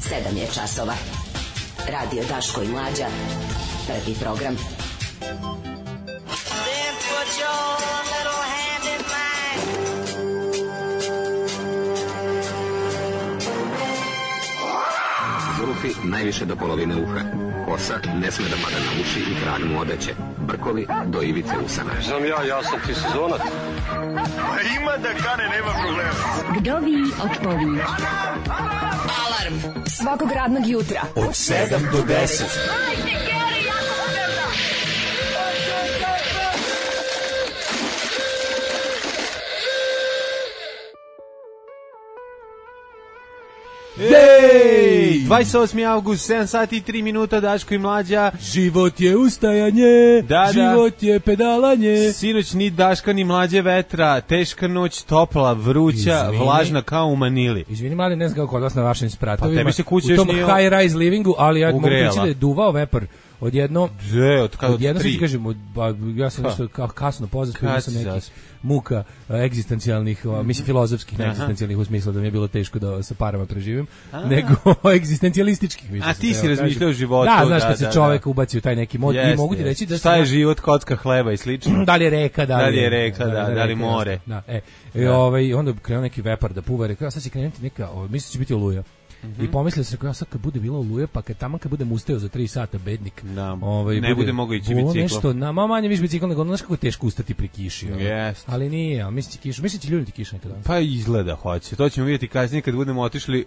7 je časova. Radio Daško i Mlađa. Prvi program. Zulufi najviše do polovine uha. Kosa ne sme da mada na uši i krag mu odeće. Brkovi do ivice usana. Znam ja sam ti sezonac. Ima da kane, nema problema. Vdovi otpovi. Alarm svakog radnog jutra od 7 do 10. Jej! 28. avgust, 7 sati i 3 minuta, Daško i Mlađa. Život je ustajanje, život je pedalanje. Sinoć ni Daška ni Mlađe vetra, teška noć, topla, vruća, vlažna kao u Manili. Izvini, Mlađe, ne znam kako kod vas na vašim spratovima. Pa tebi se kuća u tom nije high rise livingu, ali ja mogu reći da je duvao vepar. Odjedno se kažemo, ja sam nešto kasno pozaspio, nisam nekih muka egzistencijalnih, mislim filozofskih, ne egzistencijalnih u smislu da mi je bilo teško da sa parama preživim, nego egzistencijalističkih. A ti si razmišljao o životu. Da, znaš kad se čovek ubaci u taj neki mod i mogu ti reći da šta je život, kocka hleba i slično. Da li je reka, da li more. Onda krenuo neki vepar da puva, rekao, sad će krenuti neka, mislim da će biti oluja. I pomislio sam ja sad kad bude bilo oluje, pa kad budem ustao za 3 sata bednik, ne bude mogao ići biciklom. Nešto, manje više bicikl, nego znaš kako je teško ustati pri kiši. Ali nije, mislim će ljudi ti kiša nekada. Pa izgleda hoće. To ćemo vidjeti kasnije kad budemo otišli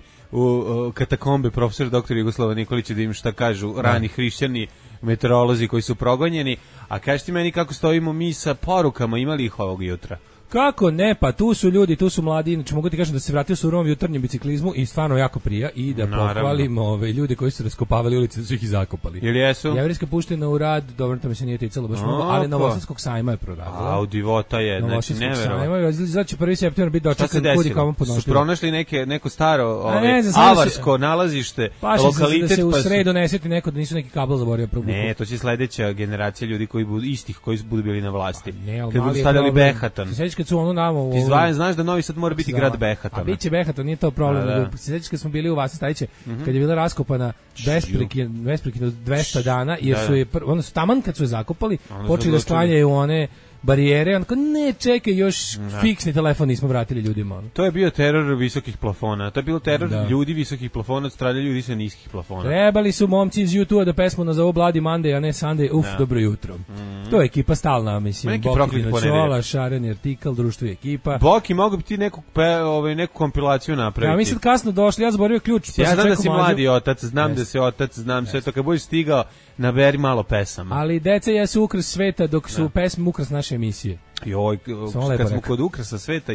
u katakombe profesor dr. Jugoslava Nikolića da im šta kažu rani hrišćani meteorolozi koji su progonjeni. A kaži ti meni kako stojimo mi sa porukama, imali ih ovog jutra? Kako ne, pa tu su ljudi, tu su mladi, znači mogu ti kažem da se vratio su u surovom jutarnjem biciklizmu i stvarno jako prija i da pohvalim ljude koji su raskopavali ulice da su ih i zakopali. Ili jesu? Jevrijska puština u rad, dobro to mi se nije ticalo baš mnogo, ali Novosadskog sajma je proradila. A, u divota je, znači neverovatno. Znači 1. septembar biti dočekan kudi kao podnošljivo. Su pronašli neko staro avarsko nalazište, lokalitet. Da se u sredu neseti neko da nisu neki kabel zaboravio probuku. Ne, to će sledeća generacija ljudi koji budu bili na vlasti. Kad budu stavljali Behatan. Kad su ono namo ti znaš da Novi Sad mora biti grad Behatana. A biće Behaton, nije to problem. Sećaš kad smo bili u Vasi Stajiće, kad je bila raskopana besprekidno 200 dana, jer su je ono taman kad su je zakopali, počeli da sklanjaju one barijere, on kao ne čekaj, još fiksni telefon nismo vratili ljudima. To je bio teror visokih plafona. To je bilo teror ljudi visokih plafona od strane ljudi sa niskih plafona. Trebali su momci iz YouTube da pesmu nazovu Bloody Monday, a ne Sunday. Dobro jutro. To je ekipa stalna, mislim. Boki Dinočola, Šaren Artikal, društvo i ekipa. Boki, mogu bi ti neku kompilaciju napraviti. Ja, mi sad kasno došli, ja zaboravio ključ. Ja znam da si mladi otac, znam da si otac, znam sve to. Kad budeš stigao, naberi malo pesama. Ali deca jesu ukras sveta, dok su pesme ukras naše emisije. Joj, kad smo kod ukrasa sveta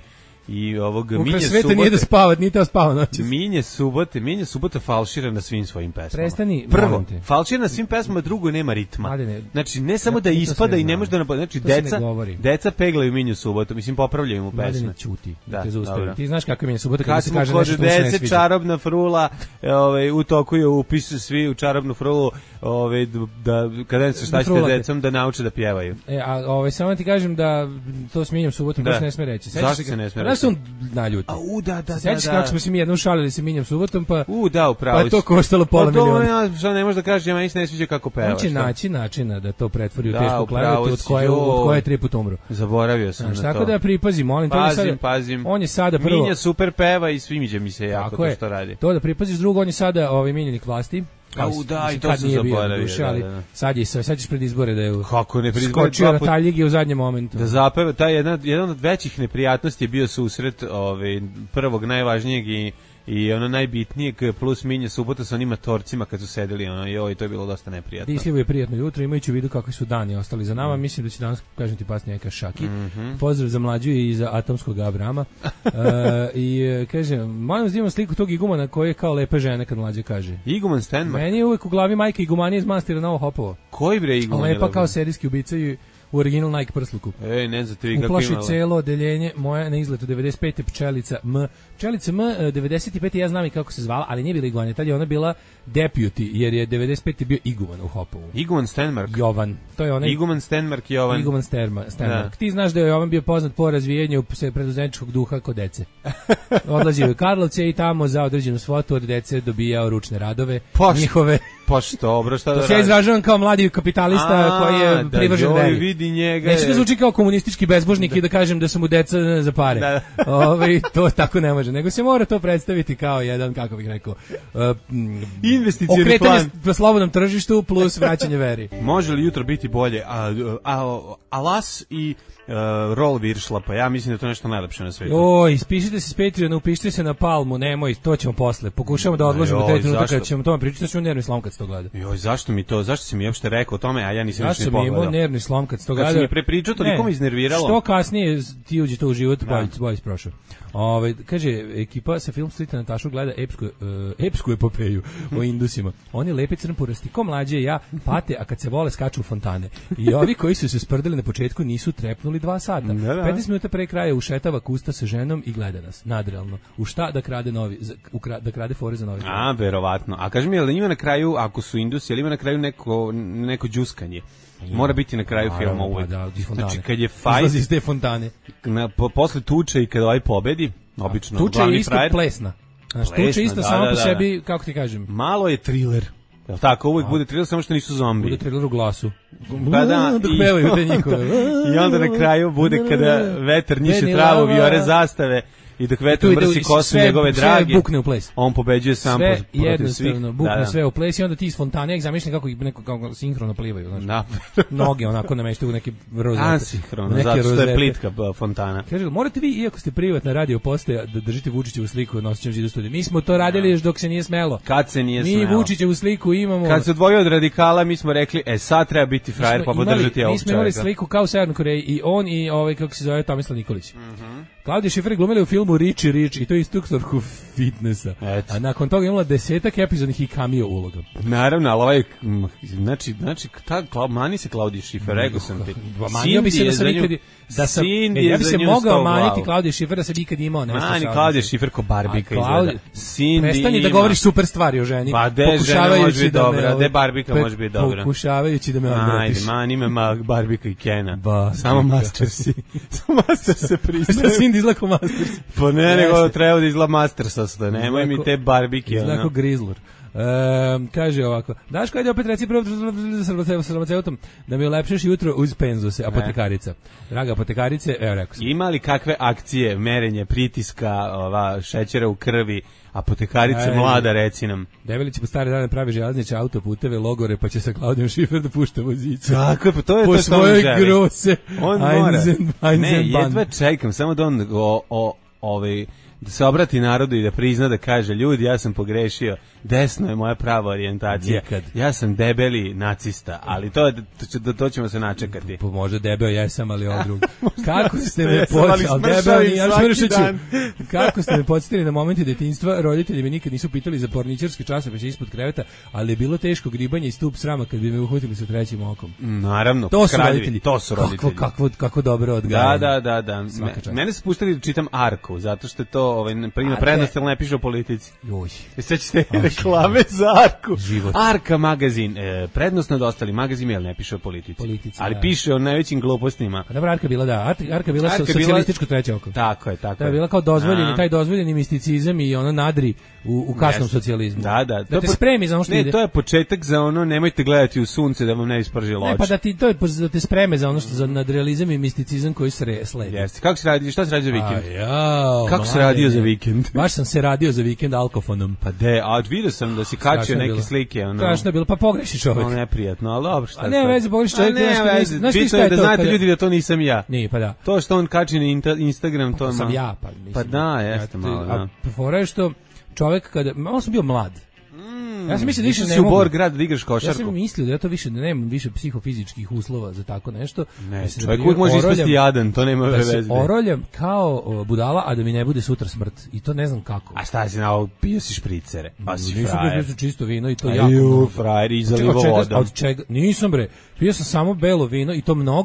i ovog Minje Subote nije da spava, nije da spava noći. Minje Subote falšira na svim svojim pesmama. Prestani, prvo, falšira na svim pesmama, drugo nema ritma. Znači, ne samo da ispada i ne može da znači deca peglaju Minju Subotu, mislim popravljaju mu pesme. Mladene ćuti. Ti znaš kako je Minja Subota kad se kaže nešto što se ne sviđa. Čarobna frula, u toku je upisuju svi u čarobnu frulu, da kada se šta ste decom da nauče da pjevaju. Samo ti kažem da to s Minjom Subotom baš ne sme reći. Zašto se ne sme? Da su naljuti. Da. Sećaš kako smo se mi jednom šalili sa Minjom Subotom, pa upravo. Pa to koštalo pola miliona. Ja ne možeš da kažeš, ja meni se ne sviđa kako pevaš. On će naći načina da to pretvori u tešku klevetu od koje 3 puta umro. Zaboravio sam na to. Tako da pripazi, molim te. Pazim. On je sada prvo. Minja super peva i sviđa mi se jako to što radi. To da pripaziš, drugo on je sada miljenik vlasti. I to su zaboravili. Sad ćeš pred izbore da je kako ne pred izbore skočio na taljigi u zadnjem momentu. Da zapeva, taj jedan od većih neprijatnosti je bio susret prvog najvažnijeg i ono najbitnijeg plus Minja Subota sa onim matorcima kad su sedeli, to je bilo dosta neprijatno. Dislivo je prijatno jutro, imajući u vidu kakvi su dani ostali za nama, mislim da će danas, kažem ti, pasti neka šaki. Pozdrav za Mlađu i za atomskog Abrama. I kaže, molim vas da imam sliku tog igumana koji je kao lepe žene kad Mlađe kaže. Iguman Stenmark? Meni je uvek u glavi majka igumanije iz manastira Novo Hopovo. Koji bre iguman? Lepa kao serijski ubica i u original Nike prsluku. Ne znate vi kako imala. Uplaši celo odeljenje moja na izletu 95. Pčelica M. Pčelica M 95. ja znam i kako se zvala, ali nije bila iguana, tad je ona bila deputy, jer je 95. bio iguman u Hopovu. Iguman Stenmark. Jovan. To je onaj Iguman Stenmark Jovan. Iguman Stenmark. Da. Ti znaš da je Jovan bio poznat po razvijenju preduzetničkog duha kod dece. Odlazio u Karlovce i tamo za određenu svotu od dece dobijao ručne radove. Njihove. Pa što, bro, šta da radi? To se ja izražavam kao mladi kapitalista koji je privržen veri. Vidi njega. Neću da zvuči kao komunistički bezbožnik i da kažem da su mu deca za pare. To tako ne može. Nego se mora to predstaviti kao jedan, kako bih rekao, investicioni plan. Okretanje na slobodnom tržištu plus vraćanje veri. Može li jutro biti bolje? Alas i rol viršlapa, ja mislim da je to nešto najlepše na svetu. Ispišite se s Patreona, upišite se na Palmu, nemoj, to ćemo posle. Pokušamo da odložimo 3 minuta kad ćemo o tome pričati, da ćemo nervni slom kad se to gleda. Zašto si mi uopšte rekao o tome, a ja nisam ništa pogledao. Zašto mi imao nervni slom kad se to gleda? Kad si mi prepričao, toliko me iznerviralo. Što kasnije ti uđe to u život, bolje prošao. Kaže, ekipa sa Film Streeta Natašu gleda epsku epopeju o Indusima. Oni lepe crnporasti, ko mlađe ja, pate, a kad se vole skaču u fontane. I ovi koji su se sprdili na početku nisu trepnuli 2 sata. 15 minuta pre kraja ušetava Kusta sa ženom i gleda nas, nadrealno. U šta da krade da krade fore za novi? Verovatno. A kaži mi, jel ima na kraju, ako su Indusi, jel ima na kraju neko đuskanje? Mora biti na kraju filma uvijek. Znači, kad je fight... Izlazi iz te fontane. Posle tuče i kad ovaj pobedi, obično tuče je isto plesna. Znaš, tuče isto samo po sebi, kako ti kažem. Malo je thriller. Jel tako, uvijek bude thriller, samo što nisu zombi. Bude thriller u glasu. Pa da, i onda na kraju bude kada vetar njiše travu, vijore zastave, i dok vetar mrsi kosu njegove drage, sve bukne u ples. On pobeđuje sam protiv svih. Sve jednostavno bukne sve u ples i onda ti iz fontane, zamišljam kako ih neko sinhrono plivaju. Znaš. Noge onako nameštaju u neke rozete. Asinhrono, zato što je plitka fontana. Kaže, morate vi, iako ste privatna radio postaja, da držite Vučićevu sliku na Nosićem zidu studiju. Mi smo to radili još dok se nije smelo. Kad se nije smelo? Mi Vučićevu sliku imamo. Kad se odvojio od radikala, mi smo rekli, sad treba biti frajer pa podržati ovog čovjeka. Mi smo imali sliku kao u Severnoj Koreji i on i ovaj, kako se zove, Tomislav Nikolić. Klaudija Schiffer glumila u filmu Richie Rich i to je instruktorku fitnessa. A nakon toga imala 10 epizodnih i cameo uloga. Naravno, ali ovaj, znači, mani se Klaudija Schiffer, rekao sam ti. Manio bi se ja bi se mogao maniti Klaudija Schiffer da se nikad imao nešto. Mani Klaudija Schiffer ko Barbika izgleda. Prestani da govoriš super stvari o ženi. Pa de žena može biti dobra, de Barbika može biti dobra. Pokušavajući da me odvratiš. Ajde, mani me Barbika i Kena. Samo Mastersi. Samo Master se priznaje. Cindy izgleda ko Masters. Pa ne, nego treba da izgleda Mastersa. Nemoj mi te Barbike. Izgleda ko Grizzlor. Kaže ovako, Daško, ajde opet reci prvo s farmaceutom da mi ulepšaš jutro uz penzuse, apotekarica. Draga apotekarice, evo rekao sam. Ima li kakve akcije, merenje pritiska, šećera u krvi, apotekarice mlada, reci nam. Debelić po stare dane pravi železniče, autoputeve, logore, pa će sa Klaudijom Schiffer da pušta vozice. Tako je, pa to je to što on želi. Po svojoj grose. On mora. Ne, jedva čekam, samo da on da se obrati narodu i da prizna, da kaže, ljudi, ja sam pogrešio, desno je moja prava orijentacija, ja sam debeli nacista, ali to ćemo se načekati. Može debeo jesam, ali ovo drugo. Kako ste me kako ste me podsjetili na momente detinjstva, roditelji me nikad nisu pitali za porničarske časopise ispod kreveta, ali je bilo teško gribanje i stup srama kad bi me uhvatili sa trećim okom. Naravno, to su roditelji. Kako dobro odgajanje. Da. Mene su puštali da čitam Arku, zato što je to prednost, ali ne piše o politici. Sve ćete reklame za Arku. Arka magazin, prednost nad ostali magazin, ali ne piše o politici. Ali piše o najvećim glupostima. Dobro, Arka bila, Arka bila socijalističko treće oko. Tako je. To je bila kao taj dozvoljeni misticizam i ono nadri u kasnom socijalizmu. Da te spremi za ono što ide. Ne, to je početak za ono, nemojte gledati u sunce da vam ne ispržilo oči. Ne, pa to je da te spreme za ono što za nadrealizam i misticizam koji sledi. Jeste. Kako se radi, šta se radi za vikend? Kako se radio za vikend? Baš sam se radio za vikend alkofonom. Pa vidio sam da si kačio neke slike. Strašno je bilo, pa pogreši čovjek. Neprijatno, ali dobro, šta. Ne veze, pogreši čovjek. Znaš ti šta je to? Da znate ljudi da to nisam ja. Nije, pa da. To što on kači na Instagram, to sam ja, pa mislim. Pa da, jeste malo, da. A fora je što čovjek malo sam bio mlad. Ja sam mislio da više ne mogu. Bor grad da igraš košarku. Ja sam mislio da ja to više ne nemam više psihofizičkih uslova za tako nešto. Ne, čovjek uvijek može ispasti jadan, to nema veze. Da oroljam kao budala, a da mi ne bude sutra smrt. I to ne znam kako. A šta si znao, pio si špricere, pa si frajer. Nisam čisto vino i to jako mnogo. Frajer, izalivo vodom. Od čega? Nisam bre, pio sam samo belo vino i to mnogo.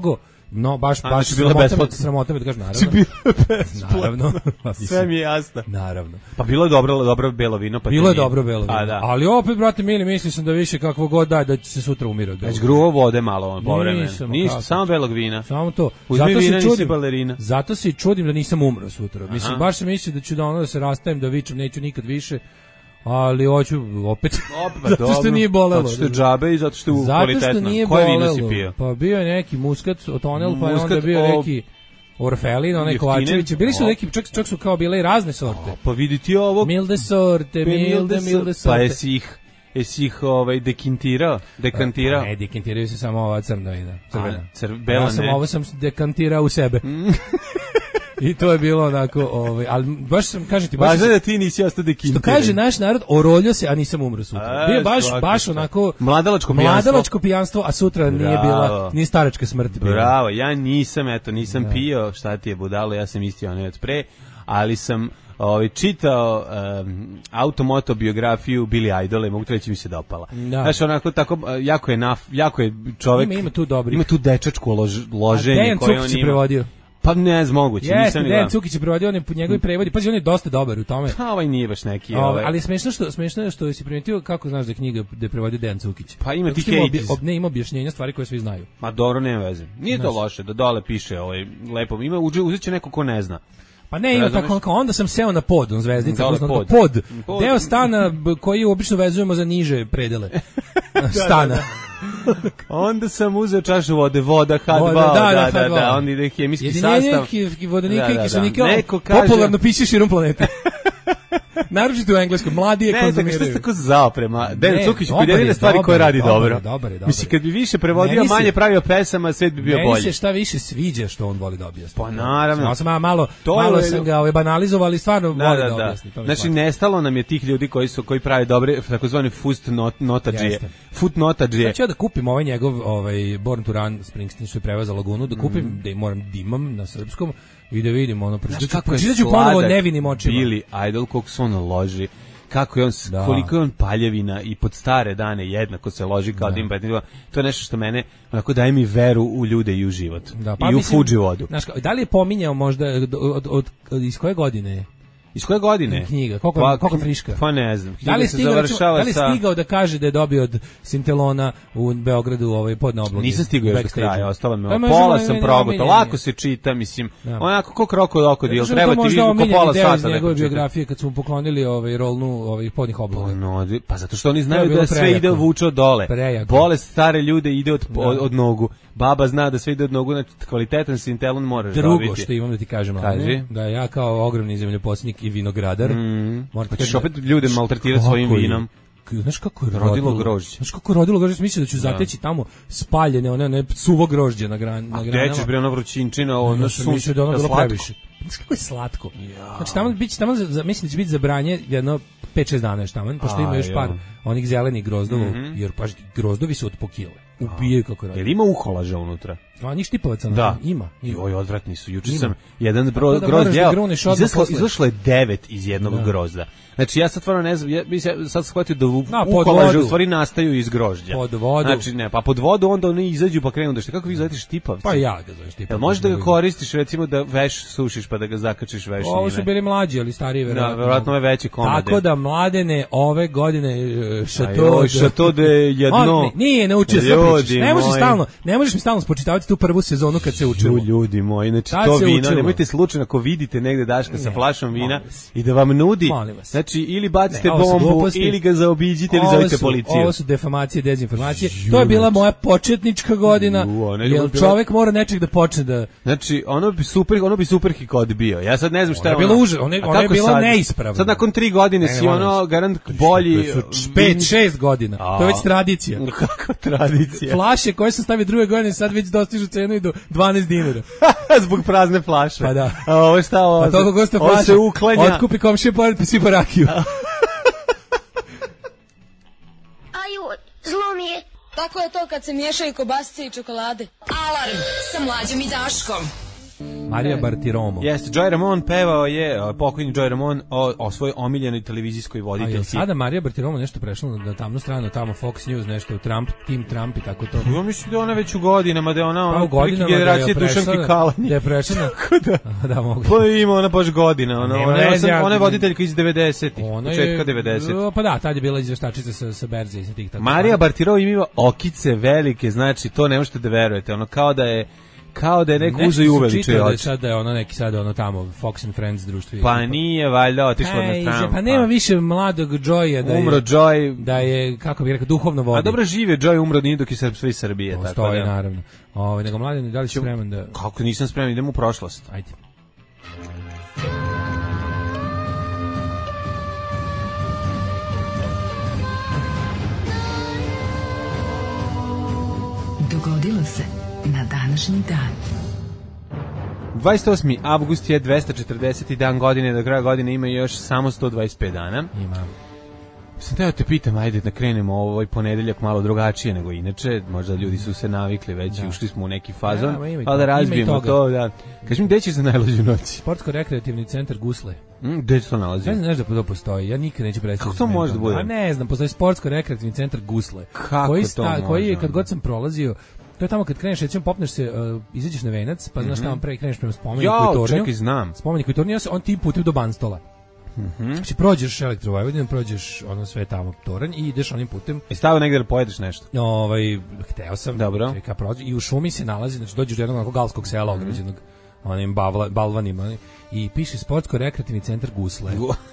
No, baš sramota me da kažem, naravno. Sve mi je jasno. Naravno. Pa bilo je dobro belo vino. Pa bilo je dobro belo vino. Ali opet, brate mili, mislio sam da više kakvo god daj, da će se sutra umirati. Već gruo vode malo povremeno. Ništa, samo belog vina. Samo to. Uzmi vina, nisi balerina. Zato se i čudim da nisam umro sutra. Mislim, baš sam mislio da ću da se rastajem, da vičem, neću nikad više. Ali hoću opet zato što nije bolelo. Zato što je džabe i zato što je kvalitetno. Zato što nije bolelo. Pa bio je neki muskat, otonel, pa je onda bio neki Orfelin, onaj Kovačević. Bili su neki, čak su kao bile i razne sorte. Pa vidi ti ovo. Milde sorte. Pa jesi ih dekantirao? Pa ne, dekantiraju se samo ova crna vina. Bela ne. Ovo sam dekantirao u sebe. I to je bilo onako, ali baš sam, kažem ti, važno da ti nisi ostao dekintiran. Što kaže naš narod, oroljo se, a nisam umro sutra. Bio baš onako mladalačko pijanstvo, a sutra nije staračka smrt. Bravo, ja nisam pio, šta ti je budalo, ja sam istio onaj od pre, ali sam čitao automotobiografiju Billy Idol, mogu reći mi se dopala. Znaš, onako tako, jako je čovek, ima tu dečačko loženje koje on ima. Dejan Cukić je prevodio. Pa ne znam, moguće, nisam ni Dejan Cukić je prevodio, on je njegovi prevodi, pazi, on je dosta dobar u tome. Ovaj nije baš neki. Ali smešno je što si primetio kako znaš da je knjiga da je prevodio Dejan Cukić. Pa ima ti hejtiz. Ne, ima objašnjenja stvari koje svi znaju. Ma dobro, nema veze. Nije to loše, da dole piše lepo. Uzet će neko ko ne zna. Pa ne, ima tako, onda sam seo na pod, zvezdica, pod. Deo stana koji obično vezujemo za niže predele stana. Onda sam uzeo čašu vode, voda, H2, da, onda ide hemijski sastav. Jedinjenje vodonika i kiselnika, popularno piše širom planete. Naročito u engleskom, mladi je konzumiraju. Što ste tako zao prema Dejan Cukić, kod jedine stvari koje radi dobro. Mislim, kad bi više prevodio, manje pravio pesama, svet bi bio bolji. Meni se šta više sviđa što on voli da objasni. Pa naravno. Malo sam ga banalizovao, ali stvarno voli da objasni. Znači, nestalo nam je tih ljudi koji prave dobre, takozvani footnotađije. Znači, ja da kupim ovaj njegov Born to Run Springsteen što je preveo za Lagunu, da kupim, da moram dimam na srpskom, i da vidimo pročitaću ponovo nevinim očima. Billy Idol, koliko se on loži, kako je on, koliko je on paljevina i pod stare dane jednako se loži kao dim petniva. To je nešto što mene onako daje mi veru u ljude i u život. I u Fuji vodu. Da li je pominjao možda iz koje godine je? Iz koje godine? Knjiga, koliko friška? Pa ne znam. Da li je stigao da kaže da je dobio od Sintelona u Beogradu podne obloge? Nisam stigao još do kraja, ostalo me pola sam progutao. Lako se čita, mislim. Onako ko krokodil, treba ti vidu ko pola sata da njegove biografije kad su mu poklonili rolnu podnih obloga. Pa zato što oni znaju da sve ide vuče dole. Bolest stare ljude ide od nogu. Baba zna da sve ide od nogu, znači kvalitetan Sintelon moraš dobiti. Drugo što imam da ti kažem, da ja kao ogromni zemljoposednik i vinogradar. Pa ćeš opet ljude maltretirati svojim vinom. Znaš kako je rodilo grožđe? Mislim da ću zateći tamo spaljene, one suvo grožđe na granama. A gde ćeš bre ono vrućinčina, ono sunce, da ono bilo previše. Znaš kako je slatko? Znači tamo mislim da će biti zabranje jedno 5-6 dana još tamo, pošto ima još par onih zelenih grozdova, jer pažite, grozdovi su od po kile. Ubijaju kako radi. Jel ima uholaža unutra? A njih štipovaca ima. Joj, odvratni su. Juče sam jedan grozd jeo. Izašlo je 9 iz jednog grozda. Znači ja sad stvarno ne znam, sad shvatio da uholaže u stvari nastaju iz grožđa. Pod vodu. Znači ne, pa pod vodu onda oni izađu pa krenu da što. Kako vi zovete štipavci? Pa ja ga zovem štipavci. Jel možeš da ga koristiš recimo da veš sušiš pa da ga zakačiš veš njime? Ovo su bili mlađi, ali stariji verovatno. Da, verovatno ove veće komade. Tako da Mladene ove godine Šato de jedno. Nije naučio sve pričaš. Ne možeš mi stalno spočitavati tu prvu sezonu kad se učilo. Ljudi moji, znači to vino, nemojte slučajno ako vidite negde Daška sa flašom vina i da vam nudi. Znači ili bacite bombu ili ga zaobiđite ili zovite policiju. Ovo su defamacije, dezinformacije. To je bila moja početnička godina. Jer čovjek mora nečeg da počne da. Znači ono bi super hik bio. Ja sad ne znam šta je bilo ona je bila neispravna. Sad nakon 3 godine si ono garant bolji 5-6 godina. To je već tradicija. Kako tradicija? Flaše koje sam stavio druge godine sad već dostižu cenu i do 12 dinara. Zbog prazne flaše. Pa da. A ovo šta ovo? Pa toliko gosta flaše. Se uklanja. Otkupi komšije pored pa si parakiju. Aju, zlo mi je. Tako je to kad se miješaju kobasice i čokolade. Alarm sa Mlađom i Daškom. Maria Bartiromo. Jeste, Joy Ramone pevao je, pokojni Joy Ramone, o svojoj omiljenoj televizijskoj voditeljki. Sada Maria Bartiromo nešto prešla na tamnu stranu, tamo Fox News, nešto u Team Trump i tako to. Ja mislim da je ona već u godinama, da je ona preki generacije Dušanki Kalanje. Da je prešla. Da, mogu. Pa ima ona baš godina, ona je voditeljka iz 90-ih, početka 90-ih. Pa da, tad je bila izveštačica sa berze i sa tih tako. Maria Bartiromo ima okice velike, znači to ne možete da verujete, ono kao da je neko uzeo i uveličio oči. Sada je ono neki tamo Fox and Friends društvo. Pa nije valjda otišlo na Trump. Pa nema više mladog Joya da umro Joy, da je kako bih rekao duhovno vodi. A dobro žive Joy umro ni dok je sve Srbije tako da. Stoji naravno. Nego mladen da li si spreman da kako nisam spreman, idemo u prošlost. Ajde. Dogodilo se na današnji dan. 28. avgust je 240. dan godine, do kraja godine ima još samo 125 dana. Ima. Sam teo te pitam, ajde da krenemo ovaj ponedeljak malo drugačije nego inače, možda ljudi su se navikli već i ušli smo u neki fazon, pa da razbijemo to. Da. Kaži mi, gde ćeš za najluđu noć? Sportsko-rekreativni centar Gusle. Gde se to nalazi? Ne znaš da to postoji, ja nikad neću predstaviti. Kako to može da bude? A ne znam, postoji sportsko-rekreativni centar Gusle. Koji je kad god sam prolazio, to je tamo kad kreneš, recimo popneš se, izađeš na Venac, pa znaš tamo pre kreneš prema spomeniku i tornju. Čekaj, znam. Spomeniku i tornju, on ti putem do Banstola. Znači prođeš Elektrovojvodinu, prođeš ono sve tamo toranj i ideš onim putem. I stavio negde da pojedeš nešto? Hteo sam. Dobro. I u šumi se nalazi, znači dođeš do jednog onako galskog sela ograđenog onim balvanima i piše sportsko-rekreativni centar Gusle.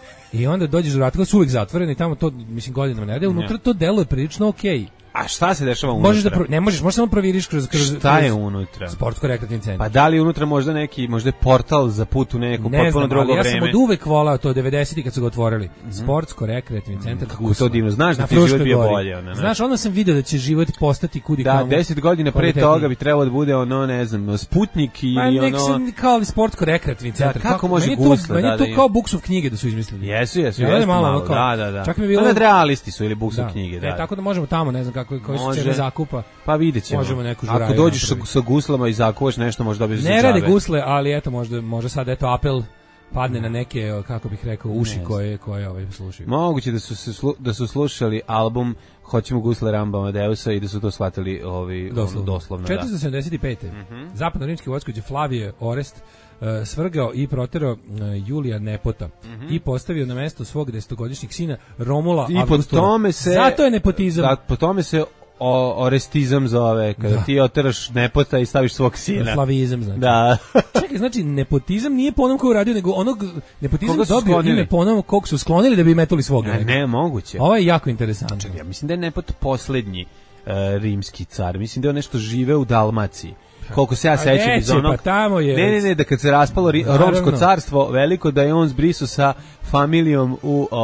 I onda dođeš do vrata, koji su uvijek zatvoreni, tamo to, mislim, godinama ne rade, unutra to deluje prilično okej. A šta se dešava unutra? Možeš samo provjeriš kroz šta je unutra? Sportsko-rekreativni centar. Pa da li unutra možda je portal za put u neko potpuno drugo vreme? Ja sam od uvek volao to 90-ih kad su ga otvorili. Sportsko-rekreativni centar. Kako to divno, znaš da ti život bio bolje. Znaš, onda sam video da će život postati kudi kamo. Da, 10 godina pre toga bi trebalo da bude ono, ne znam, Sputnik i ono... Nek sam kao sportsko-rekreativni centar. Kako može Gusle? Meni je to kao Buksov knjige da su izmislili. Jesu, malo. Da. Čak mi je bilo... Realisti su ili Buksov knjige, da. Tako da možemo tamo, ne znam koji su cene zakupa. Pa videćemo. Možemo neku žuraju. Ako dođeš sa guslama i zakuvaš nešto, možda dobiš za džabe. Ne rade gusle, ali eto možda sad apel padne na neke, kako bih rekao, uši koje slušaju. Moguće da su slušali album Hoćemo gusle Ramba Amadeusa i da su to shvatili doslovno. 475. Zapadno-rimski vojskovođa Flavije Orest svrgao i proterao Julija Nepota i postavio na mesto svog 10-godišnjeg sina Romula Augustula. Zato je nepotizam. Po tome se orestizam zove, kada ti oteraš Nepota i staviš svog sina. Flavizam, znači. Da. Čekaj, znači, nepotizam nije po onom koji uradio, nego onog nepotizam dobio ime po onom kog su sklonili da bi metali svog. Ne, moguće. Ovo je jako interesantno. Čekaj, ja mislim da je Nepot poslednji rimski car. Mislim da je on nešto žive u Dalmaciji. Koliko se ja sećam iz onog... Pa tamo je... Ne, da kad se raspalo Romsko carstvo veliko, da je on zbrisu sa familijom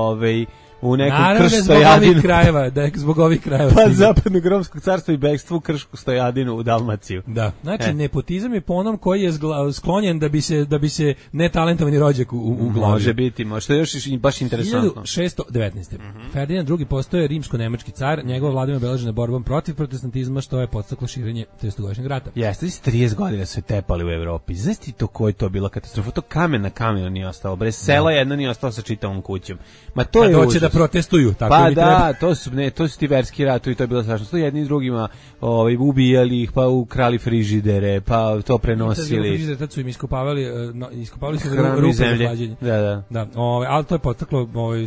u nekom Krš Stojadinu. Da je zbog ovih krajeva. Pa zapadnog romskog carstva i bekstvo u Kršku Stojadinu u Dalmaciju. Da. Znači, nepotizam je po onom koji je sklonjen da bi se netalentovani rođak u glavi. Može biti, što je još baš interesantno. 1619. Ferdinand II postoje rimsko-nemački car, njegova vladavina obeležena borbom protiv protestantizma, što je podstaklo širenje 30-godišnjeg rata. Jeste, 30 godina su tepali u Evropi. Znaš ti to koji to bila katastrofa? To kamen na kamenu nije ostalo. Sela jedno nije ostalo sa čitavom kućom. Ma to je užas. Protestuju, tako pa da, to su ti verski ratovi, to je bilo strašno. To jedni drugima ubijali ih, pa ukrali frižidere, pa to prenosili. Tad su im iskopavali su rupe za hlađenje. Da. Ali to je potaklo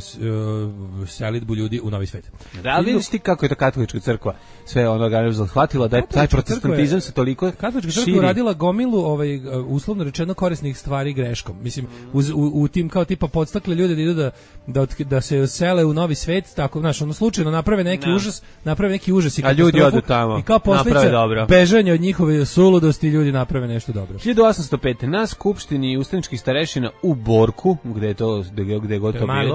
selidbu ljudi u novi svet. Da, ali vidiš ti kako je to katolička crkva sve ono zahvatila, da je taj protestantizam se toliko širi. Katolička crkva uradila gomilu uslovno rečeno korisnih stvari greškom. Mislim, u tim kao tipa podstakle ljude da idu da se sele u novi svet, tako, znaš, slučajno naprave neki užas i a ljudi odu tamo, i kao posljedica bežanja od njihove suludosti ljudi naprave nešto dobro. 1805. na skupštini ustaničkih starešina u Borku, gde je god to bilo. Bor.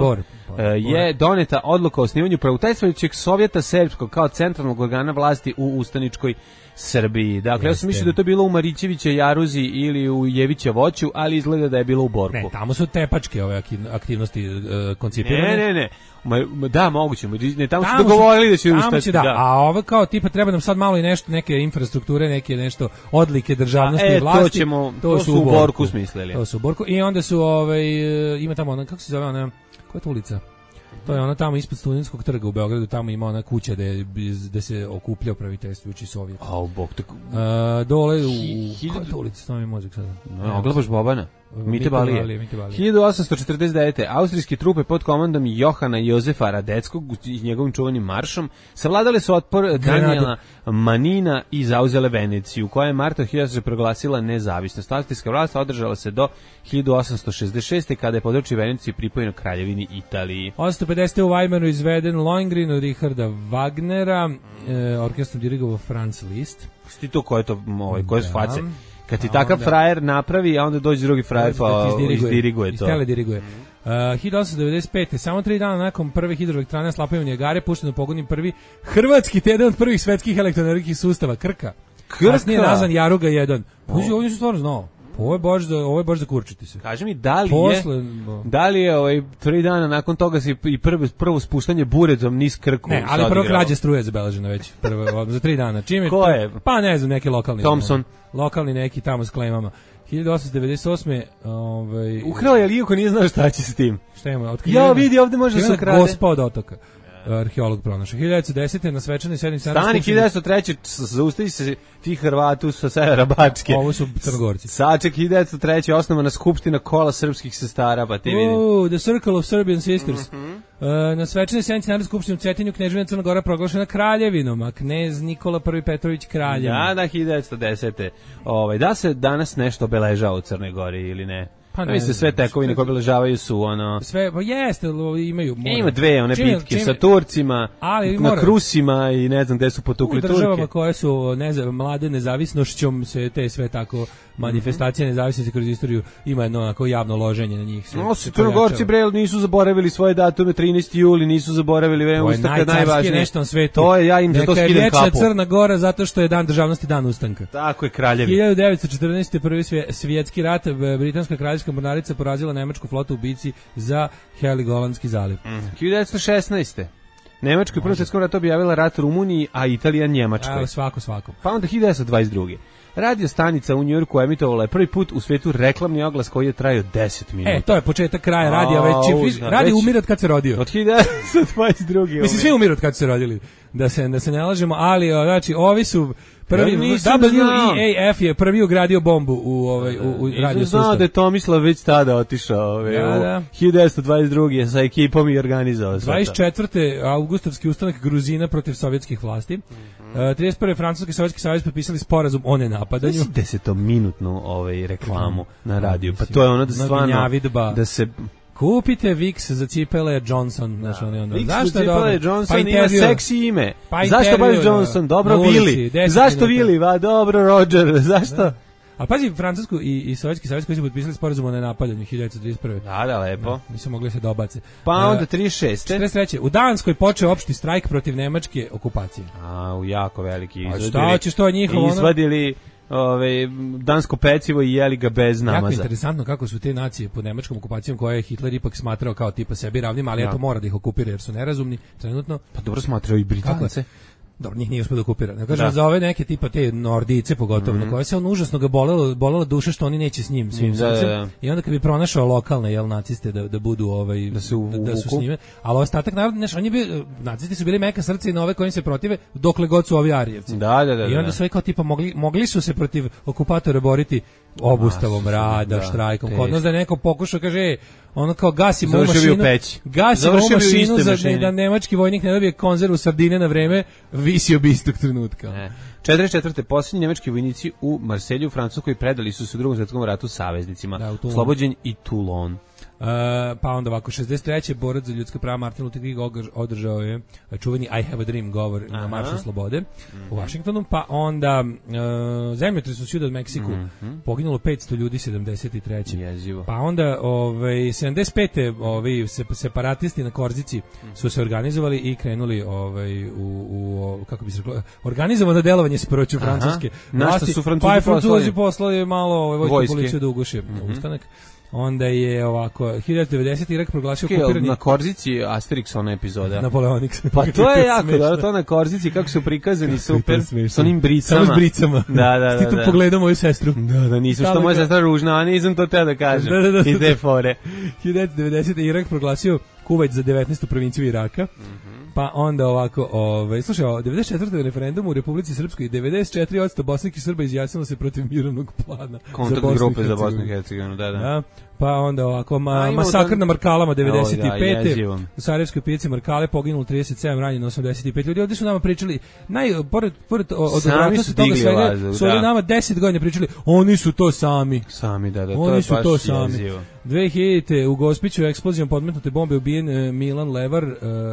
je doneta odluka o osnivanju pravobraniteljskog sovjeta srpskog kao centralnog organa vlasti u ustaničkoj Srbiji. Dakle, ja sam mislio da je to bilo u Marićevića Jaruzi ili u Jevića Voću, ali izgleda da je bilo u Borku. Ne, tamo su tepačke ove aktivnosti koncipirane. Ne. Da, moguće. Ne, tamo su dogovorili da će ustati. Da. A ovo kao tipa treba nam sad malo i nešto, neke infrastrukture, neke nešto odlike državnosti i vlasti. To su u Borku smislili. To su u Borku. I onda su, ima tamo ona, kako se zove ona, koja je to ulica? To je ona tamo ispod Studentskog trga u Beogradu, tamo ima ona kuća gde se okuplja praviteljstvujući Sovjet. A u Bog te... Dole u... Koja je to ulica? Stavi mi mozak sada. Oglabaš Bobana? Mite Balije. 1849. Austrijske trupe pod komandom Johana Jozefa Radeckog i njegovim čuvanim maršom savladale su otpor Daniela Manina i zauzele Veneciju, koja je marta 1800 proglasila nezavisnost. Austrijska vlast održala se do 1866. kada je područje Venecije pripojeno Kraljevini Italiji. 1850. u Weimaru izveden Lohengrin od Richarda Wagnera, orkestrom dirigovao Franz Liszt. Sti to koje su face? Kad ti takav frajer napravi, a onda dođe drugi frajer pa izdiriguje to. Diriguje. 1895. Samo 3 dana nakon prve hidroelektrane Slapaju Nijagare pušteno pogodnim prvi hrvatski jedan od prvih svetskih elektroenergetskih sustava Krka. Kasnije nazvan Jaruga 1. Puži, ovdje su stvarno znao. Ovo je baš za kurčiti se. Kaži mi, da li je 3 dana nakon toga si i prvo spuštanje buretom niz Krku? Ne, ali prvo krađe struje zabeleženo već. Za 3 dana. Čim je? Ko je? Pa ne znam, neki lokalni. Thompson. Lokalni neki tamo s klejmama. 1898. Ukrao je Lijeko, nije znao šta će s tim. Šta ima? Ja vidi, ovde može da se krade. Gospa od otoka. Arheolog pronašao. 1910. na svečanoj sednici Stani 1903. zaustavi se ti Hrvatu sa severa Bačke. Ovo su Crnogorci. Saček 1903. osnovana skupština kola srpskih sestara, pa ti vidi. The Circle of Serbian Sisters. Na svečanoj sednici Narodne skupštine u Cetinju Kneževina Crna Gora proglašena kraljevinom, a knez Nikola I Petrović kraljem. Da, 1910. Da se danas nešto obeležava u Crnoj Gori ili ne? Pa ne, mislim, sve tekovine koje obeležavaju su ono... Sve, pa jeste, imaju... Ima dve one bitke sa Turcima, na Krusima i ne znam gde su potukli Turke. U državama koje su mlade nezavisnošćom se te sve tako manifestacije nezavisnosti kroz istoriju ima jedno onako javno loženje na njih. Crnogorci bre nisu zaboravili svoje datume, 13. juli, nisu zaboravili Ustav kad najvažnije. Nešto na svetu. To je, ja im za to skidam kapu. Crna Gora zato što je dan državnosti, dan ustanka. Tako je, kraljevi. 1914. prvi svjetski rat, britanska kraljevska mornarica porazila nemačku flotu u bici za Heligolandski zaliv. 1916. Nemačka u Prvom svjetskom ratu objavila rat Rumuniji, a Italija Njemačkoj. Svako. Pa onda 1922. Radio stanica u Njujorku emitovala je prvi put u svetu reklamni oglas koji je trajao 10 minuta. To je početak kraja radija, radio umire od kad se rodio. Od 1922. Mislim, svi umiru od kad su se rodili, da se ne lažemo, ali znači, ovi su prvi, WEAF je prvi ugradio bombu u radio sustav. Znao da je Tomislav već tada otišao 1922. sa ekipom i organizao. 24. augustovski ustanak Gruzina protiv sovjetskih vlasti. 31. Francuski i Sovjetski savez potpisali sporazum o nenapadanju. 10-minutnu reklamu na radiju. Pa to je ono da stvarno da se... Kupite Vicks za cipele Johnson. Vicks za cipele Johnson ima seksi ime. Zašto baš Johnson? Dobro, Willy. Zašto Willy? Dobro, Roger. Zašto? Ali pazi, Francusku i Sovjetski savez koji su potpisali sporazum o nenapadanju 1931. Da, lepo. Nisu mogli se dobace. Pa onda 36. 43. U Danskoj počeo opšti strajk protiv nemačke okupacije. U jako veliki izvadili. Šta hoćeš to njihovo? Izvadili dansko pecivo i jeli ga bez namaza. Jako interesantno kako su te nacije pod nemačkom okupacijom koje je Hitler ipak smatrao kao tipa sebi ravnima, ali eto mora da ih okupira jer su nerazumni trenutno. Pa dobro smatrao i Britance. Dobro, njih nije uspio da okupira. Ne kažem, za ove neke tipa te Nordice pogotovo, na koje se on užasno ga bolela duša što oni neće s njim svim srcem. I onda kad bi pronašao lokalne naciste da budu da su s njime, ali ostatak naroda, nacisti su bili meka srca i na ove kojim se protive dokle god su ovi Arijevci. I onda su kao tipa mogli su se protiv okupatora boriti obustavom rada, štrajkom. Kod nas da neko pokušao, kaže, ono kao gasimo ovu mašinu da nemački vojnik ne dobije konzervu sardine na vreme, visio bi istog trenutka. 44. posljednji nemački vojnici u Marselju u Francuskoj predali su se u Drugom svjetskom ratu saveznicima. Slobođen i Toulon. Pa onda ovako, 63. borac za ljudska prava Martin Luther King održao je čuveni I have a dream govor na Maršu slobode u Vašingtonu, pa onda zemljotres u Ciudad Meksiku, poginulo 500 ljudi 73. Jezivo. Pa onda 75. separatisti na Korzici su se organizovali i krenuli u kako bi se reklo, organizovano delovanje protiv francuske vlasti. Pa je Francuzi poslali malo vojsku policiju da uguše ustanak. Onda je ovako 1990. Irak proglasio okupirani na Korzici Asterix ona epizoda. Napoleonik. Pa to je jako dobro, to na Korzici kako su prikazani super s onim bricama. Samo s bricama. Da. Ti tu pogledao moju sestru. Da, nisam što moja sestra ružna, a nisam to teo da kažem. I te fore. 1990. Irak proglasio Kuvajt za 19. provinciju Iraka. Pa onda ovako, slušaj, 94. referendumu u Republici Srpskoj 94% Bosnih i Srba izjasnilo se protiv mirovnog plana. Kontakt grupe za Bosnu i Hercegovinu, da. Pa onda ovako, masakr na Markalama 95. U Sarajevskoj pijaci Markale poginulo 37, ranjeno 85 ljudi. Ovdje su nama pričali, pored odvratnosti toga svega, su ovdje nama 10 godina pričali, oni su to sami. Oni su to sami. 2000. u Gospiću eksplozijom podmetnute bombe ubijen Milan Levar,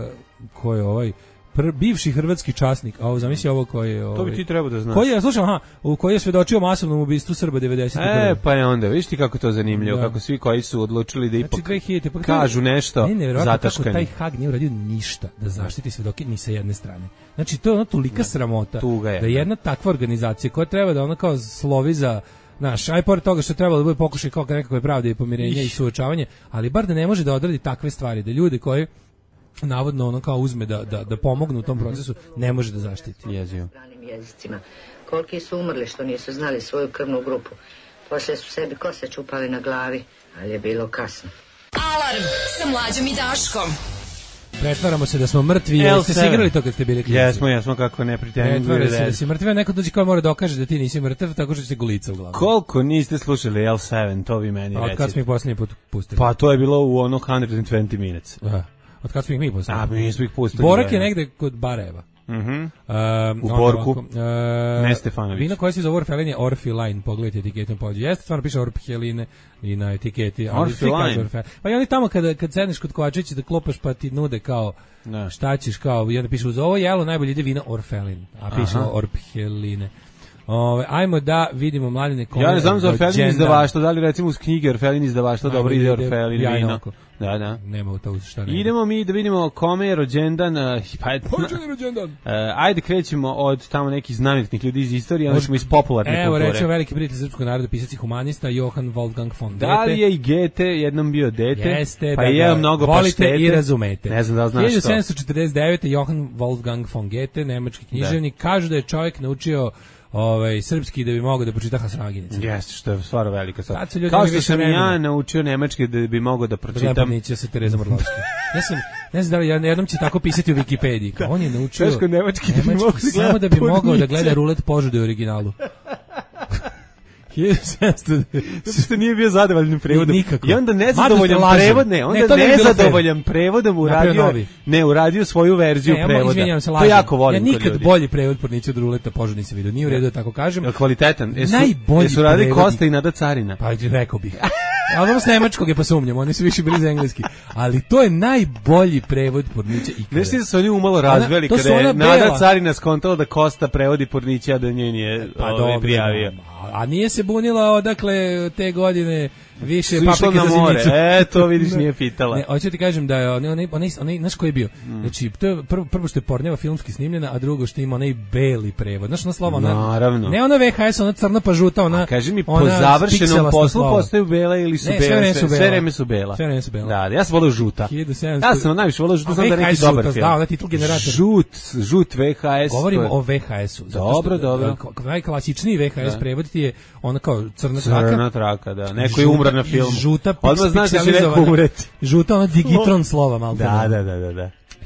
ko je bivši hrvatski časnik, a ovo zamisli ovo koji je to bi ti trebao da znaš. Koji je svedočio masovnom ubistvu Srba 91. Pa je onda, vidiš ti kako to zanimljivo, kako svi koji su odlučili da ipak kažu nešto zataškani. Kako taj Hag nije uradio ništa da zaštiti svedoke ni sa jedne strane. Znači to je ona tolika sramota da jedna takva organizacija koja treba da ona kao slovi za aj pored toga što je trebalo da bude pokušaj kao nekakve pravde i pomirenja i suočavanje, ali bar da ne može da odradi takve stvari, da ljudi koji navodno ono kao uzme da pomognu u tom procesu, ne može da zaštiti. Jezio. Jezicima. Koliki su umrli što nisu znali svoju krvnu grupu. Poslije su sebi kose čupali na glavi, ali je bilo kasno. Alarm sa Mlađom i Daškom. Pretvaramo se da smo mrtvi, jeste se igrali to kad ste bili klinici? Jesmo, kako ne pretendimo. Pretvara se da si mrtvi, a neko dođe kao mora dokaže da ti nisi mrtav, tako što će se gulica u glavu. Koliko niste slušali L7, to vi meni recite. Od kad smo ih posljednji put pustili? Pa to je bilo u ono 120 minutes. Od kad smo ih mi pustili? Mi smo ih pustili. Borak je negde kod Barajeva. U Borku, ne Stefanović. Vino koje se zove Orfelin je Orfiline, pogledajte etiketom pođe. Jeste, stvarno piše Orfeline i na etiketi. Orfiline. Pa i oni tamo kad sedneš kod Kovačića da klopaš pa ti nude kao šta ćeš kao, i onda piše uz ovo jelo najbolje ide vino Orfelin, a piše Orfeline. Ajmo da vidimo Mladine kome. Ja ne znam za Orfelin izdavaštvo, da li recimo uz knjige Orfelin izdavaštvo dobro ide Orfelin vino. Da. Nema to šta ne. Idemo mi da vidimo kome je rođendan. Ajde krećemo od tamo nekih znamenitih ljudi iz istorije, onda ćemo iz popularne kulture. Evo recimo veliki prijatelj srpskog naroda, pisac i humanista Johann Wolfgang von Goethe. Da li je i Goethe jednom bio dete? Jeste, pa je mnogo volite paštete i razumete. Ne znam da li znaš što. 1749. Johann Wolfgang von Goethe, nemački književnik, kažu da je čovjek naučio srpski da bi mogao da pročita Hasraginicu. Jeste, što je stvar velika stvar. Kao što sam ja naučio nemački da bi mogao da pročitam. Gledanica se Tereza Morlovski. Ne znam da li jednom će tako pisati u Wikipediji. On je naučio nemački samo da bi mogao da gleda rulet požude u originalu. 1700. Zato što nije bio zadovoljan prevodom. Nikako. I onda nezadovoljan prevod, nezadovoljan prevodom uradio svoju verziju prevoda. Izvinjavam se, to jako volim kod ljudi. Ja nikad bolji prevod pornice od ruleta požud nisam vidio. Nije u redu da tako kažem. Kvalitetan. Najbolji su radili Kosta i Nada Carina. Pa rekao bih. Ali ono s nemačkog je pa sumnjam, oni su više bili za engleski. Ali to je najbolji prevod porniće ikada. Nešto su oni umalo razveli kada je Nada Carina skontala da Kosta prevodi porniće, a da nje nije prijavio. A nije se bunila odakle te godine više paprike za zimnicu. To vidiš nije pitala. Ne, hoću ti kažem da je onaj znaš ko je bio? Znači, to je prvo što je pornjava filmski snimljena, a drugo što ima onaj beli prevod. Znaš, ona slova, naravno. Ne ona VHS, ona crna pa žuta, ona. Kaži mi, po završenom poslu postaju bela ili su bela? Sve vreme su bela. Da, ja sam volio žuta. Ja sam najviše volio žuta, znam da je neki dobar film. Da, ona titul generator. Žut VHS. Govorimo o VHS-u. Dobro. Najklasičniji VHS prevod ti je ona kao crna traka, da. Neko je umro na filmu. Žuta odmah znaš da će neko umreti. Žuta ona digitron slova malo. Da.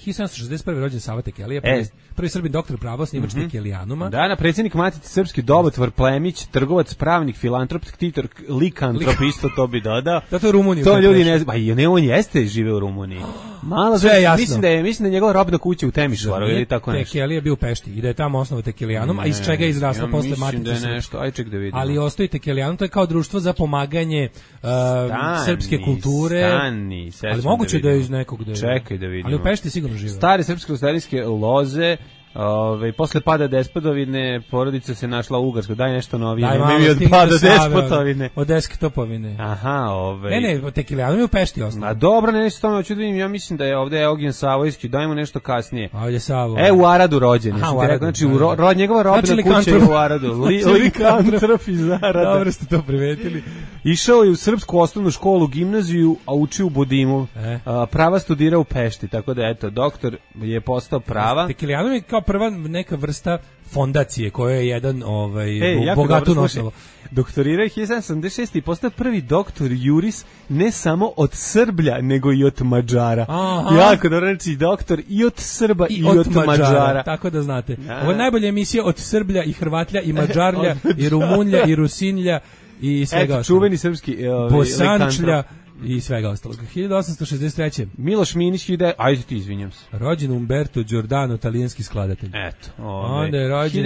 1761. rođen Sava Tekelija, prvi Srbin doktor prava, snimač Tekelijanuma. Da, predsjednik Matice Srpski, Dobotvor Plemić, trgovac, pravnik, filantrop, ktitor, likantrop, isto to bi dodao. Da, to je Rumunija. To ljudi ne znaju. Pa ne, on jeste žive u Rumuniji. Malo sve je jasno. Mislim da je njegova robna kuća u Temišvaru ili tako nešto. Tekelija je bio u Pešti i da je tamo osnova Tekelijanum, a iz čega je izrasla posle Matice Srpske. Aj ček da vidimo. Ali ostaje Tekelijanum, to je kao društvo za pomaganje srpske kulture. Ali moguće da je iz nekog da je. Čekaj da vidimo. Ali u Pešti sigurno žive. Stare srpsko-starijske loze. Posle pada Despodovine porodica se našla u Ugarskoj. Daj nešto novije. Daj od pada Despodovine. Od Desktopovine. Aha, Ne, Tekelijanum je u Pešti osnovno. A dobro, ne nešto tome hoću da vidim. Ja mislim da je ovde Eugen Savojski. Dajmo nešto kasnije. Ovdje Savo. U Aradu rođen. Znači njegova rodna kuća je u Aradu. Likantrop iz Arada. Dobro ste to primetili. Išao je u srpsku osnovnu školu, gimnaziju, a učio u Budimu. Prava studira u Pešti, tako da eto, doktor je postao prava. Tekelijanum je kao prva neka vrsta fondacije koja je jedan bogatu nosilo. Doktorirao je 1776 i postao prvi doktor juris ne samo od Srblja, nego i od Mađara. Jako dobro, znači doktor i od Srba i od Mađara. Tako da znate. Ovo je najbolja emisija od Srblja i Hrvatlja i Mađarlja i Rumunlja i Rusinlja i svega ostalog. Čuveni srpski Bosančlja i svega ostalog. 1863. Miloš Minić ajde ti, izvinjam se. Rođen Umberto Giordano, talijanski skladatelj. Eto. Onda je rođen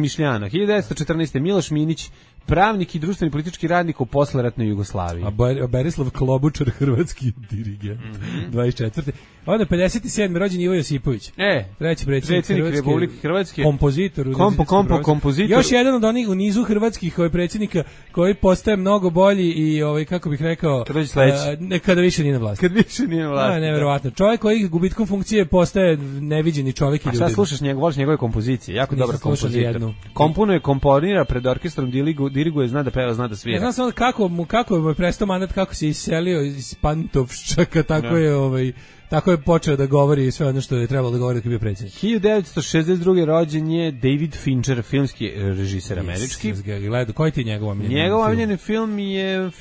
1914. Miloš Minić, pravnik i društveni politički radnik u posleratnoj Jugoslaviji. A Berislav Klobučar, hrvatski dirigent. 24. Onda 57. rođen Ivo Josipović. Treći predsjednik Republike Hrvatske. Kompozitor. Kompozitor. Još jedan od onih u nizu hrvatskih predsjednika koji postaje mnogo bolji i kako bih rekao, kada više nije na vlasti. Neverovatno. Čovjek koji gubitkom funkcije postaje neviđeni čovjek i ljudi. A šta slušaš voliš njegove kompozicije? Jako dobar kompozitor. Komponuje, komponira pred orkestrom, diriguje, zna da peva, zna da svira. Ja znam samo kako mu je prestao mandat, kako se iselio iz Pantovščaka, tako je počeo da govori sve ono što je trebalo da govori dok je bio predsjednik. 1962. rođen je David Fincher, filmski režiser američki. Koji ti je njegov omiljeni film? Njegov omiljeni film je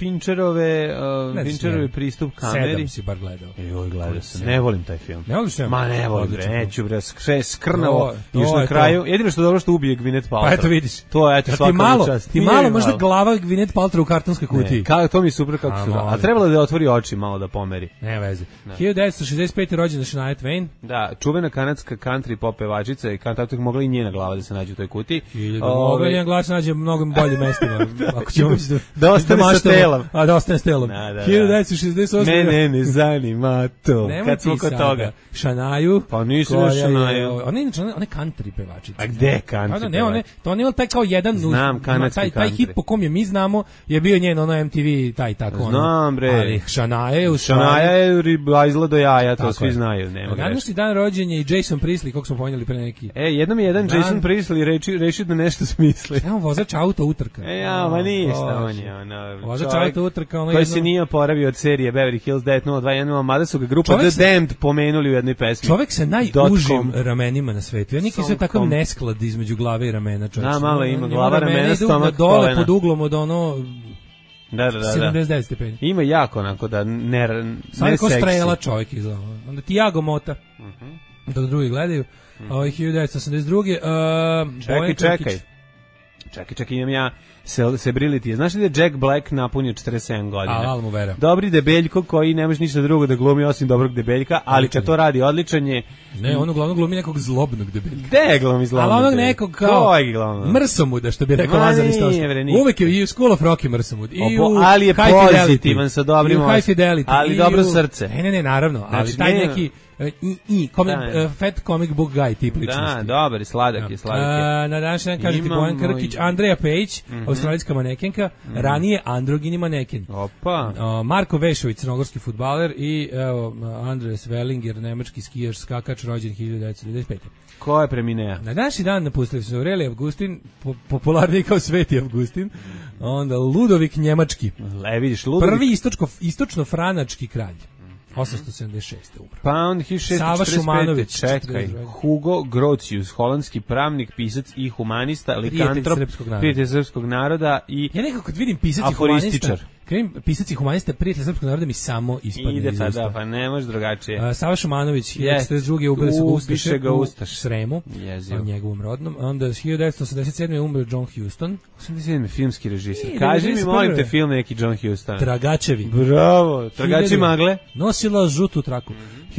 Fincherove pristup kameri. 7 si bar gledao. Gledao sam. Ne volim taj film. Ne voliš film? Ma ne volim, neću skrnavo. Još na kraju, jedino što dobro što ubije Gwyneth Paltrow. Pa eto vidiš. To je svaka čast. Ti malo možda glava Gwyneth Paltrow u kartonskoj kutiji. To mi je super kako su. A trebalo da otvori oči malo da pomeri. Ne veze. 1965. rođena Shania Twain. Da, čuvena kanadska country pop pevačica i kantautorka, mogla i njena glava da se nađe u toj kutiji. Mogla i njena glava se nađe u mnogim boljim mestima. Ako ćemo da ostane sa telom. Da ostane s telom. 1968. Mene ne zanima to. Kad smo kod toga. Shanaju. Pa nisu Shanaju. Ona je country pevačica. A gde country? Ne, to on ima taj kao jedan. Znam, kanadski country. Taj hit po kom je mi znamo je bio njen MTV taj tako. Znam bre. Ali Shania je ribajzla do jaja, to svi znaju. Današnji dan rođen je i Jason Priestley, kog smo ponijeli pre neki. Jednom je jedan Jason Priestley rešio da nešto smisli. On vozač auto utrka. Ma ništa, on je vozač auto utrka. Koji se nije oporavio od serije Beverly Hills 90210, mada su ga grupa The Damned pomenuli u jednoj pesmi. Čovek sa najužim ramenima na svetu. Ja nikad sve takav nesklad između glave i ramena. Malo ima glava, ramena, stomak, kolena. Dole pod uglom od 79 stepeni. Ima jako onako da ne seksi. Samo strela čovjek izgleda. Onda Tiago Mota. Da drugi gledaju. 1982. Čekaj, imam ja Celebrity. Znaš li da Jack Black napunio 47 godina? Al mu vera. Dobri debeljko koji ne može ništa drugo da glumi osim dobrog debeljka, ali kad to radi odličan je. Ne, on uglavnom glumi nekog zlobnog debeljka. Gde glumi zlobnog? Ali onog nekog kao mrsomuda, što bi rekao Lazar iz Tosta. Uvek je i u School of Rock i mrsamud. Ali je pozitivan sa dobrim osjećajem. Ali dobro srce. Ne, naravno. Ali taj neki fat comic book guy tip ličnosti. Da, dobar, sladak je. Na današnji dan kažete Bojan Krkić, Andrea Page, australijska manekenka, ranije androgini maneken. Opa. Marko Vešović, crnogorski fudbaler i Andres Wellinger, nemački skijaš, skakač, rođen 1995. Ko je preminea? Na današnji dan napustili su Aurelije Avgustin, popularniji kao Sveti Avgustin, onda Ludovik Njemački, vidiš, Ludovik... prvi istočno-franački kralj. 876. umro. Pa on 1645. Čekaj. Hugo Grotius, holandski pravnik, pisac i humanista, likantrop, prijatelj srpskog naroda i ja nekako kad vidim pisac i humanista, pisac i humanista, prijatelj srpskog naroda mi samo ispadne ide iz usta. Pa ne može drugačije. Sava Šumanović, 1942. ubili su Ustaše ga Ustaš. Sremu, o njegovom rodnom. Onda 1987. umro John Huston. 87. filmski režiser. Kaži mi, molim te, film neki John Huston. Tragačevi. Bravo, Tragači magle. Nosila žutu traku.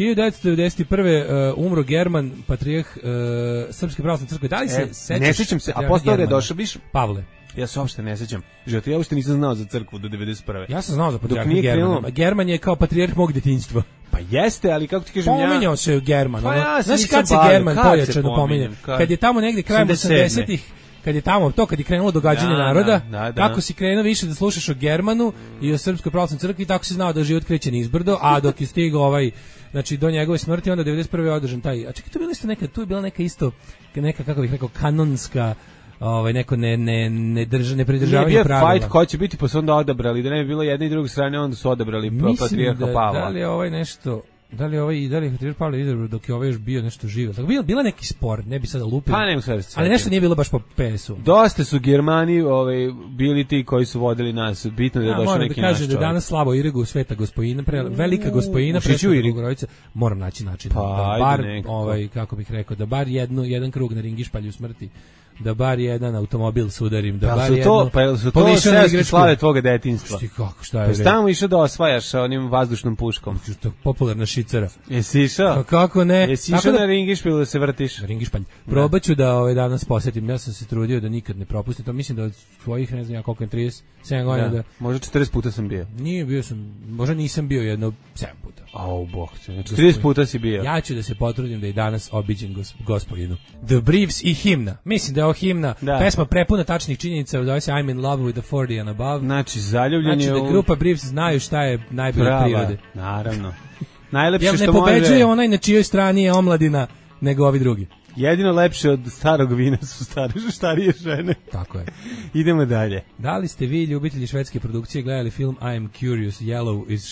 1991. Umro German, patrijeh Srpske pravoslavne crkve. Da li se sećaš? Ne sećam se, a posle toga je došao biš Pavle. Ja se uopšte ne sećam. Ja uopšte nisam znao za crkvu do 91. Ja sam znao za patrijarha Germana. German je kao patrijarh mog detinjstva. Pa jeste, ali kako ti kažem ja... Pominjao se German. Pa ja znaš kad se German pojačano pominje? Kad je tamo negde krajem 80-ih, kad je tamo to, kad je krenulo događanje naroda, kako si krenuo više da slušaš o Germanu i o Srpskoj pravoslavnoj crkvi, tako si znao da život kreće nizbrdo, a dok je stigao znači do njegove smrti, onda 91. je održan taj, a čekaj, tu je bila neka isto, neka, kako bih rekao, kanonska, neko ne pridržavanje pravila. Bio fight ko će biti, pa su onda odabrali, da ne bi bilo jedne i druge strane, onda su odabrali patrijarha Pavla. Da li je nešto... Da li je Patrijarh Pavle izabrao dok je još bio nešto živo? Tako bila neki spor, ne bi sada lupio. Pa nema sve. Ali nešto nije bilo baš po PS-u. Dosta su Germani bili ti koji su vodili nas. Bitno da je došao neki naš čovjek. Moram da kaže da danas Slavo Irigu, Sveta Gospojina, velika Gospojina, Presveta Bogorodica, moram naći način da bar kako bih rekao, da bar jedan krug na ringišpalju smrti, da bar jedan automobil sudarim, da bar jedno... Pa su to seoske slave tvoga detinjstva? Šta je? Pa tamo išao da osvajaš sa onim vazdušnom puškom. Popularna šicara. Jesi išao? Kako ne? Jesi išao na ringišpalju da se vrtiš? Ringišpalj. Probaću da danas posjetim. Ja sam se trudio da nikad ne propustim. To mislim da od svojih, ne znam ja koliko je, 37 godina da... Možda 40 puta sam bio. Nije, bio sam, možda nisam bio jedno 7 puta. Au, bog te. 40 puta si bio. Ja ću da se potrudim da i danas obiđem Gospodinu. The Briefs i himna. Mislim da je ovo himna, pesma prepuna tačnih činjenica, zove se I'm in love with the 40 and above. Znači, zaljubljen je da grupa Briefs znaju šta je najbolje prirode. Naravno. Najlepše što ne pobeđuje onaj na čijoj strani je omladina nego ovi drugi. Jedino lepše od starog vina su starije žene. Tako je. Idemo dalje. Da li ste vi, ljubitelji švedske produkcije, gledali film I am Curious Yellow iz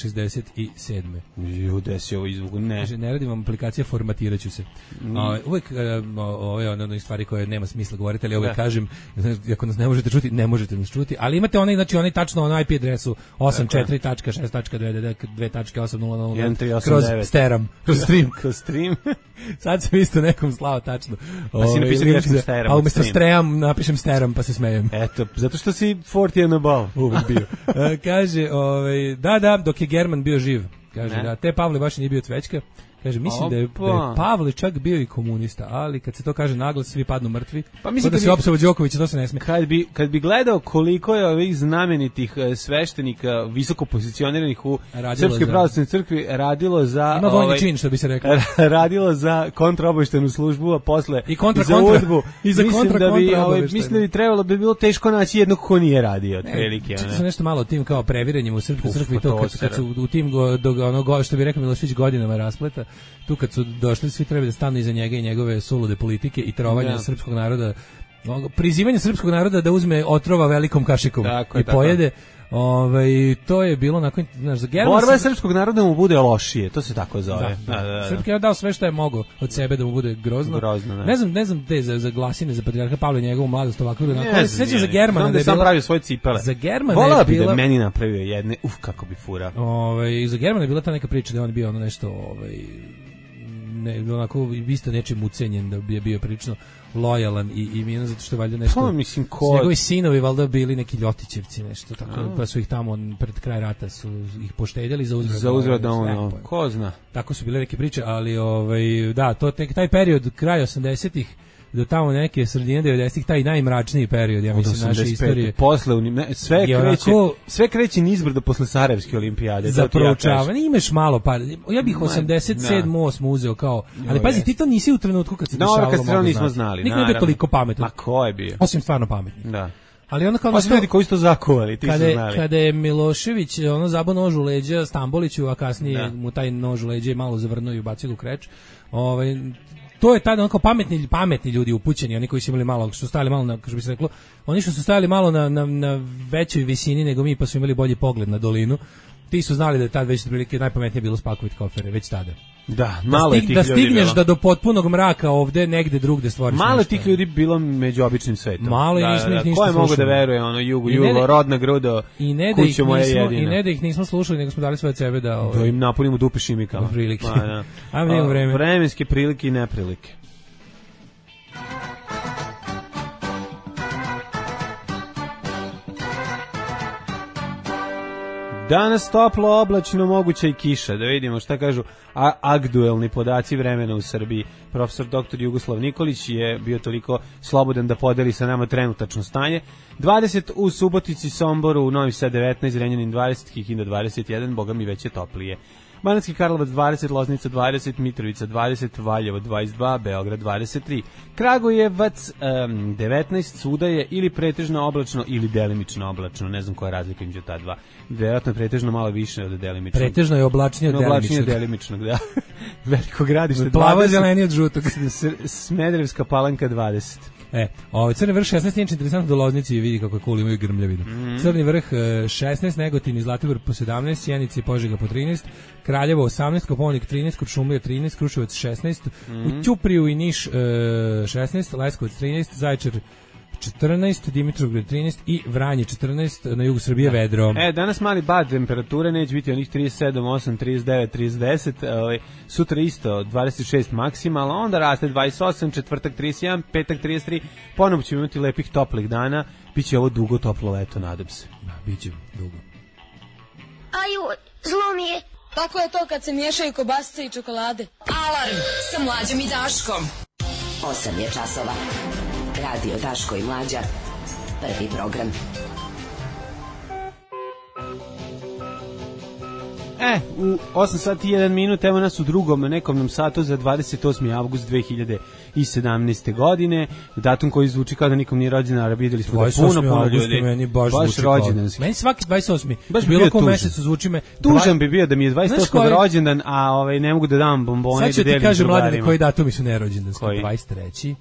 67. Gde se ovo izvuku? Ne. Kaže, ne radim vam aplikacija, formatirat ću se. Uvijek, ovo je ono stvari koje nema smisla govoriti, ali uvijek kažem, ako nas ne možete čuti, ne možete nas čuti, ali imate onaj tačno onaj IP adresu 84.6.2.8.0.0 kroz steram, kroz stream. Sad sam isto nekom slao tačno. A si napisao greškom steram. A umjesto stream napišem steram pa se smejem. Eto, zato što si 40 and above. Uvijek bio. Kaže, dok je German bio živ. Kaže, da, te Pavle baš nije bio cvećka. Kaže, mislim da je Pavle čak bio i komunista, ali kad se to kaže naglas, svi padnu mrtvi. Pa mislim da se opsao Đoković, to se ne sme. Kad bi gledao koliko je ovih znamenitih sveštenika, visoko pozicioniranih u Srpskoj pravoslavnoj crkvi radilo za... Ima vojni čin, što bi se reklo. Radilo za kontraobaveštajnu službu, a posle i za udbu. Mislim da bi trebalo bi bilo teško naći jednog ko nije radio. Čito sam nešto malo o tim kao previranjem u Srpskoj crkvi, to kad su u tim, što bi rekao Milošević, godinama raspleta, tu kad su došli, svi treba da stanu iza njega i njegove sulude politike i trovanja srpskog naroda, prizivanje srpskog naroda da uzme otrova velikom kašikom i pojede. To je bilo nakon, znaš, za German... Borba srpskog naroda mu bude lošije, to se tako zove. Srpski je dao sve što je mogao od sebe da mu bude grozno. Ne znam te za glasine, za patrijarha Pavla i njegovu mladost ovako. Sećam za Germana da je sam pravio svoje cipele. Za Germana je bila... da meni napravio jedne, kako bi fura. Za Germana je bila ta neka priča da on bio ono nešto, onako isto nečim ucenjen, da bi je bio prilično lojalan i mirno, zato što je valjda nešto... Njegovi sinovi valjda bili neki ljotićevci, nešto tako, pa su ih tamo pred kraj rata su ih poštedjeli za uzvrat da ono, ko zna. Tako su bile neke priče, ali da, to taj period, kraj 80-ih, do tamo neke sredine 90-ih, taj najmračniji period, ja mislim, naše istorije. Posle sve kreće nizbrdo posle Sarajevske olimpijade. Za proučavanje, imaš malo par. Ja bih 87. 8. uzeo kao, ali pazi, ti to nisi u trenutku kad se dešavalo. Kad se nismo znali. Niko ne bio toliko pametan. Ma ko je bio? Osim stvarno pametni. Da. Ali onda kao ljudi koji su to zakovali, ti su znali. Kada je Milošević zabao nož u leđa Stamboliću, a kasnije mu taj nož u leđa malo zavrnuo i ubacio u kreč. To je tada onako pametni ljudi upućeni, oni koji su imali malo, što stajali malo na, kako bi se reklo, oni što su stajali malo na većoj visini nego mi, pa su imali bolji pogled na dolinu. Ti su znali da je tad već prilike najpametnije bilo spakovati kofere, već tada. Da, malo je tih ljudi. Da stigneš da do potpunog mraka ovde negde drugde stvoriš. Malo tih ljudi bilo među običnim svetom. Malo i nismo ih ništa slušali. Ko je mogu da veruje ono jugu, rodna grudo, kuću moja jedina. I ne da ih nismo slušali, nego smo dali sve od sebe da im napunimo dupe šimikama. Prilike. Ajmo nemo vreme. Vremenske prilike i neprilike. Danas toplo, oblačno, moguća i kiša. Da vidimo šta kažu aktuelni podaci vremena u Srbiji. Profesor dr. Jugoslav Nikolić je bio toliko slobodan da podeli sa nama trenutačno stanje. 20 u Subotici, Somboru, u Novi Sad 19, Zrenjanin 20, Kikinda 21, boga mi već je toplije. Banatski Karlovac 20, Loznica 20, Mitrovica 20, Valjevo 22, Beograd 23, Kragujevac 19, svuda je ili pretežno oblačno ili delimično oblačno, ne znam koja je razlika između ta dva. Vjerojatno pretežno malo više od delimičnog. Pretežno je oblačnije od delimičnog, da. Veliko gradište 20. Plavo zelenije od žutog. Smederevska Palanka 20. Crni vrh 16 inč, interesantno do Loznici i vidi kako je cool, imaju grmljavinu. Crni vrh 16, Negotin i Zlatibor po 17, Sjenica i Požega po 13, Kraljevo 18, Koponik 13, Kuršumlija 13, Kruševac 16, u Ćupriju i Niš 16, Leskovac 13, Zaječar 14, Dimitrovgrad 13 i Vranje 14, na jugu Srbije vedro. Danas mali pad temperature, neće biti onih 37, 8, 39, 30, sutra isto 26 maksimalno, onda raste 28, četvrtak 31, petak 33, ponovno ćemo imati lepih toplih dana, bit će ovo dugo toplo leto, nadam se. Bit će dugo. Aju, zlo mi je. Tako je to kad se miješaju kobasice i čokolade. Alarm sa Mlađom i Daškom. 8 je časova. Radio Daško i Mlađa. Prvi program. U 8 sati i 1 minut, evo nas u drugom nekovnom satu za 28. avgust 2017. godine, datum koji zvuči kao da nikom nije rođendan, a vidjeli smo da puno ljudi, meni baš rođendanski. Meni svaki 28. Baš bilo kom mesecu zvuči me. Tužan bi bio da mi je 28. rođendan, a ne mogu da dam bombone i da delim s drugarima. Sad ću ti kažem, mladine, koji datumi su nerođendanski. 23.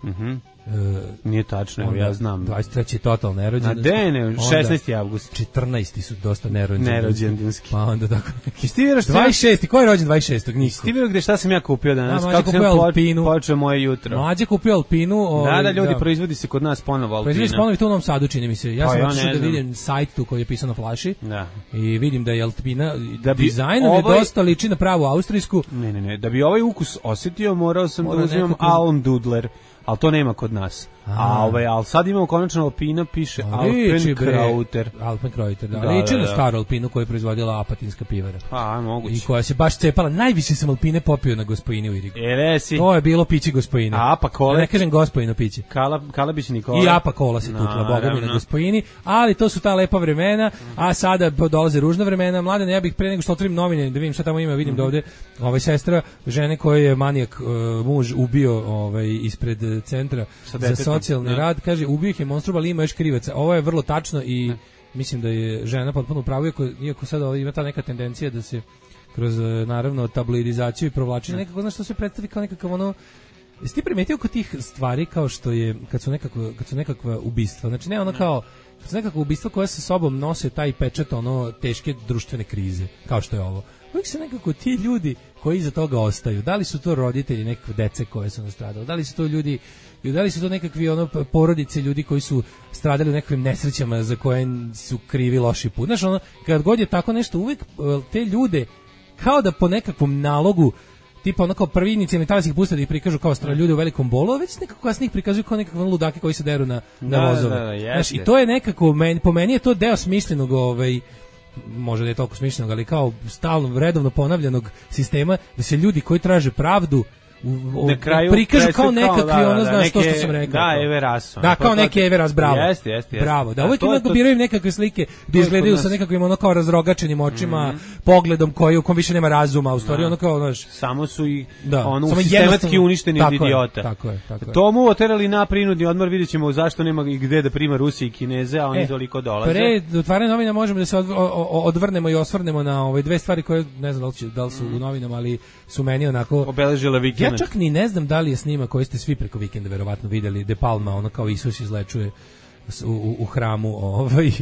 Nije tačno, ja znam. 23. je total nerođendanski. A ne, 16. avgust. 14. su dosta nerođendanski. Pa onda tako. Ti vjeraš 26. Ko je rođen 26. Niko. Ti vjeraš gde šta sam ja kupio danas? Kako sam počeo moje jutro. Mlađe kupio Alpinu. Da, ljudi, proizvodi se kod nas ponovo Alpina. Proizvodi se ponovo i to u Novom Sadu, čini mi se. Ja sam otišao da vidim sajt tu koji je pisan na flaši. I vidim da je Alpina dizajnom je dosta liči na pravu austrijsku. Ne. Da bi ovaj ukus osjetio, morao sam da uzimam Almdudler. Ali to nema kod nas. Ali sad imamo konačno Alpina, piše Alpenkrauter. Alpenkrauter, da. Liči na staru Alpinu koju je proizvodila Apatinska pivara. Moguće. I koja se baš cepala. Najviše sam Alpine popio na Gospojini u Irigu. Resi. To je bilo piće Gospojine. Apa Kola. Da ne kažem Gospojino piće. Kalabić Nikola. I Apa Kola se tukla, boga mi na Gospojini. Ali to su ta lepa vremena, a sada dolaze ružna vremena. Mladene, ja bih pre nego što otvorim novine, da vidim šta tamo ima, vidim da ovde sestra žene koje je manijak muž ubio ispred centra za socijalni rad, kaže, ubio ih je monstrum, ali ima još krivaca. Ovo je vrlo tačno i mislim da je žena potpuno pravo, iako sad ima ta neka tendencija da se kroz, naravno, tabloidizaciju i provlačenje nekako, znaš, što se predstavi kao nekakav jesi ti primetio kod tih stvari kao što je, kad su nekakva ubistva, znači ne ono kao, kad su nekakva ubistva koja sa sobom nose taj pečat teške društvene krize, kao što je ovo. Uvijek se nekako ti ljudi koji iza toga ostaju, da li su to roditelji nekakve dece koje su nastradali, da li su to ljudi, da li su to nekakvi porodice ljudi koji su stradali u nekakvim nesrećama za koje su krivi loši put. Znaš, kad god je tako nešto, uvijek te ljude kao da po nekakvom nalogu, tipa kao prvi inicijalni talas ih puste da ih prikažu kao ljude u velikom bolu, a već nekako kasnije ih prikazuju kao nekakve ludake koji se deru na vozove. Znaš, i to je nekako, po meni je to deo smišljenog, možda da je toliko smišljenog, ali kao stalno, redovno ponavljanog sistema, da se ljudi koji traže pravdu prikažu kao nekakvi, znaš to što sam rekao. Da, Everas. Da, kao neki Everas, bravo. Jeste. Bravo, da uvijek biraju nekakve slike da izgledaju sa nekakvim kao razrogačenim očima, pogledom u kom više nema razuma, u stvari kao, znaš. Samo su i sistematski uništeni od idiota. Tako je. Tomu oterali na prinudni odmor, vidjet ćemo zašto nema gde da prima Rusija i Kineze, a oni toliko dolaze. Pre otvaranja novina možemo da se odvrnemo i osvrnemo na dve stvari koje, ne znam da li su u novinama, ali su meni onako obeležile vikend. Ja čak ni ne znam da li je snimak koji ste svi preko vikenda verovatno vidjeli, De Palma, kao Isus izlečuje u hramu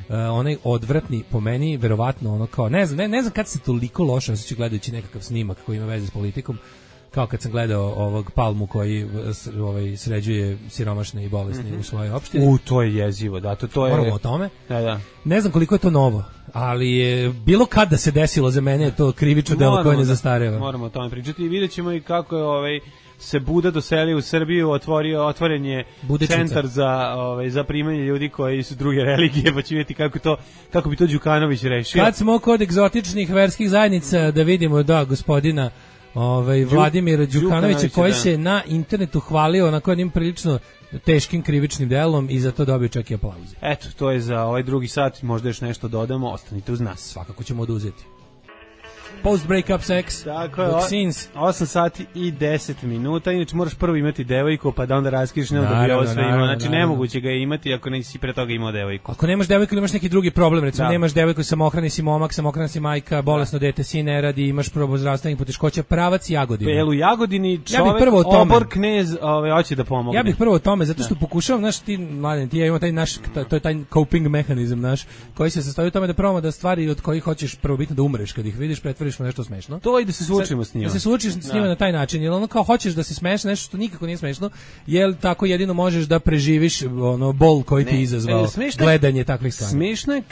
onaj odvratni po meni, verovatno ono kao, ne znam kad se toliko loše osjećam gledajući nekakav snimak koji ima veze s politikom, kao kad sam gledao ovog Palmu koji sređuje siromašne i bolesne u svojoj opštini. To je jezivo, da, to je... Moramo o tome. Da. Ne znam koliko je to novo, ali je bilo kad da se desilo za mene je to krivično delo koje ne zastareva. Moramo o tome pričati i vidjet ćemo i kako je se Buda doselio u Srbiju, otvoren je centar za primanje ljudi koji su druge religije, pa će vidjeti kako bi to Đukanović rešio. Kad smo kod egzotičnih verskih zajednica, da vidimo gospodina Vladimira Đukanovića koji se na internetu hvalio onako jednim prilično teškim krivičnim delom i za to dobio čak i aplauze. Eto, to je za ovaj drugi sat, možda još nešto dodamo, ostanite uz nas. Svakako ćemo oduzeti. Post-breakup sex, tako je, 8 sati i 10 minuta, inače moraš prvo imati devojku, pa da onda raskriš da bi ovo sve imao, znači nemoguće ga imati ako nisi pre toga imao devojku. Ako nemaš devojku, imaš neki drugi problem, recimo nemaš devojku, samohrani si momak, samohrana si majka, bolesno dete, sin ne radi, imaš problem zdravstvenih poteškoća, pravac Jagodina. U Jagodini čovek, obor knez, hoće da pomogne. Ja bih prvo o tome, zato što pokušavam, znaš, ti, mladen, ti imamo taj naš, to je taj coping mehanizam naš, koji se sastoji u tome da probamo da stvari od kojih hoćeš prvobitno da umreš kad ih vidiš, pretvoriš nešto smešno. To i da se suočimo s njima. Da se suočiš s njima na taj način, jer ono kao hoćeš da se smeješ nešto što nikako nije smešno, jer tako jedino možeš da preživiš bol koji ti izazvao gledanje takvih stvari. Smešno je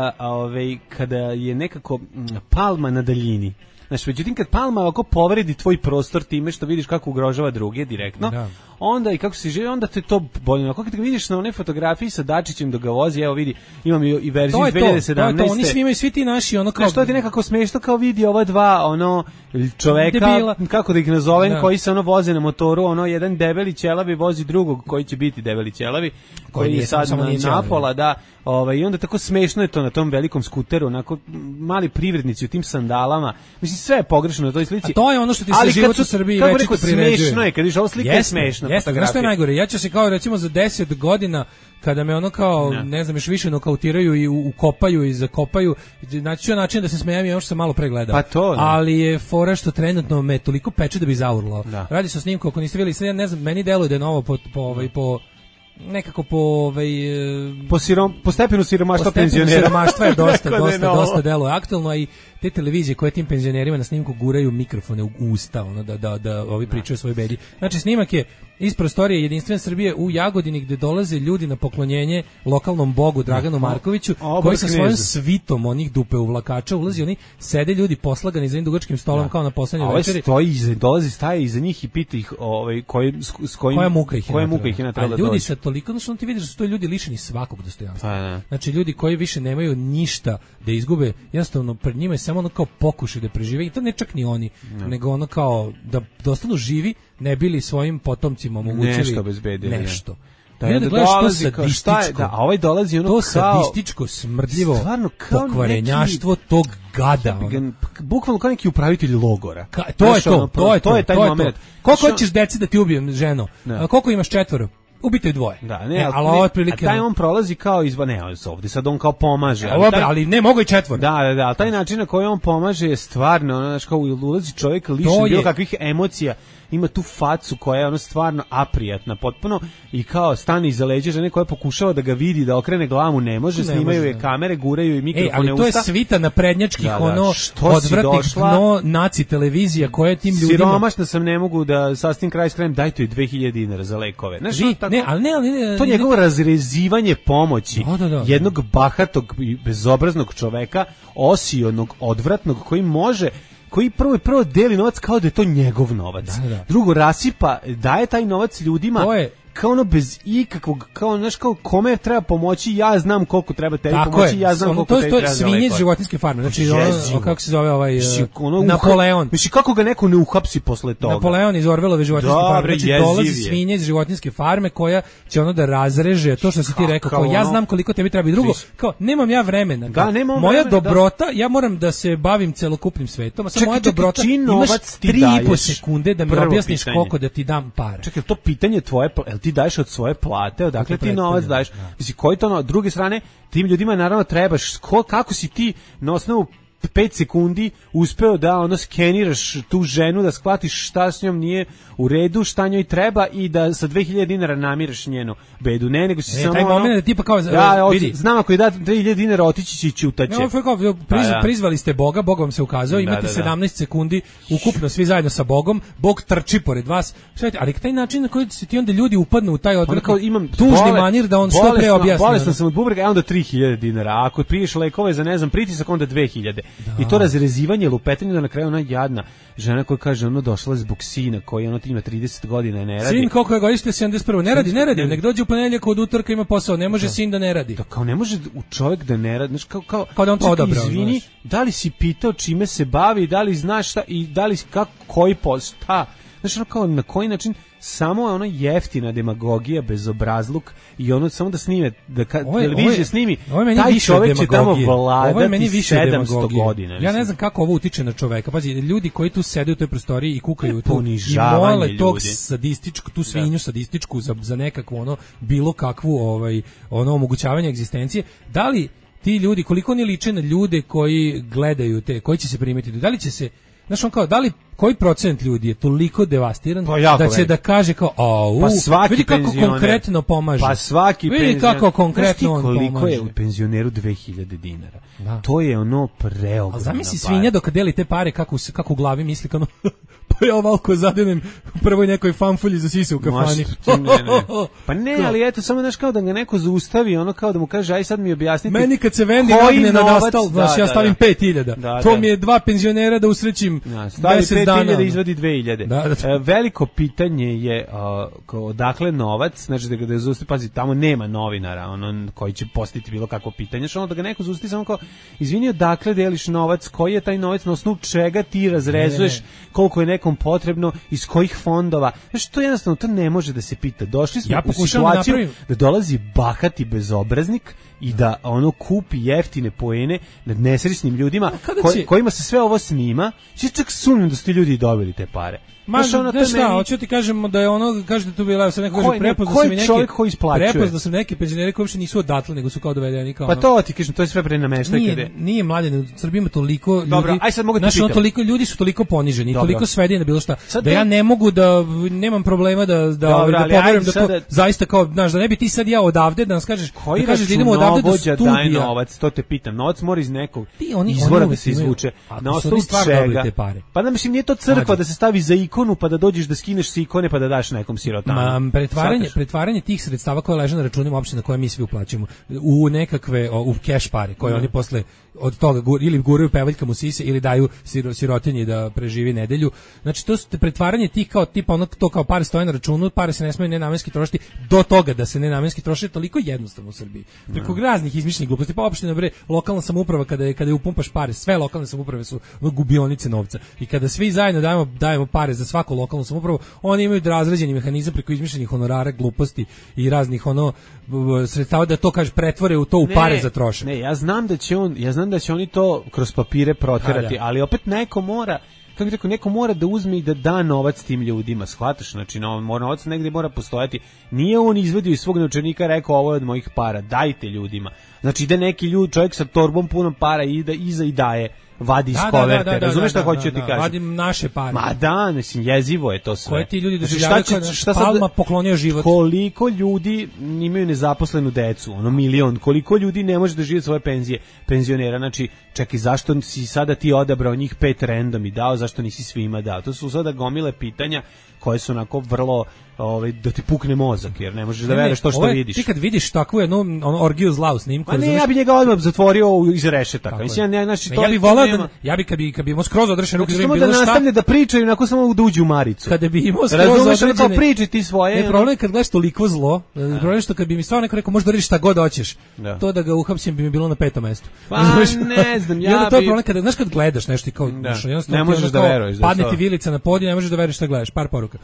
kada je nekako Palma na daljini. Znači, međutim, kad Palma ovako povredi tvoj prostor time što vidiš kako ugrožava druge direktno, onda i kako se živi, onda te to bolje. Ako kad ga vidiš na onoj fotografiji sa Dačićem dok ga vozi, evo vidi, imam i verziju 2017. To, oni svi imaju, svi ti naši, ono kao... Što ti nekako smešno kao vidi ova dva, čoveka, debila. Kako da ih nazovem, koji se voze na motoru, jedan debeli ćelavi vozi drugog koji će biti debeli ćelavi, koji je sad napola, da, i onda tako smešno je to na tom velikom skuteru, onako mali privrednici u tim sandalama, mislim sve je pogrešno na toj slici. A to je ono što ti se život u Srbiji večito priređuje. Smešno je, kad vidiš ovo slika je smešno. Jeste, znaš što je najgore? Ja ću se kao recimo za 10 godina kada me ne znam, još više nokautiraju i ukopaju i zakopaju, naći ću način da se smejem i ono što sam malo pregledao. Pa to, ali je fora što trenutno me toliko peče da bi zaurlao. Radi se o snimku, ako niste vidjeli, sad ne znam, meni deluje da je novo nekako po stepenu siromaštva penzionera. Siromaštva je dosta deluje aktualno, i te televizije koje tim penzionerima na snimku guraju mikrofone u usta, da ovi pričaju svoj bedi. Znači, snimak je iz prostorije Jedinstvene Srbije u Jagodini, gde dolaze ljudi na poklonjenje lokalnom bogu Draganu Markoviću, koji sa svojom svitom onih dupe uvlakača ulazi, oni sede ljudi poslagani za jednim dugačkim stolom kao na poslednjoj večeri. Staje iza njih i pita ih koja muka ih je natrala. Ljudi sa toliko, znači ti vidiš da su to ljudi lišeni svakog dostojanstva. Znači ljudi koji više nemaju ništa da izgube, jednostavno pred njima je samo ono kao pokušaj da prežive, i to ne čak ni oni, nego ono kao da ostanu živi, ne bili svojim potomcima omogućili nešto obezbedili. Nešto. Da dolazi to sadističko, a ovaj dolazi ono to sadističko, smrdljivo pokvarenjaštvo tog gada. Bukvalno kao neki upravitelj logora. To je taj moment. Koliko hoćeš deci da ti ubijem, ženo? Koliko imaš 4? Ubite dvoje. Ali otprilike taj on prolazi kao ovdje sad on kao pomaže. Ali ne mogu i 4. Da, taj način na koji on pomaže je stvarno, znači kao ulazi čovjek lišen bilo kakvih emocija, ima tu facu koja je stvarno aprijatna potpuno i kao stane iza leđa žene koja pokušava da ga vidi, da okrene glavu, ne može, snimaju je kamere, guraju i mikrofone usta. Ali to je svita naprednjačkih odvratnih naci televizija koje tim ljudima... Siromašna sam, ne mogu da sastim kraj s krajem, dajte joj 2000 dinara za lekove. To njegovo razrezivanje pomoći jednog bahatog i bezobraznog čoveka, osionog, odvratnog, koji prvo deli novac kao da je to njegov novac. Drugo, rasipa, daje taj novac ljudima kao bez ikakvog, kao kome treba pomoći, ja znam koliko treba tebi pomoći, ja znam koliko tebi treba za lekove. To je svinje iz životinjske farme, znači kako se zove Napoleon. Mislim, kako ga neko ne uhapsi posle toga? Napoleon iz Orvelove životinjske farme, znači dolazi svinje iz životinjske farme koja će da razreže to što si ti rekao, kao ja znam koliko tebi treba, i drugo, kao nemam ja vremena, moja dobrota, ja moram da se bavim celokupnim svetom, a sad moja dobrota, imaš 3,5 sekunde da mi objasniš koliko da ti dam para. Čekaj, to pitanje tvoje, ti daješ od svoje plate, odakle ti novac daješ? Mislim, koji to, druge strane, tim ljudima naravno trebaš, kako si ti na osnovu 5 sekundi uspeo da ono skeniraš tu ženu, da shvatiš šta s njom nije u redu, šta njoj treba i da sa 2000 dinara namiraš njenu bedu. Ne, nego si samo taj moment da tipa kao vidi. Znam ako je da 2000 dinara otići će i ćutaće. Prizvali ste Boga, Bog vam se ukazao, imate 17 sekundi ukupno svi zajedno sa Bogom, Bog trči pored vas. Šajte, ali taj način na koji se ti onda ljudi upadnu u taj odvrtno tužni manir da on što pre objasni. Bolestan sam od bubrega, onda 3000 dinara. A ako piješ lekove za ne znam pritisak, onda 2000. I to razrezivanje, lupetanje, da na kraju ona jadna žena koja kaže ono došla zbog sina koji ono ima 30 godina i ne radi. Sin koliko je godište 71. Ne radi, nek dođe u ponedeljak od utorka ima posao, ne može sin da ne radi. Da kao ne može čovjek da ne radi, znači kao da on to odabrao. Izvini, da li si pitao čime se bavi, da li znaš šta i da li koji posao, znači ono kao na koji način samo je ono jeftina demagogija, bezobrazluk i ono samo da snime, da televizija snimi, taj čovjek će tamo vladati 700 godina. Ja ne znam kako ovo utiče na čoveka. Pazi, ljudi koji tu sede u toj prostoriji i kukaju tu i mole tog sadističku, tu svinju sadističku za nekakvu ono, bilo kakvu ono omogućavanje egzistencije, da li ti ljudi, koliko oni liče na ljude koji gledaju te, koji će se primiti, da li će se, znaš on kao, da li koji procent ljudi je toliko devastiran da će da kaže kao vidi kako konkretno pomaže. Pa svaki vidi kako konkretno on pomaže. Koliko je u penzioneru 2000 dinara. Da. To je ono preogromno. A zamisli svinja dok deli te pare kako u glavi misli kao pa ja ovako zadenem u prvoj nekoj fanfulji za sise u kafani. Pa ne, ali eto samo znaš kao da ga neko zaustavi, ono kao da mu kaže aj sad mi objasnite. Meni kad se vendi nagne na nastal, znaš ja stavim 5000. To mi je 2 penzionera da usrećim. Stavim 5000 izvadi 2000. Veliko pitanje je odakle novac, znači da ga zaustavi, pazi, tamo nema novinara, ono koji će postaviti bilo kakvo pitanje, što ono da ga neko zaustavi samo kao izvini, odakle deliš novac, koji je taj novac, na osnovu čega ti razrezuješ, koliko je nekom potrebno, iz kojih fondova. Znači to jednostavno to ne može da se pita. Došli smo u situaciju da dolazi bahati bezobraznik i da ono kupi jeftine poene nad nesrećnim ljudima kojima se sve ovo snima. Čak sumnjam da su ti ljudi dobili te pare. Hoću ti kažemo da je ono, kažete tu bila se neko kaže prepoznao sam i neki čovjek koji isplaćuje. Prepoznao sam neki penzioneri koji uopšte nisu odatle, nego su kao dovedeni kao. Pa to ti kažem, to je sve prenameštanje. Nije mladen, u Srbiji ima toliko ljudi. Dobro, aj sad mogu ti pitati. Toliko ljudi su toliko poniženi, toliko svedeni na bilo šta. Da ja ne mogu da nemam problema da poverujem da to zaista kao, znaš, da ne bi ti sad ja odavde da nas kažeš, da kažeš da idemo odavde do studija. Novac, to te pitam. Novac mora iz nekog izvora da se izvuče. Na osnovu čega? Pa da mislim nije to crkva da se stavi za ikonu pa da dođeš da skineš s ikone pa da daš nekom sirotanu. Pretvaranje tih sredstava koje leže na računima opština koje mi svi uplaćujemo u nekakve u keš pare koje oni posle od toga ili guraju pevaljkama u sise ili daju sirotinji da preživi nedelju. Znači to je pretvaranje tih kao tipa ono to kao pare stoje na računu, pare se ne smiju nenamenski trošiti, do toga da se nenamenski troše toliko jednostavno u Srbiji. Preko raznih izmišljenih gluposti, pa opština lokalna samouprava kada je upumpaš pare, sve lokalne samouprave su gubionice novca. I kada svi zajedno dajemo pare za svaku lokalnu samoupravu, oni imaju razrađeni mehanizam preko izmišljenih honorara, gluposti i raznih sredstava da to kaže pretvore u to u pare za trošak. Ne, ja znam da će oni to kroz papire proterati, ali opet neko mora, kako bih rekao, neko mora da uzme i da da novac tim ljudima, shvataš, znači novac negdje mora postojati. Nije on izvadio iz svog novčanika rekao ovo je od mojih para, dajte ljudima. Znači ide neki čovjek sa torbom punom para i iza i daje, vadi iz koverte, razumiješ šta hoću ti kažem? Vadim naše pare. Ma da, mislim, jezivo je to sve. Koje ti ljudi doživljavaju kao Palma poklonio život? Koliko ljudi imaju nezaposlenu decu, milion, koliko ljudi ne može da žive svoje penzije, penzionera, znači, čekaj, zašto si sada ti odabrao njih 5 random i dao, zašto nisi svima dao? To su sada gomile pitanja koje su onako vrlo da ti pukne mozak, jer ne možeš da veruješ to što vidiš. Ti kad vidiš takvu jednu orgiju zla u snimku, pa ne, ja bi njega odmah zatvorio iz rešetaka. Mislim, ja bih volao da kad bi imao skroz odrešen ruke, samo da nastavlja da pričaju, onako samo da uđu u maricu. Kada bi imao skroz određene, kao priči ti svoje. Ne, problem je kad gledaš toliko zlo, problem je što kad bi mi stvarno neko rekao možda radiš šta god hoćeš, to da ga uhapsim bi mi bilo na 5. mestu. Pa ne znam, ja bi. To je problem kad gledaš nešto kao, ne možeš da veruješ. Padne ti vilica na podij, ne možeš da veruješ šta gledaš, par poruka.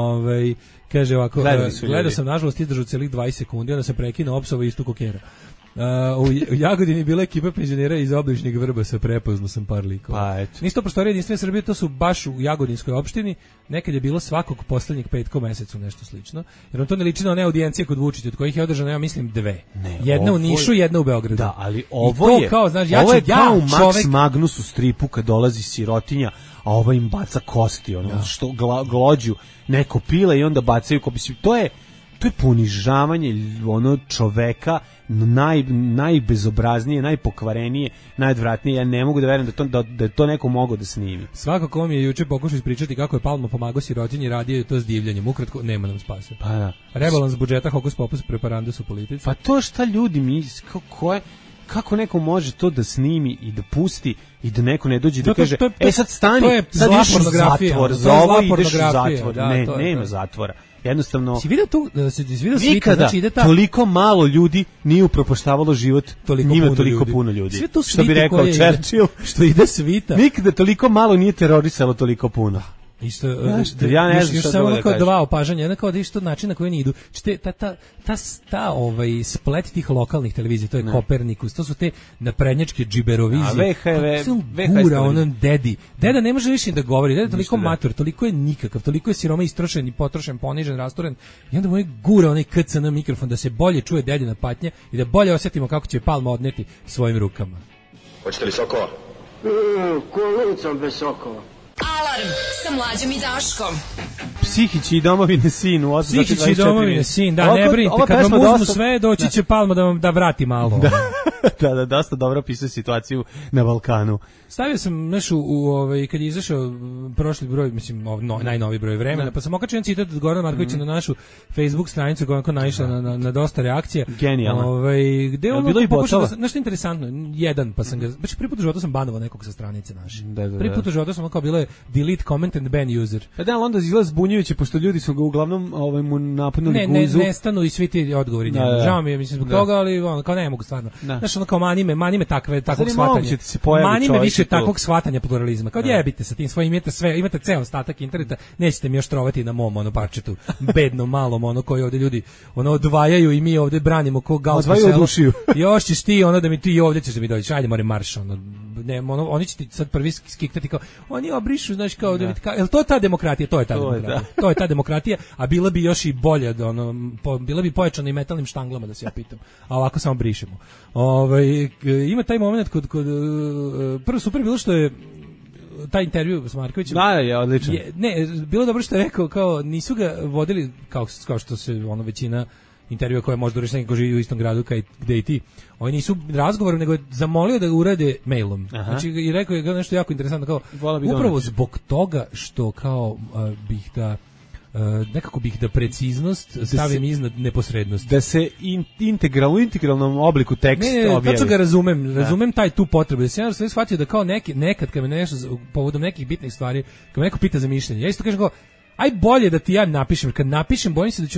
Kaže ovako, gledao sam nažalost izdržao celih 20 sekundi, onda se prekinuo opsova istu kokera. U Jagodini bila ekipa penzionera iz obližnjeg Vrbasa, prepoznao sam par likova. Pa eto. Nisu to prostorije Jedinstvene Srbije, to su baš u Jagodinskoj opštini. Nekad je bilo svakog poslednjeg petka u mesecu nešto slično. Jer on to ne liči na one audijencije kod Vučića, od kojih je održano, ja mislim, 2. Jedna u Nišu, jedna u Beogradu. Da, ali ovo je kao, znaš, ovo je kao u Max Magnus u stripu kad dolazi sirotinja, a ova im baca kosti, ono, što glođu neko pile i onda bacaju kopi. To je ponižavanje ono čoveka najbezobraznije, najpokvarenije, najodvratnije. Ja ne mogu da verujem da je to neko mogao da snimi. Svako ko mi je juče pokušao ispričati kako je Palma pomagao sirotinji, radio je to s divljanjem. Ukratko, nema nam spasa. Pa da. Rebalans budžeta, hokus pokus, preparandus u politici. Pa to šta ljudi misle, kako neko može to da snimi i da pusti i da neko ne dođe da kaže sad stani, sad ideš u zatvor, za ovo ideš u zatvor. Nema zatvora. Jednostavno, si vidio tu, nikada znači ide toliko malo ljudi nije upropaštavalo život njima toliko puno ljudi. Što bi rekao Churchill, što ide svita. Nikada toliko malo nije terorisalo toliko puno. Isto, ja ne znam šta samo da kažem. Dva opažanja, jedna kao da isto način na koji oni idu. Ta splet tih lokalnih televizija, to je Kopernikus, to su te naprednjačke džiberovizije. Gura onom dedi. Deda ne može više da govori, deda je toliko matur, toliko je nikakav, toliko je siroma istrošen i potrošen, ponižen, rasturen. I onda mu je gura onaj KCN mikrofon da se bolje čuje dedina patnja i da bolje osjetimo kako će Palma odneti svojim rukama. Hoćete li sokova? Kolicom bez sokova. Alarm sa Mlađom i Daškom. Psihići i domovine sin u 8:24. Psihići i domovine sin, da, ne brinite, kad vam uzmu sve, doći će Palma da vrati malo. Da, dosta dobro pisao situaciju na Balkanu. Stavio sam nešto kad je izašao prošli broj, mislim, najnoviji broj Vremena, pa sam okačio jedan citat od Gorana Markovića na našu Facebook stranicu, koja je naišla na dosta reakcija. Genijalno. Gde on pokušao da, nešto interesantno, jedan, pa sam ga, baš prvi put u životu sam banovao nekog sa stranice naše. Prvi put u životu sam kao bilo je delete comment and ban user. Pa da, onda izgleda zbunjujuće, pošto ljudi su ga uglavnom mu napunili guzu. Ne stanu i svi ti odgovori njemu. Žao mi je, mislim, zbog toga, ali kao ne mogu stvarno. Znaš, ono kao mani me takvog shvatanja. Mani me više takvog shvatanja pluralizma. Kao jebite sa tim svojim, imate ceo ostatak interneta, nećete mi još trovati na mom parčetu, bednom, malom, koji ovde ljudi odvajaju i mi ovde branimo ko galsko selo. Još ćeš ti, da mi ti ovde ćeš da mi dođeš, ajde more marš, oni će ti sad prvi skiktati kao, oni obrišu, znaš, kao, jel to je ta demokratija? To je ta demokratija. To je ta demokratija, a bila bi još i bolja, bila bi pojačana i metalnim štanglama, da se ja pitam. A ovako samo brišemo. Ima taj moment kod prvo super bilo što je taj intervju s Markovićem. Da, je odličan. Bilo dobro što je rekao, kao nisu ga vodili kao što se većina intervjua koje može doći neko živi u istom gradu gde i ti. Oni nisu razgovorom, nego je zamolio da urade mailom. Znači, i rekao je nešto jako interesantno, kao upravo zbog toga što kao nekako bih da preciznost stavim iznad neposrednosti. Da se u integralnom obliku tekst objavi. Ne, tačno ga razumem tu potrebu. Da se ja sve shvatio da kao nekad kad me nešto povodom nekih bitnih stvari, kad me neko pita za mišljenje, ja isto kažem kao, aj bolje da ti ja napišem, kad napišem bojim se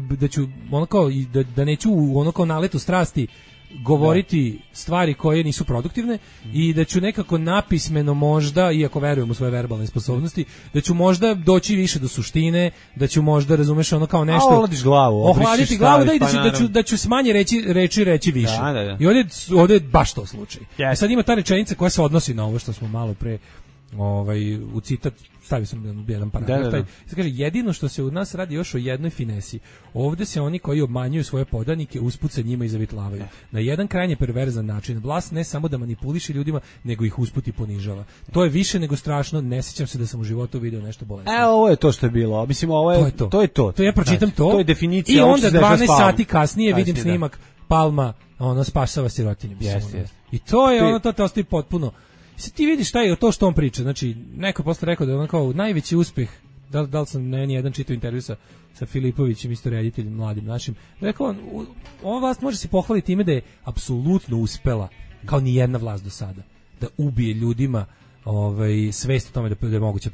da neću u naletu strasti govoriti stvari koje nisu produktivne i da ću nekako napismeno možda, iako verujem u svoje verbalne sposobnosti, da ću možda doći više do suštine, da ću možda, razumeš, kao nešto ohladiti glavu, da ću s manje reći više. Da. I ovdje je baš to slučaj. Yes. Sad ima ta rečenica koja se odnosi na ovo što smo malo pre u citat stavio sam jedan paragraf. Se kaže, jedino što se u nas radi još o jednoj finesi. Ovdje se oni koji obmanjuju svoje podanike usput sa njima i zavitlavaju. Na jedan krajnje perverzan način. Vlast ne samo da manipuliše ljudima, nego ih usput i ponižava. To je više nego strašno. Ne sjećam se da sam u životu video nešto bolesno. Ovo je to što je bilo. Mislim, to je to. To ja pročitam to. To je definicija. I onda 12 sati kasnije vidim snimak Palma, spasava sirotinju. I to je to te ostaje potpuno. Sad ti vidiš šta je to što on priča. Znači, neko posle rekao da je on kao najveći uspeh, da li sam jedan čitao intervju sa Filipovićem, isto rediteljem mladim našim, rekao ova vlast može se pohvaliti time da je apsolutno uspela, kao ni jedna vlast do sada, da ubije ljudima svest o tome da je moguća promjena.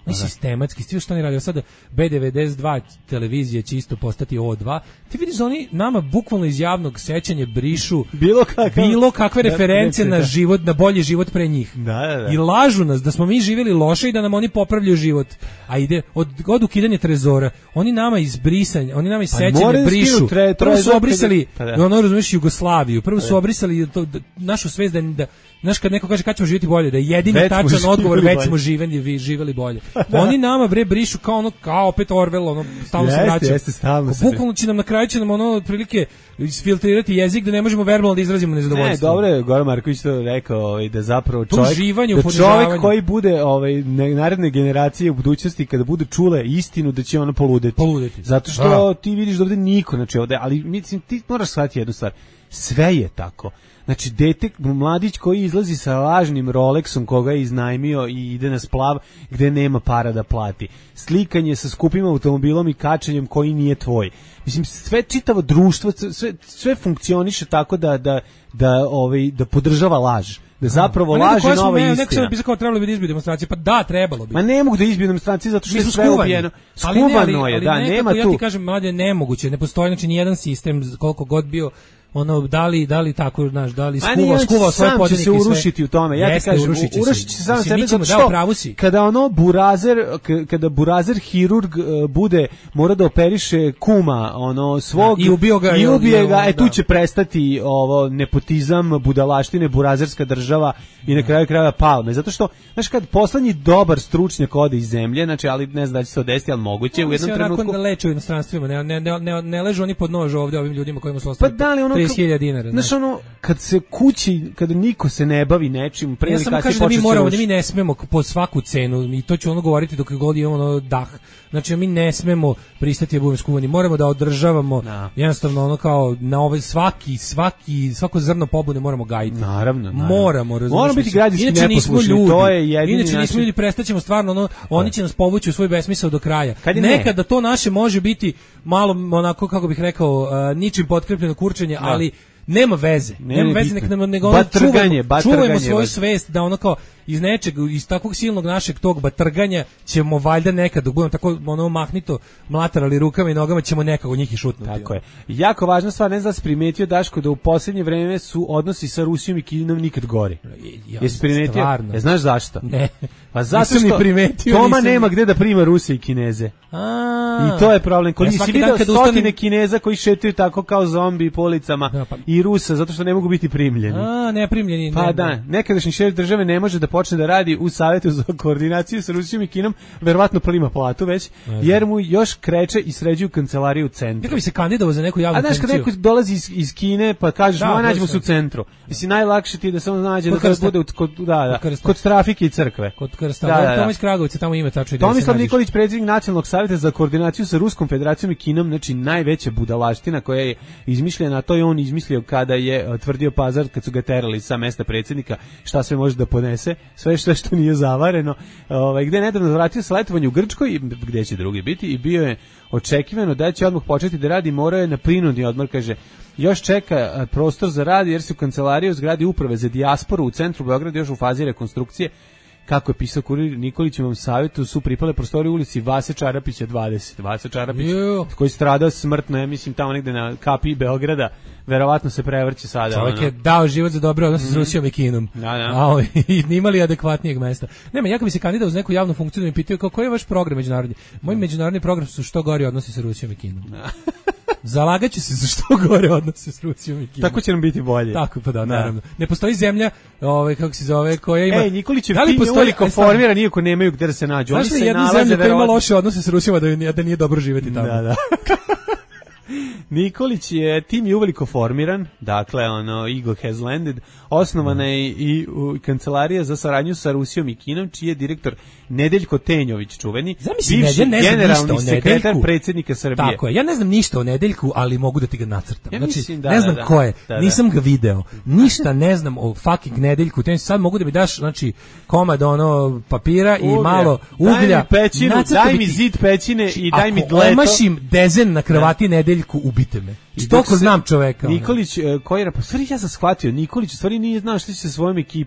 sistematski, svi što oni rade. Sada B92 televizija će isto postati O2. Ti vidiš da oni nama bukvalno iz javnog sećanja brišu bilo kakve reference na život, na bolji život pre njih. Da. I lažu nas da smo mi živjeli loše i da nam oni popravljaju život. A ide od ukidanja trezora. Oni nama iz brisanja, oni nama iz sećanja brišu. Prvo su obrisali, razumiješ, Jugoslaviju. Prvo su obrisali našu svest da znaš kad neko kaže kad ćemo živjeti bolje, da je jedini tačan odgovor već smo živeli bolje. Oni nama brišu kao opet Orwell, stalno se vraća. Bukvalno će nam na kraju otprilike isfiltrirati jezik da ne možemo verbalno da izrazimo nezadovoljstvo. Ne, dobro je Goran Marković to rekao da zapravo čovjek koji bude naredne generacije u budućnosti kada budu čule istinu da će ono poludeti. Zato što ti vidiš da ovde niko, znači ovde, ali mislim ti moraš shvatiti jednu stvar. Sve je tako. Znači, mladić koji izlazi sa lažnim Rolexom koga je iznajmio i ide na splav gde nema para da plati. Slikanje sa skupim automobilom i kačenjem koji nije tvoj. Mislim, sve čitavo društvo, sve funkcioniše tako da podržava laž. Da zapravo laži nova istina. Neko sam pisao trebalo bi da izbiju demonstracije, pa da, trebalo bi. Ma ne mogu da izbiju demonstracije zato što je sve ubijeno. Skuvano je, da, nema tu. Ja ti kažem, mlađe, nemoguće, ne postoji, znači nijedan sistem, koliko god bio, da li tako, znaš, da li skuvao svoje podanike i sve. Sam će se urušiti u tome, ja ti kažem, urušit će se sam sebe, zato što kada burazer hirurg bude mora da operiše kuma, svog, i ubije ga, tu će prestati ovo nepotizam, budalaštine, burazerska država i na kraju krajeva palme, zato što, znaš, kad poslednji dobar stručnjak ode iz zemlje, znači, ali ne znam da će se odesiti, ali moguće u jednom trenutku. Nakon da leče u inostranstvima, ne ležu oni pod nož ovdje ovim ljudima kojima su ostali 30.000 dinara. Znaš, kada niko se ne bavi nečim, pre ili kasnije počne se ruši. Da mi ne smemo po svaku cenu, i to ću govoriti dok god imamo dah. Znači, mi ne smemo pristati da budemo skuvani, moramo da održavamo jednostavno kao na ovaj svako zrno pobune moramo gajiti. Naravno. Moramo biti građanski neposlušni, to je jedini način. Inače nismo ljudi, prestaćemo stvarno, oni će nas povući u svoj besmisao do kraja. Nekada to naše može biti malo onako, kako bih rekao, ničim potkrepljeno kurčenje, ali nema veze, nego čuvajmo svoju svest da ono kao iz nečeg, iz takvog silnog našeg tog batrganja ćemo valjda nekad, dok budemo tako mahnito mlatarali rukama i nogama, ćemo nekako njih i šutnuti. Tako je. Jako važna stvar, ne znam da si primetio, Daško, da u posljednje vreme su odnosi sa Rusijom i Kinom nikad gori. Jesi primetio? Stvarno. Znaš zašto? Ne. Pa zato što Toma nema gde da prima Rusije i Kineze. I to je problem. Koliko si vidio stotine Kineza koji šetaju tako kao zombi po ulicama i Rusa, zato što ne mogu biti primljeni. Neprimljeni. Pa da, nekadašnji šef države ne može da počne da radi u Savetu za koordinaciju sa Rusijom i Kinom, verovatno prima platu već, jer mu još kreće i sređuju kancelariju u centru. Kako bi se kandidovao za neku javnu funkciju? A znaš, kad neko dolazi iz Kine, pa kažeš, nađemo se u centru. Mislim, najlakše ti da se on nađe da bude kod trafike i crkve. Kod Krsta. Tomić Kragovica, tamo ime tačno ide. Tomislav Nikolić, predsjednik Nacionalnog savjeta za koordinaciju sa Ruskom federacijom i Kinom, znači najveća budalaština koja je izmišljena, a to je on izmislio kada je tvrdio Pazar, kad su ga terali sa mesta predsjednika, šta sve može da podnese, sve što nije zavareno, gde je nedavno vratio sa letovanja u Grčkoj, gde će drugi biti, i bio je očekivano da će odmah početi da radi, morao je na prinudni odmor, kaže, još čeka prostor za rad, jer su kancelarije u zgradi uprave za dijasporu u centru Beograda još u fazi rekonstrukcije. Kako je pisao Kurir, Nikolićevom savjetu su pripale prostorije u ulici Vase Čarapića 20. Vasa Čarapić, koji stradao smrtno, ja mislim tamo negde na kapiji Beograda, verovatno se prevrće sada. Čovjek je dao život za dobro odnose s Rusijom i Kinom. I nimali adekvatnijeg mesta. Nema, ja kad bi se kandidao uz neku javnu funkciju da mi pitaju koji je vaš program međunarodni. Moj međunarodni program su što gori odnosi sa Rusijom i Kinom. Zalagaću se za što gore odnose s Rusijom i Kinom. Tako će nam biti bolje. Tako, pa da, naravno. Ne postoji zemlja, kako se zove, koja ima... Nikolićev tim je uveliko formiran, iako nemaju gde da se nađu. Znaš li jedna zemlja koja ima loše odnose s Rusijom, da nije dobro živjeti tamo? Da. Nikolić je, tim je uveliko formiran, dakle, Eagle has landed, osnovana je i kancelarija za saradnju sa Rusijom i Kinom, čiji je direktor Nedeljko Tenjović, čuveni, bivši generalni sekretar predsjednika Srbije. Tako je, ja ne znam ništa o Nedeljku, ali mogu da ti ga nacrtam. Znači, ne znam ko je, nisam ga video, ništa ne znam o fucking Nedeljku, sad mogu da mi daš, znači, komad papira i malo uglja. Daj mi zid pećine i daj mi dleto. Ako omašim dezen na kravati Nedeljku, ubite me. Toliko znam čoveka. Nikolić, koji je, stvari ja sam shvatio, Nikolić stvari nije znao što će sa svojom ekipom,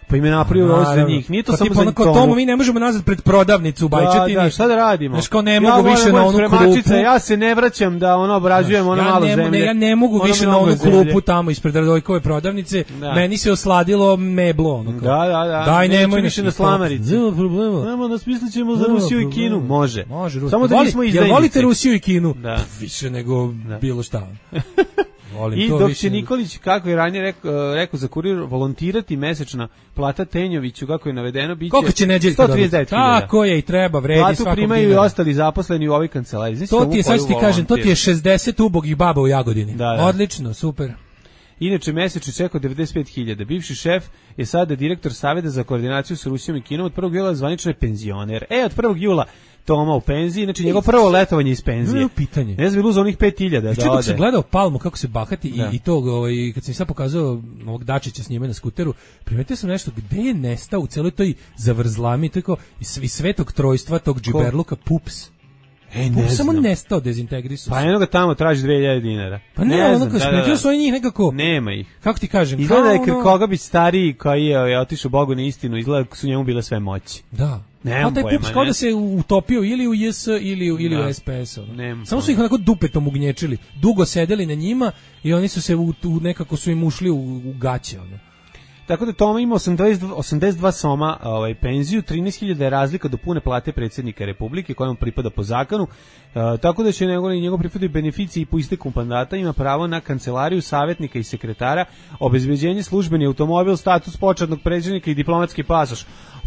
pa im je napravio voz za njih. Nije to samo za Tomu. Mi ne možemo nazad pred prodavnicu u Bajčetini. Da, šta da radimo? Znaš, kao ne mogu više na onu klupu. Ja se ne vraćam da obrađujem ono malo zemlje. Ja ne mogu više na onu klupu tamo ispred Radojkove prodavnice. Meni se osladilo meblo. Da. Daj, nemoj više na slamarici. Nema problema. Nemo da smislićemo za Rusiju i Kinu. Može. Samo da nismo izdajnici. Jel volite Rusiju i Kinu? Više nego bilo šta. I dok će Nikolić, kako je ranije rekao za Kurir, volontirati mesečna plata Tenjoviću, kako je navedeno, biće 139.000. Tako je i treba, vredi svakog dinara. Platu primaju i ostali zaposleni u ovoj kancelariji. To ti je, sad ti kažem, to ti je 60 ubogih baba u Jagodini. Odlično, super. Inače, mesečni ček od 95.000. Bivši šef je sada direktor Saveta za koordinaciju sa Rusijom i Kinom. Od 1. jula zvanično je penzioner. Od 1. jula Toma u penziji, znači njegovo prvo letovanje iz penzije. Pitanje. Ne znam, uzeo onih 5.000 da ode. Dok sam gledao Palmu kako se bahati i to, kad sam mi sad pokazao ovog Dačića s njime na skuteru, primetio sam nešto, gde je nestao u celoj toj zavrzlami, tako i svetog trojstva tog džiberluka Pups. Pups samo nestao, dezintegrisao. Pa eno ga tamo traži 2.000 dinara. Pa ne, ono kad smetio su njih nekako. Nema ih. Kako ti kažem? Izgleda je Krkogabić stariji koji je otišao Bogu na istinu, izgleda su njemu bile sve moći. Da. Pa taj Pups kao da se utopio ili u JS ili u SPS. Samo su ih onako dupetom ugnječili. Dugo sedeli na njima i oni su se nekako su im ušli u gaće. Tako da Toma ima 82 soma penziju, 13.000 je razlika do pune plate predsjednika Republike kojom pripada po zakonu, tako da će njegov pripadaju beneficiji po isteku mandata, ima pravo na kancelariju, savjetnika i sekretara, obezbeđenje, službeni automobil, status početnog predsjednika i diplomatski pasoš.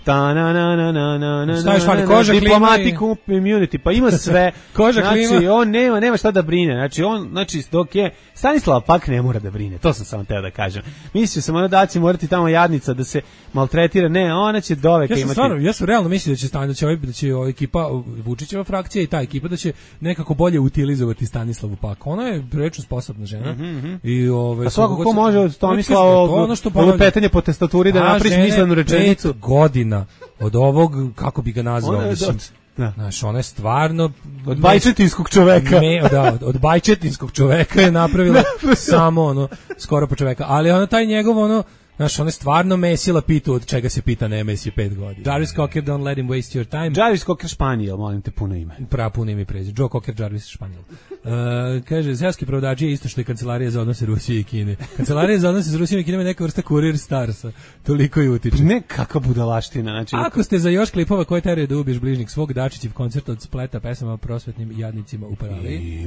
Diplomatic immunity, pa ima sve. Koža klima. Znači, on nema šta da brine. Znači, dok je Stanislava pak ne mora da brine. To sam samo teo da kažem. Mislio sam da će morati tamo jadnica da se maltretira. Ne, ona će doveka imati. Ja sam realno mislio da će ova ekipa Vučićeva frakcija i ta ekipa da će nekako bolje utilizovati Stanislavu pak. Ona je prilično sposobna žena. I a svako ko može od Stanislava petanje po tastaturi da napravi smislenu rečenicu. 5 godina od ovog, kako bi ga nazvao, mislim. Znaš, ona je stvarno od bajčetinskog čoveka. Od bajčetinskog čoveka je napravila samo skoro po čoveka. Ali ona taj njegov znaš, ona je stvarno mesila pitu od čega se pita ne mesi 5 godina. Jarvis Cocker, don't let him waste your time. Jarvis Cocker Španijel, molim te, puno ime. Puno ime i prezime. Joe Cocker Jarvis Španijel. Kaže, seoski prodavči je isto što je kancelarija za odnose Rusije i Kine. Kancelarija za odnose s Rusijom i Kinom je neka vrsta Kurir Starsa. Toliko i utiče. Ne, kakva budalaština. Znači, ako ste za još klipova koje teraju da ubiješ bližnjeg svog, Dačićev koncert od spleta pesama o prosvetnim jadnicima u Paraliji.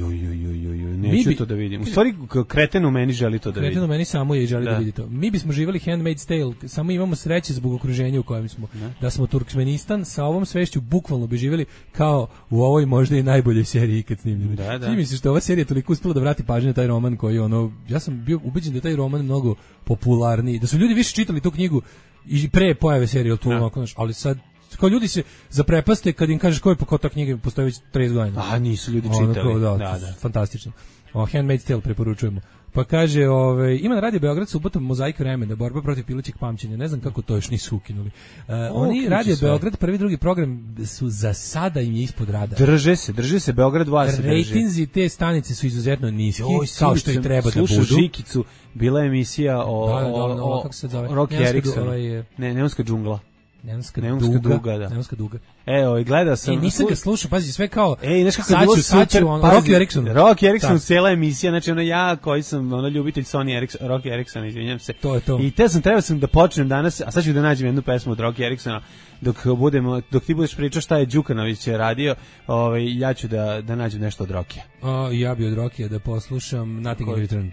Neću to da vidim. U stvari, kreten u meni želi to da vidim. Kreten u meni samo je i želi da vidi to. Mi bismo živjeli Handmaid's Tale, samo imamo sreće zbog okruženja u kojem smo. Da smo Turkmenistan, sa ovom svešću bukvalno bi živjeli kao u ovoj možda i najboljoj seriji ikad snimljene. Ti misliš da ova serija toliko uspela da vrati pažnju na taj roman koji ja sam bio ubeđen da je taj roman mnogo popularniji, da su ljudi više čitali tu knjigu i pre pojave serije ali sad kao ljudi se zaprepaste kad im kažeš ko ta knjiga postoji već 30 godina. A nisu ljudi čitali. Da. Fantastično. Handmaid's Tale preporučujemo. Pa kaže, ima na Radio Beograd subotom Mozaik vremena, borba protiv pilećeg pamćenja. Ne znam kako to još nisu ukinuli. Oni Radio Beograd, prvi drugi program su za sada im je ispod rada. Drže se Beograd 2 se drži. Rejtinzi te stanice su izuzetno niski, kao što i treba da budu. Slušao Žikicu, bila je emisija o kako se zove? Rocky Eriksonu. Neonska džungla. Neonska duga. Gledao sam. Nisam ga slušao, pazi, sve kao. Saću, Rocky Erickson. Rocky Erickson, cijela emisija, znači ja koji sam ljubitelj Rocky Ericksona, izvinjam se. To je to. I trebao sam da počnem danas, a sad ću da nađem jednu pesmu od Rocky Ericksona, dok ti budeš pričao šta je Đukanović radio, ja ću da nađem nešto od Rockija. Ja bi od Rockija da poslušam Nothing in Return.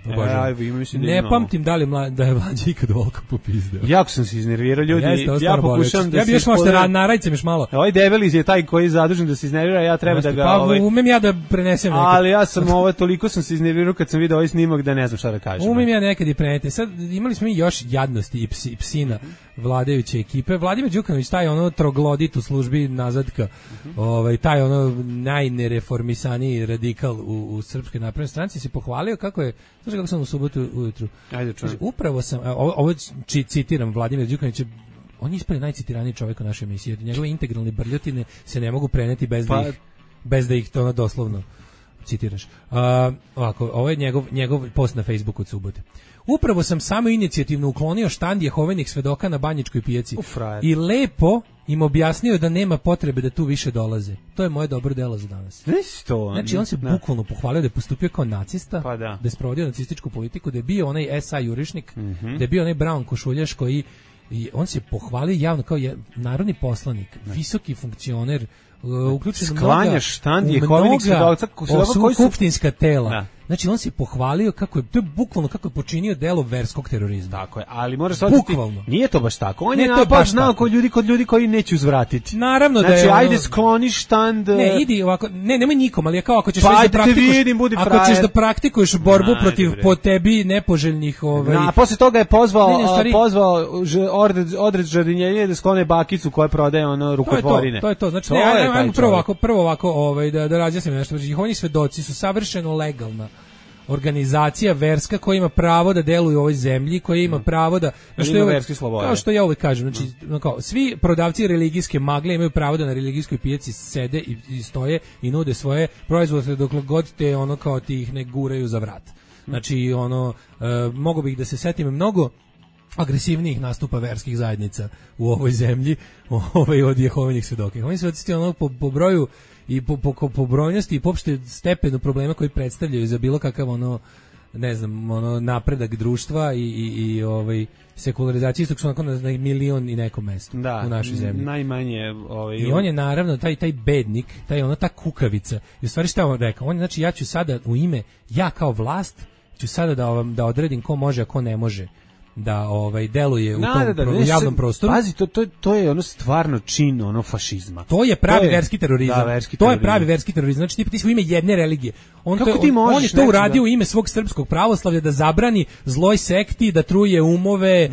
Ne pamtim da je Mlađa ikad ovoliko popizdeo. Jako sam se iznervirao, ljudi. Ja pokušam da se... Ja bi još možda narajcem još malo. Ovaj debeli je taj koji je zadužen da se iznervira, ja treba da ga... Pa umem ja da prenesem nekad. Ali ja sam toliko sam se iznervirao kad sam vidio ovaj snimak da ne znam šta da kažem. Umem ja nekad i preneti. Sad imali smo mi još jadnosti i psina vladajuće ekipe. Vladimir Đukanović, taj troglodit u službi nazadka, taj najnereformisaniji radikal u Srpskoj naprednoj stranci se pohvalio kako je, znaš kako sam u subotu ujutru. Ajde čujem. Upravo sam, ovo citiram Vladimir Đukanović, on je ispred najcitiraniji čovjek u našoj emisiji, jer njegove integralne brljotine se ne mogu preneti bez da ih to doslovno citiraš. Ovako, ovo je njegov post na Facebooku od subote. Upravo sam samo inicijativno uklonio štand Jehovinih svedoka na Banjičkoj pijaci i lepo im objasnio da nema potrebe da tu više dolaze. To je moje dobro delo za danas. Znači on se bukvalno pohvalio da je postupio kao nacista, da je sprovodio nacističku politiku, da je bio onaj SA jurišnik, da je bio onaj Brown košuljaš koji i on se pohvalio javno kao narodni poslanik, visoki funkcioner, uključen sklanja štand Jehovinih svedoka koji su skupštinska tela. Znači on se pohvalio kako je to je bukvalno kako je počinio delo verskog terorizma. Tako je, ali moraš shvatiti, nije to baš tako. On je baš znao kod ljudi koji neće uzvratiti. Naravno znači, da je ajde skloni štand. Ne, idi ovako. Ne, nemoj nikom, ali je kao ako ćeš ako ćeš da praktikuješ borbu protiv po tebi nepoželjnih a posle toga je pozvao odred žardinjerije da sklone bakicu koja prodaje rukotvorine. To je to. Znači prvo ovako da razjasnim nešto. Oni svedoci su savršeno legalna organizacija verska koja ima pravo da deluje u ovoj zemlji, koja ima pravo da kao što ja uvek kažem, znači svi prodavci religijske magle imaju pravo da na religijskoj pijaci sede i stoje i nude svoje proizvode dok god te kao ti ih ne guraju za vrat. Znači mogu bih da se setim mnogo agresivnijih nastupa verskih zajednica u ovoj zemlji od Jehovinih svedoka. Oni su odsjetili po broju i po brojnosti i po opšte stepenu problema koji predstavljaju za bilo kakav napredak društva i sekularizacija istog su na milion i nekom mestu u našoj zemlji. Najmanje i on je naravno taj bednik, ta kukavica. I u stvari šta on rekao? On znači ja ću sada ja kao vlast ću sada da odredim ko može a ko ne može da deluje u tom javnom prostoru. Pazi, to je stvarno čin fašizma. To je pravi verski terorizam. To je pravi verski terorizam. Znači ti si u ime jedne religije. On je to uradio u ime svog srpskog pravoslavlja da zabrani zloj sekti, da truje umove,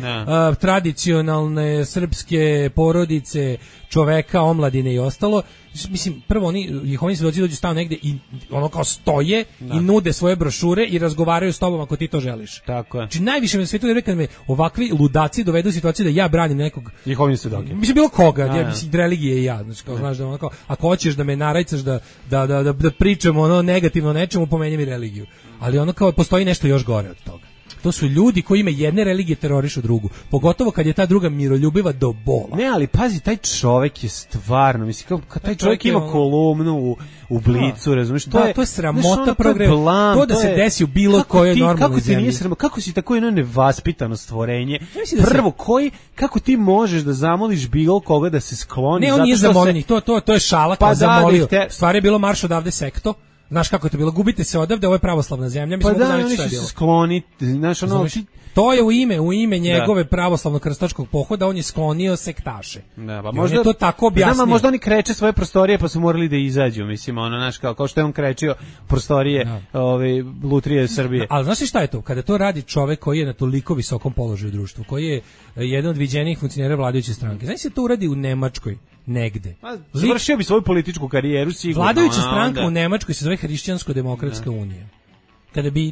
tradicionalne srpske porodice, čoveka, omladine i ostalo. Mislim, prvo oni svedoci dođu stalno negde i kao stoje i nude svoje brošure i razgovaraju s tobom ako ti to želiš. Tako je. Znači najviše na svijetu je kad me ovakvi ludaci dovedu u situaciju da ja branim nekog Jehovine svedoke. Mislim bilo koga, mislim religije i ja, znači kao znaš da ako hoćeš da me narajcaš da pričamo negativno o nečemu, pomeni mi religiju. Ali kao postoji nešto još gore od toga. To su ljudi koji ime jedne religije terorišu drugu. Pogotovo kad je ta druga miroljubiva do bola. Ne, ali pazi, taj čovek je stvarno, mislim, kad taj čovek ima kolumnu u Blicu, razumiješ? To je sramota programa. To da se desi u bilo kojoj normalnoj zemlji. Kako si tako jedno nevaspitano stvorenje? Prvo, kako ti možeš da zamoliš bilo koga da se skloni? Ne, on nije zamoljenih, to je šala kao zamolio. Stvar je bilo marš odavde sekto. Znaš kako je to bilo, gubite se odavde, ovo je pravoslavna zemlja, mislim da oni su se skloniti, znaš to je u ime njegove pravoslavno-krstačkog pohoda, on je sklonio sektaše. Da, pa možda je to tako objasnio. Možda oni kreće svoje prostorije pa su morali da izađu, mislim, znaš, kao što je on krečio prostorije Lutrije Srbije. Ali znaš šta je to? Kada to radi čovek koji je na toliko visokom položaju u društvu, koji je jedan od viđenijih funkcionera vladajuće stranke. Znaš se to uradi u Nemačkoj negde. Završio bi svoju političku karijeru sigurno. Vladajuća stranka u Nemačkoj se zove Hrišćansko-demokratska unija. Kada bi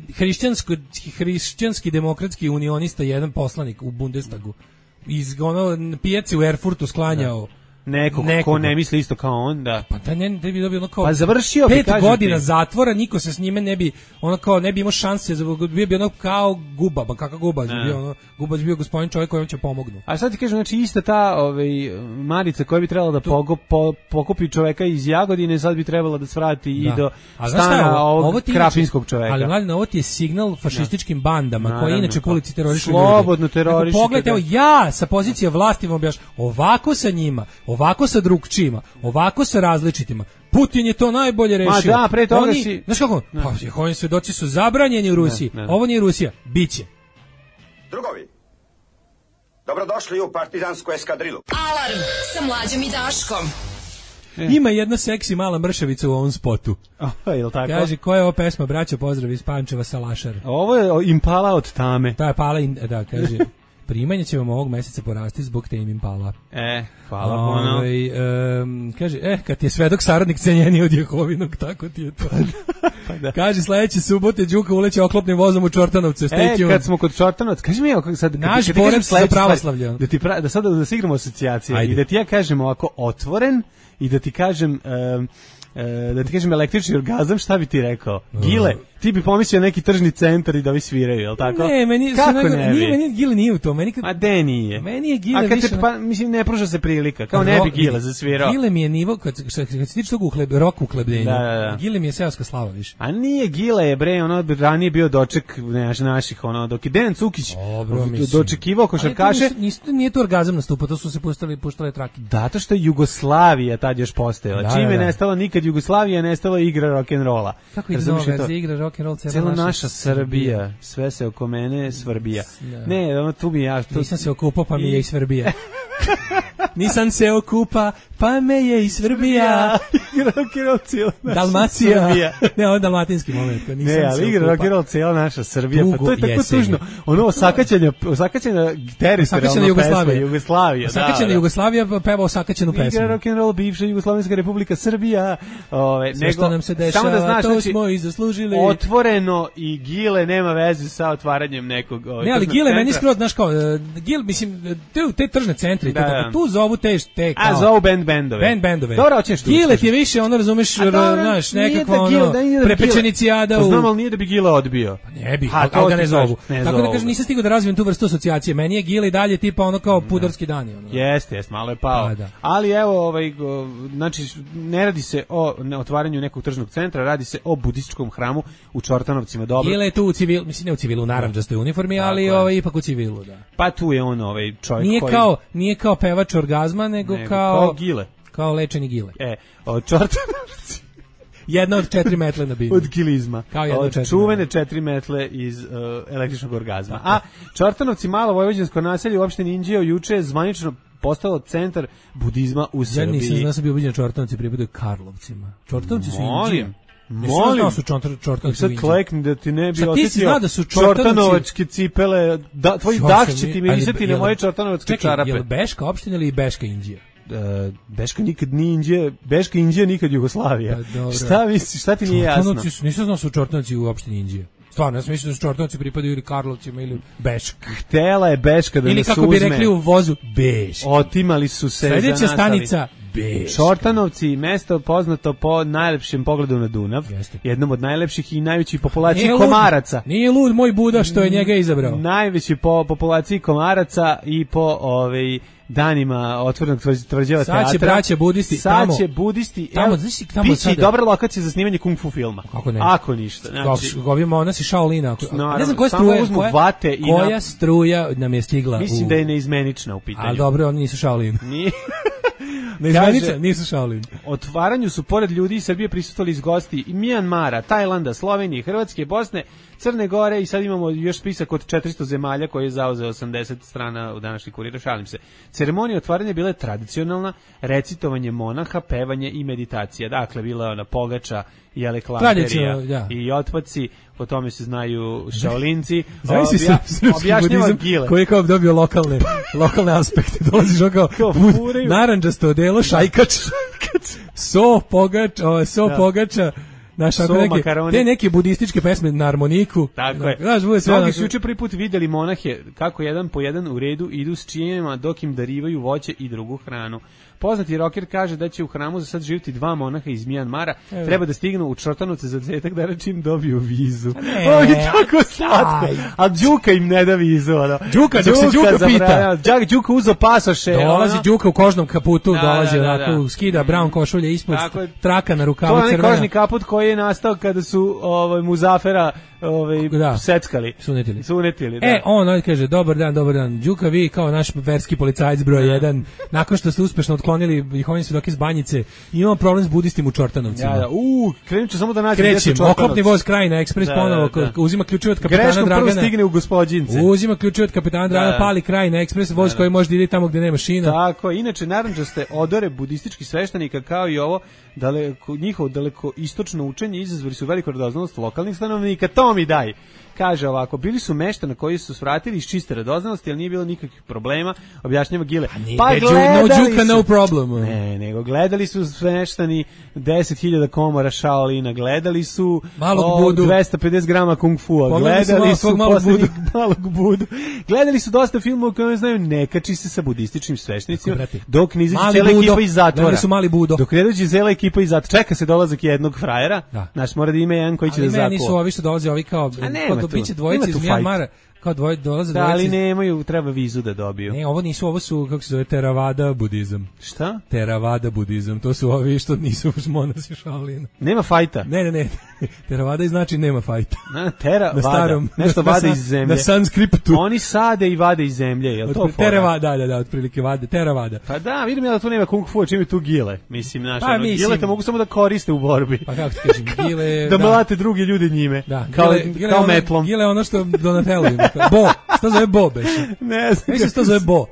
hrišćanski demokratski unionista jedan poslanik u Bundestagu iz pijace u Erfurtu sklanjao nekog ko ne misli isto kao on, da. Pa da ne bi dobio kao pa završio bi 5 godina zatvora, niko se s njime ne bi ne bi imao šanse, bio bi kao Guba, ba kakav Guba, Guba bio gospodin čovjek kojem će pomognu. A sad ti kažem, znači ista ta Marica koja bi trebala da pokupi čovjeka iz Jagodine, sad bi trebala da svrati i do stana ovog krapinskog čovjeka. Ali mladine, ovo ti je signal fašističkim bandama koji inače po ulici terorišu ljude. Slobodno terorišu. Pogledajte, evo ja sa pozicije vlasti vam objašnjavam, ovako sa njima, ovako sa drugčijima, ovako sa različitima. Putin je to najbolje rešio. Ma da, pre toga si... Znaš kako? Pa, Jehovini svedoci su zabranjeni u Rusiji. Ovo nije Rusija. Biće. Drugovi, dobrodošli u partizansku eskadrilu. Alarm sa Mlađom i Daškom. Ima jedna seksi mala mršavica u ovom spotu. Jel tako? Kaže, koja je ovo pesma? Braćo, pozdrav iz Pančeva sa Lašar. Ovo je Impala od tame. To je Pala, da, kaže... Primanje će vam ovog meseca porasti zbog te im Impala. Hvala puno. Kaže, kad ti je svedok saradnik cenjeniji od Jehovinog, tako ti je to. Pa da. Kaže, sledeće subote Đuka uleće oklopnim vozom u Čortanovce. Kad smo kod Čortanovca, kaži mi sad... Naš borac za pravoslavlje. Da sad da se igramo asocijacije. Ajde. I da ti ja kažem ovako otvoren i da ti kažem... da ti kažem električni orgazam, šta bi ti rekao? Gile, ti bi pomislio neki tržni centar i da vi sviraju, je li tako? Ne, meni Gile nije u to. A de nije? Meni je Gile više... mislim, ne pruža se prilika, kao ne bi Gile zasvirao. Gile mi je nivo, kad se tiče tog rock uhlebljenja, Gile mi je seoska slava više. A nije Gile je, bre, ono ranije bio doček naših, ono, dok je Dejan Cukić dočekivao košarkaše. Nije to orgazam nastupao, to su se puštale trake. Zato što je Jugoslavija tad još postojala. Čime je nestala nikad Jugoslavija, nestala igra rock'n'rolla. Kako je nova verzija igra rock'n'roll? Cijela naša Srbija, sve se oko mene svrbija. Ne, ono, tu mi ja... Nisam se okupao, pa mi je i svrbija. Nisam se okupa, pa me je i svrbija. Igra rock'n'roll cijela naša Dalmacija. Srbija. Ne, ovo je dalmatinski moment. Ne, ali igra rock'n'roll cijela naša Srbija. Pa to je tako tužno. Ono, osakaćena teritorijalna Jugoslavija. Osakaćena Jugoslavija peva osakaćenu pesmu. Igra rock'n'roll bivša Jugoslavijska republika Srbija. Sve što nam se dešava, to smo i zaslužili. Otvoreno i Gile nema veze sa otvaranjem nekog... Ne, ali Gile meni skroz, znaš kao, Gile, mislim, te tržne centri, tu zovu te kao... A, zovu bendove. Bendove. Dobro, hoćeš tu. Gile ti je više, ono, razumeš, znaš, nekako, ono, prepečenicijada u... Znam, ali nije da bi Gile odbio. Pa ne bi, ali ga ne zovu. Tako da kažem, nisam stigao da razvijem tu vrstu asocijacije. Meni je Gile i dalje tipa ono kao pudarski dani. Jeste, malo je pao. Ali evo, znači, ne radi se o otvaranju nekog tržnog centra, radi se o budističkom hramu u Čortanovcima. Dobro. Gile je tu u civilu, mislim ne u civilu, u narandžastoj uniformi, ali ipak u civilu, da. Pa tu je on čovjek koji... Nije kao pevač orgazma, nego kao Gile. Kao lečeni Gile. Čortanovci. Jedna od 4 metle na binu. Od gilizma. Od čuvene 4 metle iz električnog orgazma. A Čortanovci, malo vojvođansko naselje u opštini Inđija, juče je zvanično postalo centar budizma u Srbiji. Ja nisam znao sam bio ubeđen Čortanovci pripadaju Karlovcima. Čortanovci su Inđija. Molim. Su Čortanovci sad klekni da ti ne bi osjetio čortanovačke cipele. Tvoj dah će ti mirisati na moje čortanovačke čarape. Je li Beška opština ili Beška Inđija? Beška nikad nije Inđija, Beška Inđija nikad Jugoslavija. Šta misliš, šta ti nije jasno? Nisam znao su Čortanovci u opštini Inđija. Stvarno, ja sam mislio da su Čortanovci pripadaju ili Karlovcima ili Beška. Htela je Beška da nas uzme. Ili kako bi rekli u vozu, Beška. Otimali su se. Sljedeća stanica, Beška. Čortanovci, mesto poznato po najlepšem pogledu na Dunav. Jednom od najlepših i najvećih populaciji komaraca. Nije lud moj Buda što je njega izabrao. Najveći po populaciji komaraca i po danima otvorenog tvrđava teatra. Sad će braća budisti tamo. Sad će budisti. Biće i dobra lokacija za snimanje kung fu filma. Kako ne? Ako ništa. Znači, govimo ona si Shaolina. Ne znam koja struja nam je stigla. Mislim da je neizmenična u pitanju. Ali dobro, oni nisu Shaolin. Nije. Neizmenična, nisu Shaolin. Otvaranju su pored ljudi iz Srbije prisustvovali iz gosti i Mijanmara, Tajlanda, Slovenije, Hrvatske, Bosne, Crne Gore i sad imamo još spisak od 400 zemalja koji je zauzeo 80 strana u današnji Kurir, šalim se. Ceremonija otvaranja bila je tradicionalna, recitovanje monaha, pevanje i meditacija. Dakle, bila je ona pogača i eleklanterija i otpaci, po tome se znaju šaolinci. Objašnjava Gile. Koji je kao dobio lokalne aspekte. Dolaziš kao narandžasto odelo, šajkač, pogača, te neke budističke pesme na harmoniku. Tako je. Mnogi su juče prvi put vidjeli monahe kako jedan po jedan u redu idu s činjenima dok im darivaju voće i drugu hranu. Poznati rocker kaže da će u hramu za sad živjeti 2 monaha iz Mijanmara. Treba da stignu u Čortanovce za desetak dana čim dobiju vizu. Ovo je tako slatko. A Đuka im ne da vizu. Dok se Đuka pita. Đuka uzo pasoše. Dolazi Đuka u kožnom kaputu, dolazi onako, skida brown košulje ispod, traka na rukavu crvena. To je kožni kaput koji je nastao kada su Muzafera seckali. Sunetili, da. On kaže, dobar dan, Đuka, vi kao naš verski policajac broj 1, nakon što ste uspešno otklonili Jehovine svedoke iz Banjice, imamo problem s budistima u Čortanovcima. Krenut ću samo da nađem gdje su Čortanovci. Oklopni voz Krajina Ekspres ponovo, uzima ključeve od kapitana Dragana. Greškom prvo stigne u Gospođince. Uzima ključeve od kapitana Dragana, pali Krajina Ekspres, voz koji može da ide tamo gdje nema šina. Tako, inače narandžaste odore budističkih sveštenika kao i ovo njihov daleko istočno učenje izazvali su veliku radoznalost lokalnih stanovnika. To mi daj. Kaže ovako, bili su meštani koji su svratili iz čiste radoznalosti, ali nije bilo nikakvih problema, objašnjava Gile. Pa gledali su, no problem. Ne, nego gledali su meštani 10.000 komora Shaolina, gledali su 250 grama kung fua, gledali su malog budu, gledali su dosta filmova u kojima znaju ne kači se sa budističkim sveštenicima, dok ne izađe cela ekipa iz zatvora. Dok ne dođe cela ekipa iz zatvora, čeka se dolazak jednog frajera, znaš, mora da ima jedan koji će da zakuva. Ali nisu ovi što dolaze, ovi kao biće dvojice iz Myanmara, kao dolaze dvojice. Ali nemaju, treba vizu da dobiju. Ne, ovo su, kako se zove, Theravada budizam. Šta? Theravada budizam, to su ovi što nisu monasi Shaolina. Nema fajta? Ne. Theravada znači nema fajta. Na starom. Nešto vade iz zemlje. Na sanskriptu. Oni sade i vade iz zemlje, je li to fora? Da, otprilike vade, Theravada. Pa da, vidim ja da tu nema kung fu, čim je tu Gile. Mislim, naša, Gile te mogu samo da koriste u borbi. Pa kako ti kažem, Gile... da mlate drugi ljudi njime. Da, kao metlom. Gile ono što Donatello ima. Bo, što zove Bo beše? Ne znam. Mislim što zove Bo.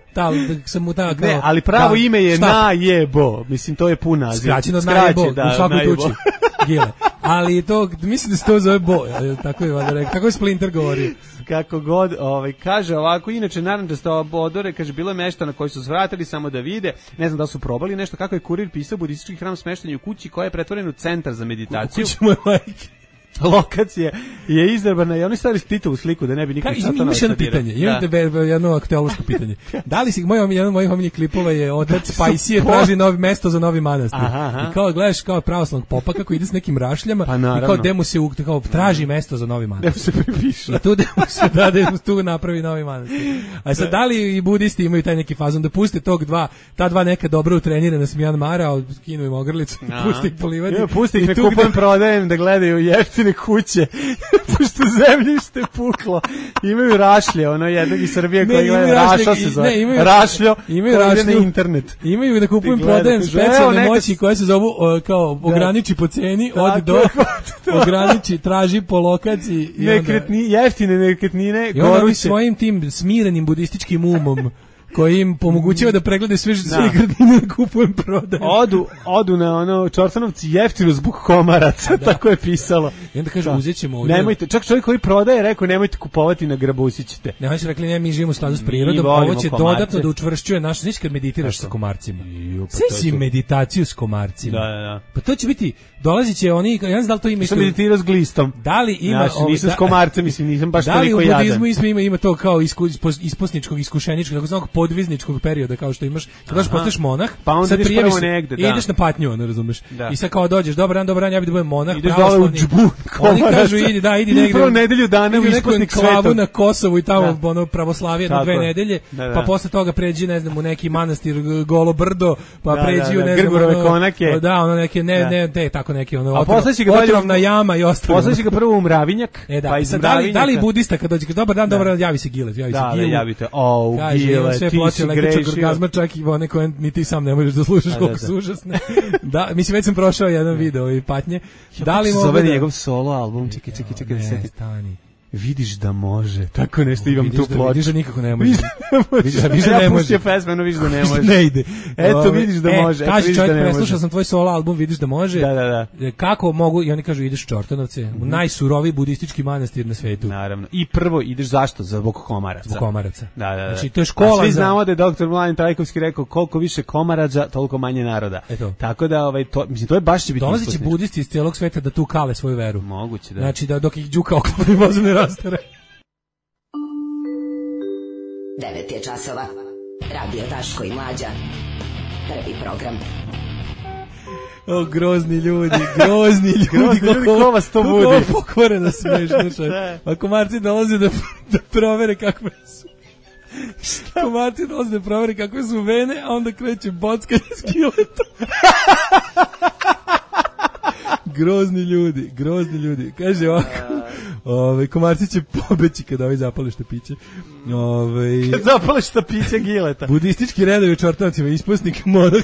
Ne, ali pravo ime je Najebo. Mislim, to je pun naziv. Skraćeno od Najebo, u svakoj tuči. Gile. Ali to, mislim da se to zove Bo. Tako je, tako je Splinter govorio. Kako god, kaže ovako, inače narančasta obodore, kaže, bilo je meštana koji su zvratili samo da vide, ne znam da su probali nešto, kako je kurir pisao, budistički hram smešten u kući koja je pretvoren u centar za meditaciju. Kući moje majke. Lokacija je izabrana i oni stavili Titovu sliku da ne bi nikad satana. Imaš jedno pitanje, jedno aktuološko pitanje. Da li si, jedan od mojih omiljenih klipova je otac Pajsije traži novi mesto za novi manastir. I kao gledaš kao pravoslavnog popa kako ide s nekim rašljama i kao demu se kao traži mesto za novi manastir. Demu se pripiše. I tu demu se da tu napravi novi manastir. A sad da li i budisti imaju taj neki fazon da puste ta dva neka dobro utrenirana s Myanmara, skinu im ogrlicu, pusti ih polivati. Pusti ih ne kupujem, prodajem da gledaju jeftine kuće, pošto zemljište puklo. Imaju rašlje, ono jednog iz Srbije koji gleda Rašo se zove. Rašljo, imaju rašlje na internet. Imaju da kupujem, prodajem specijalne moći koje se zovu kao ograniči po ceni, od do, ograniči, traži po lokaciji. Jeftine nekretnine, i onda svojim tim smirenim budističkim umom koji im pomogućava da preglede sve nekretnine da kupujem, prodajem. Odu na ono Čortanovci jeftino zbog komaraca, tako je pisalo. I onda kažu, uzet ćemo ovdje. Nemojte, čak čovjek koji prodaje rekao, nemojte kupovati na Grabusićete. Ne, oni su rekli, ne, mi živimo u skladu s prirodom, ovo će dodatno da učvršćuje naš, znaš kad meditiraš sa komarcima. Sve si meditaciju s komarcima. Da. Pa to će biti, dolazit će oni, ja ne znam da li to ima... Sam meditirao s glistom. Da li ima... Nisam s komarcem, mislim, nisam baš toliko jadan. Da li u budizmu ima to kao isposničkog, iskušeničkog, tako znam, podvizničkog perioda, kao što imaš, kad dođeš postaješ monah, pa onda ideš prvo negde, i ideš na patnju, ono, razumeš. I sad kao dođeš, dobar dan, ja bih da budem monah, ideš dole u džbu. Oni kažu, idi negde. Prvo nedelju dana u isposnik klavu na Kosovu i tamo, ono, pravoslavije na 2 nedelje, pa posle toga pređi, ne znam, u neki manastir Golo Brdo, pa pređi u, ne znam, Grgurove konake. Da, ono, neke, ne, tako neki, ono, otrovna jama i ostalo. Posle ga prvo u Mravinjak, pa iz Mravinjaka. Da li budista kad dođe, dobar dan, javi se Gile, Da, javite. Gile, ti si orgazma, čak i one koje ni ti sam ne možeš da slušaš, koliko su užasne. Da, mislim, već sam prošao jedan video i patnje. Da li mogu da... njegov solo album, čekaj, da se stani. Vidiš da može, tako nešto imam tu ploču. Vidiš da nikako ne može. Vidiš da ne može. Ja pesmenu, vidiš da ne može. Ne ide. Eto, vidiš da može. Kaži čovjek, preslušao sam tvoj solo album, vidiš da može. Da. Kako mogu, i oni kažu, ideš u Čortanovce, u najsuroviji budistički manastir na svetu. Naravno. I prvo ideš zašto? Zbog komaraca. Zbog komaraca. Da. Znači, to je škola. A svi znamo da je doktor Mladen Trajkovski rekao, koliko više komaraca, toliko manje naroda. Tako da, mislim, to je baš će biti isposničko. Dolazi će budisti iz cijelog sveta da tu kale svoju veru. Moguće, da. Znači, da dok ih đuka oklopni vozu ne rastare. 9 je časova. Radio Daško i Mlađa. Prvi program. O, grozni ljudi. Kako vas to budi? Kako pokvareno smešno. A komarci dolaze da provere kakve su. Komarci dolaze da provere kakve su vene, a onda kreće bockanje s Giletom. Grozni ljudi. Kaže ovako, komarci će pobeći kada ovi zapale štapiće. Kad zapale štapiće Gileta. Budistički redovi u Čortanovcima, isposnik, monah,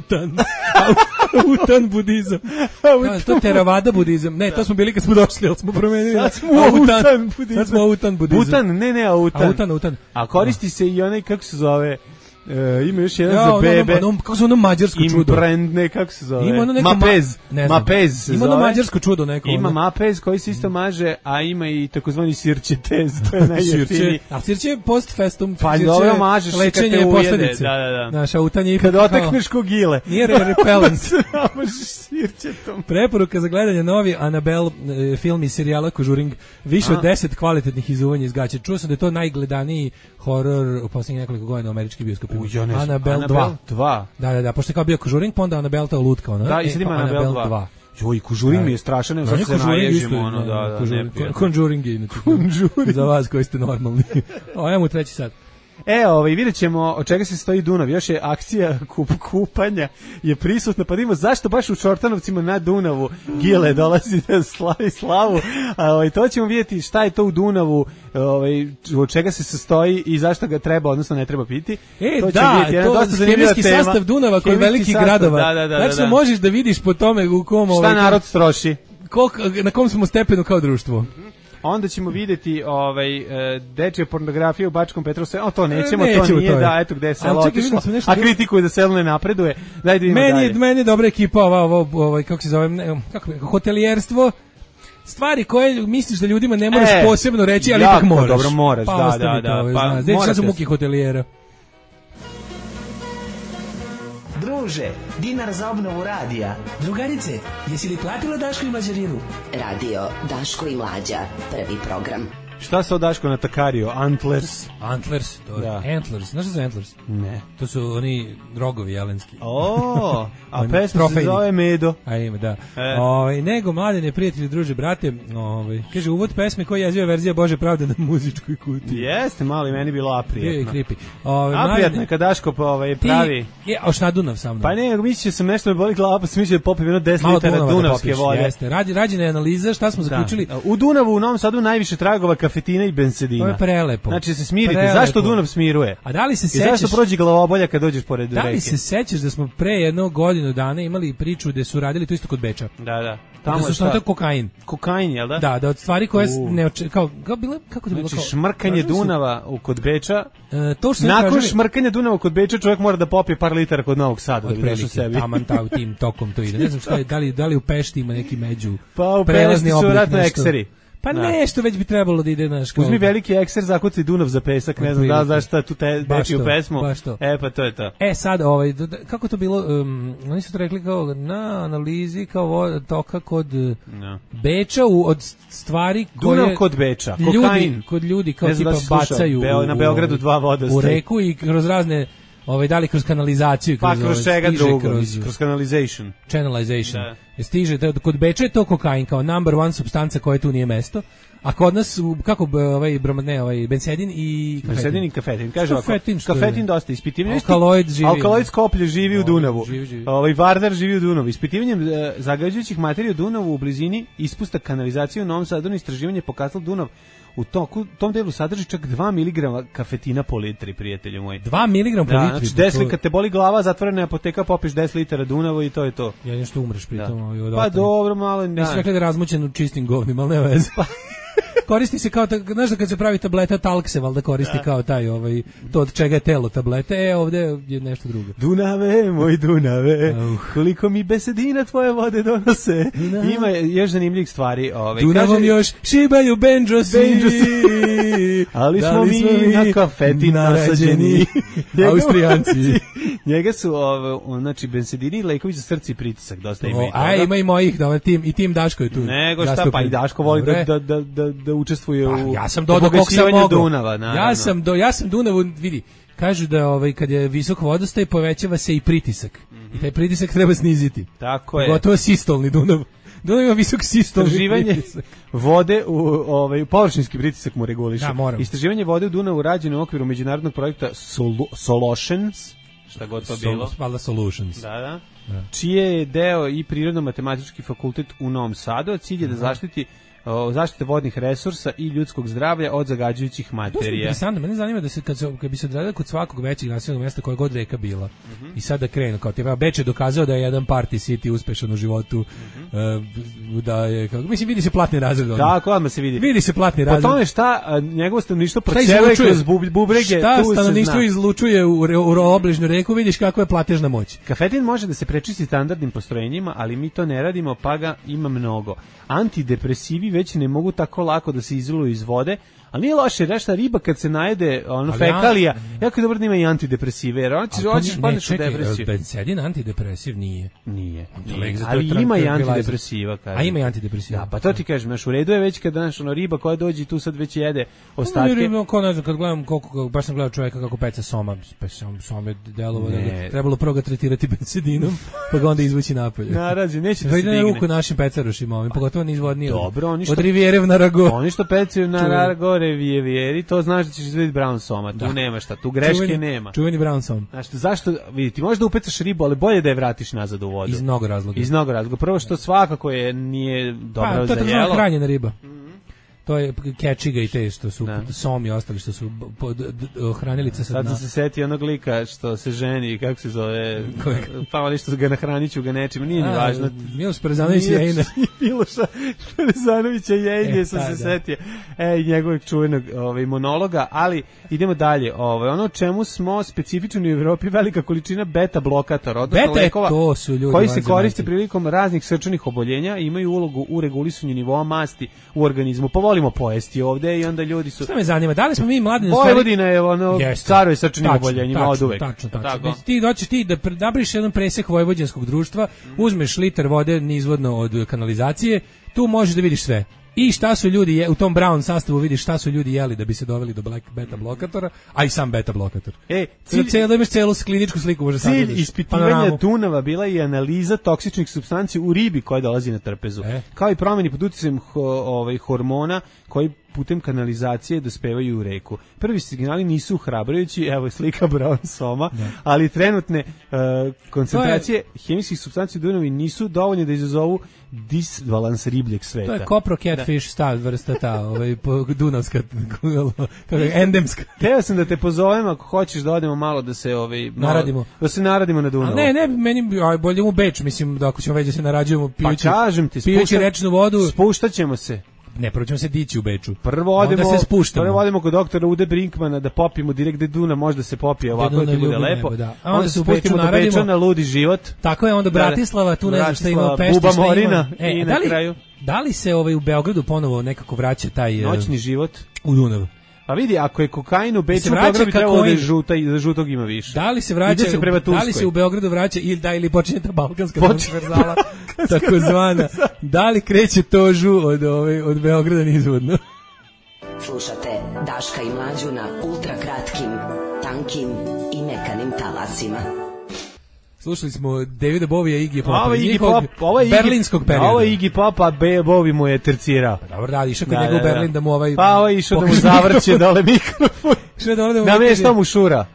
autan budizam. To je Theravada budizam. Ne, to smo bili kad smo došli, ali smo promenili. Sad smo autan budizam. Butan, ne, autan. Autan. A koristi se i onaj, kako se zove, Ima još jedan za bebe. Kako se ono mađarsko čudo? Imprendne, kako se zove? Ima ono neko Mapez se ima ono mađarsko čudo neko. Ima Mapez koji se isto maže, a ima i takozvani sirčetez, to je najjeftiniji. A sirče je post festum. Pa dobro mažeš se kad te ujede. Da. Naša utanje kad otekneš ko gile. Nije repellent. Mažeš sirčetom. Preporuka za gledanje novi Annabelle film i serijala Conjuring. Više od 10 kvalitetnih izuvanja iz gaća. Čuo sam da je to najgledaniji horor u poslednjih nekoliko godina u američkim bioskopima. Annabelle 2. Da, pošto je kao bio Conjuring, pa onda Annabelle to lutka. Ono, da, i sad ima Annabelle 2. Joj, Conjuring mi je strašan, evo sad se naježimo. Conjuring je inače. Za vas koji ste normalni. Ajmo treći sad. Vidjet ćemo od čega se stoji Dunav. Još je akcija kupanja je prisutna, pa vidimo zašto baš u Čortanovcima na Dunavu Gile dolazi da slavi slavu. To ćemo vidjeti šta je to u Dunavu, od čega se sastoji i zašto ga treba, odnosno ne treba piti. To hemijski sastav Dunava koji je velikih gradova. Znači možeš da vidiš po tome u kom... Šta narod stroši. Na kom smo stepenu kao društvo. Onda ćemo vidjeti dečje pornografije u Bačkom Petrovu. To nećemo, to nije, da, eto gde je selo otišlo. A kritikuju da selo ne napreduje. Daj da idemo dalje. Meni je dobra ekipa, kako se zove, hotelijerstvo. Stvari koje misliš da ljudima ne moraš posebno reći, ali ipak moraš. Dobro, moraš, da. Znači, sad su muki hotelijera. Druže, dinar za obnovu radija. Drugarice, jesi li platila Daško i Mlađarinu? Radio Daško i Mlađa, prvi program. Šta se Daško natakario? Antlers, to je Antlers. Znaš što su Antlers? Ne. To su oni rogovi jelenski. A pesma se zove Medo. A ima, da. Nego, mladene, prijatelji, druže, brate, kaže, uvod pesme koji je verzija Bože pravde na muzičkoj kutiji. Jeste, mali, meni bilo aprijetno. Bio je creepy. Aprijetno je kad Daško pravi. A šta Dunav sa mnom? Pa ne, mislio sam nešto me boli glava, pa sam mislio da popim jedno 10 litara dunavske vode. Jeste, rađena je analiza, šta smo zaključili? U Dunavu, u Novom Sadu, najviše tragova kafetina i bensedina. To je prelepo. Znači se smirite. Zašto Dunav smiruje? A da li se sećaš? I zašto prođe glavobolja kad dođeš pored reke? Da li se sećaš da smo pre jedno godinu dana imali priču da su radili to isto kod Beča? Da. Tamo da su što kokain. Kokain, jel da? Da, od stvari koje kako to bilo? Znači šmrkanje Dunava kod Beča. Nakon šmrkanja Dunava kod Beča čovjek mora da popije par litara kod Novog Sada da bi došao sebi. Taman tim tokom to ide. Ne znam šta je, da li u Pešti ima neki među. Pa u Pešti su vratno ekseri. Pa nešto već bi trebalo da ide naš. Uzmi veliki ekser, zakucaj Dunav za pesak, ne znam da li znaš šta tu dečiju pesmu. Pa to je to. Sad, kako to bilo, oni su to rekli kao na analizi kao toka kod Beča od stvari koje... Dunav kod Beča, kokain. Kod ljudi kao tipa bacaju na Beogradu 2 voda u reku i kroz razne... da li kroz kanalizaciju, kroz čega drugo, kroz canalization. Channelization. Stiže, kod Beča je to kokain kao number one supstanca koja tu nije mesto, a kod nas, kako bensedin i kafetin. Bensedin i kafetin. Kaže ovako, kafetin dosta ispitivanje. Alkaloid skoplje živi u Dunavu. Vardar živi u Dunavu. Ispitivanjem zagađujućih materija u Dunavu u blizini ispusta kanalizacije u Novom Sadu istraživanje pokazalo Dunav u tom delu sadrži čak 2 mg kafetina po litri, prijatelju moji. 2 mg po litri? Znači 10 kad te boli glava, zatvorena apoteka, popiš 10 litara Dunava i to je to. Ja nešto umreš pri tom. Pa dobro, malo... Nisu rekli da je razmućen u čistim govnima, ali ne veze. Koristi se kao, znaš da kad se pravi tableta talk se valjda koristi kao taj, to od čega je telo tablete, ovdje je nešto drugo. Dunave, moj Dunave, koliko mi besedina tvoje vode donose. Ima još zanimljivih stvari. Dunavom još šibaju benđosi, ali smo mi na kafetin nasađeni. Austrijanci. Njega su, znači, bensedini i lekovi za srce i pritisak, dosta ima i toga. A ima i mojih, i tim Daško je tu. Nego šta, pa i Daško voli da učestvuje u poboljšivanju Dunava. Ja sam Dunavu, vidi, kažu da kad je visok vodostaj povećava se i pritisak. I taj pritisak treba sniziti. Tako je. Gotovo sistolni Dunav. Dunav ima visok sistolni pritisak. Vode u površinski pritisak mu reguliše. Da, moram. Istraživanje vode u Dunavu rađeno u okviru međunarodnog projekta Solutions, šta god to bilo. Valjda Solutions. Da. Čije je deo i Prirodno-matematički fakultet u Novom Sadu, a cilj je da zaštiti zaštite vodnih resursa i ljudskog zdravlja od zagađujućih materija. To je interesantno, mene zanima da se kad bi se odradilo kod svakog većeg naseljenog mesta koje god reka bila. I sada krenu kao tipa Beč je dokazao da je jedan party city uspešan u životu. Da je kako mislim vidi se platni razred. Tako, odmah se vidi. Vidi se platni razred. Po tome šta njegovo stanovništvo proćeluje kroz bubrege, šta tu stanovništvo izlučuje u obližnju reku, vidiš kakva je platežna moć. Kafetin može da se prečisti standardnim postrojenjima, ali mi to ne radimo, pa ga ima mnogo. Antidepresivi već ne mogu tako lako da se izoluju iz vode, ali nije loše, rešta riba kad se najede fekalija, jako je dobro da ima i antidepresive, jer hoćeš padneš u depresiju. Benzedin antidepresiv nije. Ali ima i antidepresiva. A ima i antidepresiva. Da, pa to ti kažem, u redu je već kada riba koja dođe tu sad već jede ostatke. Ne znam, kad gledam, baš sam gledao čovjeka kako peca soma je delovo, trebalo prvo ga tretirati benzedinom, pa ga onda izvući napolje. Naravno, neće da se digne. Na ruku našim pecarošima, pogotovo nizvodnije. Dobro, od Riviere na Rago. Oni što pecaju na Rago Rivieri, to znaš da ćeš izvediti brown soma, tu nema šta, tu greške nema. Čuveni brown som. Znaš, zašto, vidite, možda upecaš ribu, ali bolje da je vratiš nazad u vodu. Iz mnogo razloga. Prvo što svakako nije dobro za jelo. To je hranjena riba. To je kečiga i te što su somi ostali, što su hranilice sad. Sad sam se setio onog lika što se ženi, kako se zove, pa ali što ga nahraniću ga nečim, nije ni važno. Miloš Parezanović Jejina. Miloša Parezanovića Jejine sam se setio. Njegovog čuvenog monologa, ali idemo dalje. Ono čemu smo specifični u Evropi, velika količina beta blokatora, odnosno lekova koji se koriste prilikom raznih srčanih oboljenja i imaju ulogu u regulisanju nivoa masti u organizmu. Volimo pojesti ovde i onda ljudi su... Šta me zanima, da li smo mi mladi... Vojvodina je caruje srčanim oboljenjima od uvek. Tačno. Ti doćeš da napraviš jedan presek vojvođanskog društva, uzmeš liter vode nizvodno od kanalizacije, tu možeš da vidiš sve. I šta su ljudi u tom brown sastavu vidiš šta su ljudi jeli da bi se doveli do beta blokatora, a i sam beta blokator. Imaš celu kliničku sliku, može sad vidiš. Cilj ispitivanja Dunava bila je analiza toksičnih supstanci u ribi koja dolazi na trpezu, kao i promjeni pod uticajem hormona koji putem kanalizacije dospevaju u reku. Prvi signali nisu hrabrujući, evo je slika brown soma, ali trenutne koncentracije hemijskih supstanci u Dunavu nisu dovoljne da izazovu disbalans ribljeg sveta. To je kopro catfish stav vrsta ta, dunavska, endemska. Teo sam da te pozovem ako hoćeš da odemo malo da se naradimo. Da se naradimo na Dunavu. Ne, meni bolje u Beč, mislim da ako ćemo već da se narađujemo pijući rečnu vodu. Spuštaćemo se. Ne, prvo ćemo se dići u Beču. Prvo odemo kod doktora Ude Brinkmana da popijemo direkt gde Duna može da se popije ovako da ti bude lepo. Onda se spustimo do Beča na ludi život. Tako je, onda Bratislava, tu ne znam šta ima u Pešti. Buba Morina i na kraju. Da li se u Beogradu ponovo nekako vraća taj... Noćni život? U Dunavu. Pa vidi, ako je kokain u Beču, Beograd bi trebalo da žutog ima više. Da li se vraća, da li se u Beogradu vraća ili počinje ta balkanska transverzala, takozvana, da li kreće tožu od Beograda nizvodno? Slušate Daška i Mlađu na ultrakratkim, tankim i mekanim talasima. Slušali smo Davida Bovija i Iggy Popa, njihovog berlinskog perioda. Ovo je Iggy Pop, a Bovi mu je tercirao. Pa dobro, da, išao kod njega u Berlin da mu Pa ovo je išao da mu zavrće dole mikrofon. Namješta mu šura.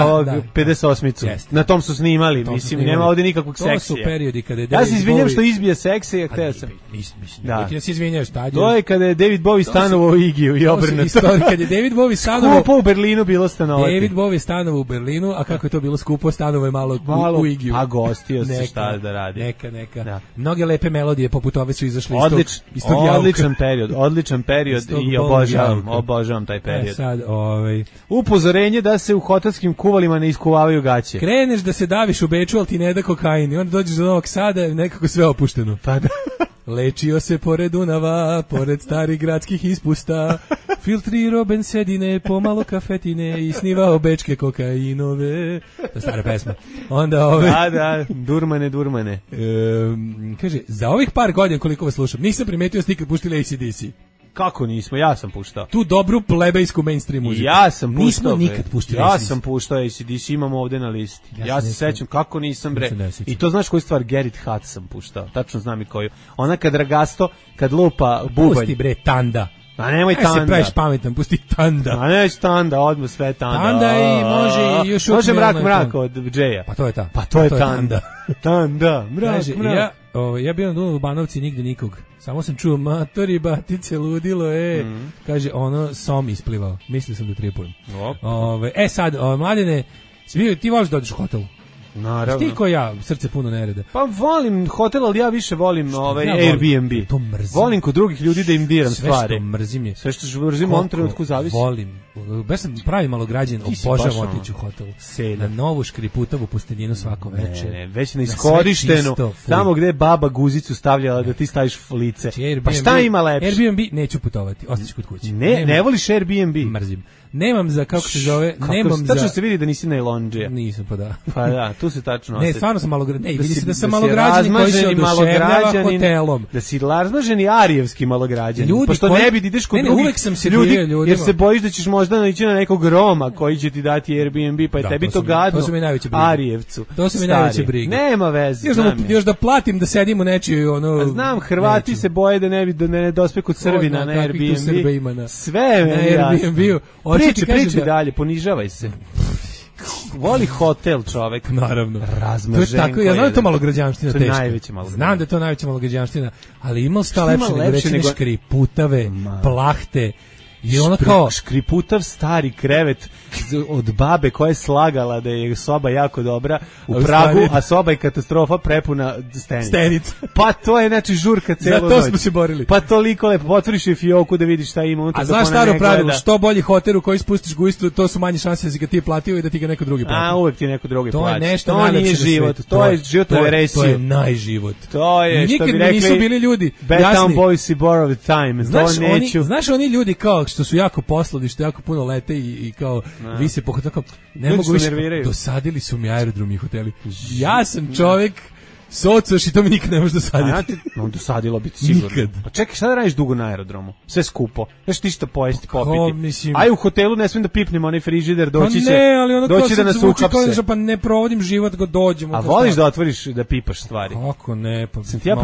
58-icu. Na tom su snimali, mislim, nema ovdje nikakvog seksija. To su periodi kada je David Bowie... Ja se izvinjam što izbije seksija, htio sam. Ja se izvinjaš, to je kada je David Bowie stanovao u Igiju i obrnuto. Kada je David Bowie stanovao... Skupo u Berlinu bilo stanovati. David Bowie stanovao u Berlinu, a kako je to bilo skupo, stanovao je malo u Igiju. A gostio se šta da radi. Neka. Mnoge lepe melodije poput ove su izašle iz tog odličan period i obožavam taj period. Sad, upozorenje da se u hotelskim kuvalima ne iskuvavaju gaće. Kreneš da se daviš u Beču, ali ti ne da kokain i onda dođeš do Novog Sada, nekako sve opušteno. Pa da. Lečio se pored Dunava, pored starih gradskih ispusta, filtrirao bensedine, pomalo kafetine i snivao bečke kokainove. To je stara pesma. Onda Da, durmane. Kaže, za ovih par godina koliko vas slušam, nisam primetio ste nikad puštili AC/DC. Kako nismo? Ja sam puštao. Tu dobru plebejsku mainstream muziku. Ja sam puštao. Nismo nikad puštili AC/DC. Ja sam puštao AC/DC, imamo ovde na listi. Ja se sećam kako nisam bre. I to znaš koju stvar? Gerrit Hatt sam puštao. Tačno znam i koju. Ona kad Ragasto, kad lupa bubanj. Pusti bre Tanda. A nemoj Tanda. Se praviš pametan, pusti Tanda. A nemoj Tanda, odmah sve Tanda. Tanda i može još Može mrak od Džeja. Pa to je ta. Pa to je Tanda. Tanda, mrak. Ja bio na Dunavu u Banovci, nigde nikog. Samo sam čuo matori, batice, ludilo, kaže, ono, som isplivao. Mislio sam da tripujem. Sad, Mladene, ti voliš da odeš u hotel? Naravno. Ti ko ja, srce puno nereda. Pa volim hotel, ali ja više volim Airbnb. To mrzim. Volim kod drugih ljudi da im diram stvari. Sve što mrzim je. Sve što mrzim u ovom trenutku zavisi. Volim. Baš sam pravi malograđan, obožavam otići u hotel. Na novu škriputavu pustinjinu svako večer. Ne, već na iskorištenu, tamo gde je baba guzicu stavljala da ti staviš lice. Pa šta ima lepše? Airbnb neću putovati, ostaću kod kuće. Ne voliš Airbnb? Mrzim. Nemam za, kako se zove, nemam za... Tačno se vidi da nisi najlondžija. Nisam, pa da. Pa da, tu se tačno osjeti. Ne, stvarno sam malograđan. Ne, vidi se da sam malograđan koji se oduševljava hotelom. Da si razmaženi arijevski malograđan. Pošto ne bi ideš kod drugih uvek sam se ljudima. Jer se bojiš da ćeš možda naići na nekog Roma koji će ti dati Airbnb, pa je tebi to gadno. To su mi najveće brige. Arijevcu. To su mi najveće brige. Nema veze. Još da platim da sedim u nečiju ono... Znam, Hrvati se boje da ne dospe kod Srbina na Airbnb. Sve na Airbnb. Priči dalje, ponižavaj se. Voli hotel čovek. Naravno. Razmaženko. To je tako, ja znam da je to malograđanština teško. To je najveća malograđanština. Znam da je to najveća malograđanština, ali imao sta lepše nego reći škriputave, plahte. I ona kao škriputav stari krevet od babe koja je slagala da je soba jako dobra u Pragu, a soba je katastrofa prepuna stenica. Pa to je znači žurka celo noć. Za to smo se borili. Pa toliko lepo, otvoriš je fioku da vidiš šta ima unutra. A znaš staro pravilo, što bolji hotel u koji spustiš guistu, to su manje šanse da si ga ti platio i da ti ga neko drugi plati. A uvek ti neko drugi plati. To je nešto to nije život, to je život u veresiju. To je najživot. To je što bi rekli. Nisu bili ljudi Bedtime Boys i Borrowed Time. Znaš oni ljudi kao što su jako poslovni, što jako puno lete i kao vise po hotelu, ne mogu više, dosadili su mi aerodromi i hoteli. Ja sam čovjek socoš i to mi nikad ne može dosaditi. Dosadilo biti sigurno. Nikad. Pa čekaj, šta da radiš dugo na aerodromu? Sve skupo. Znaš ti što pojesti, popiti. Aj u hotelu ne smijem da pipnem onaj frižider, doći da nas uhapse. Pa ne provodim život, go dođemo. A voliš da otvoriš da pipaš stvari? Kako ne, pa sam ti ja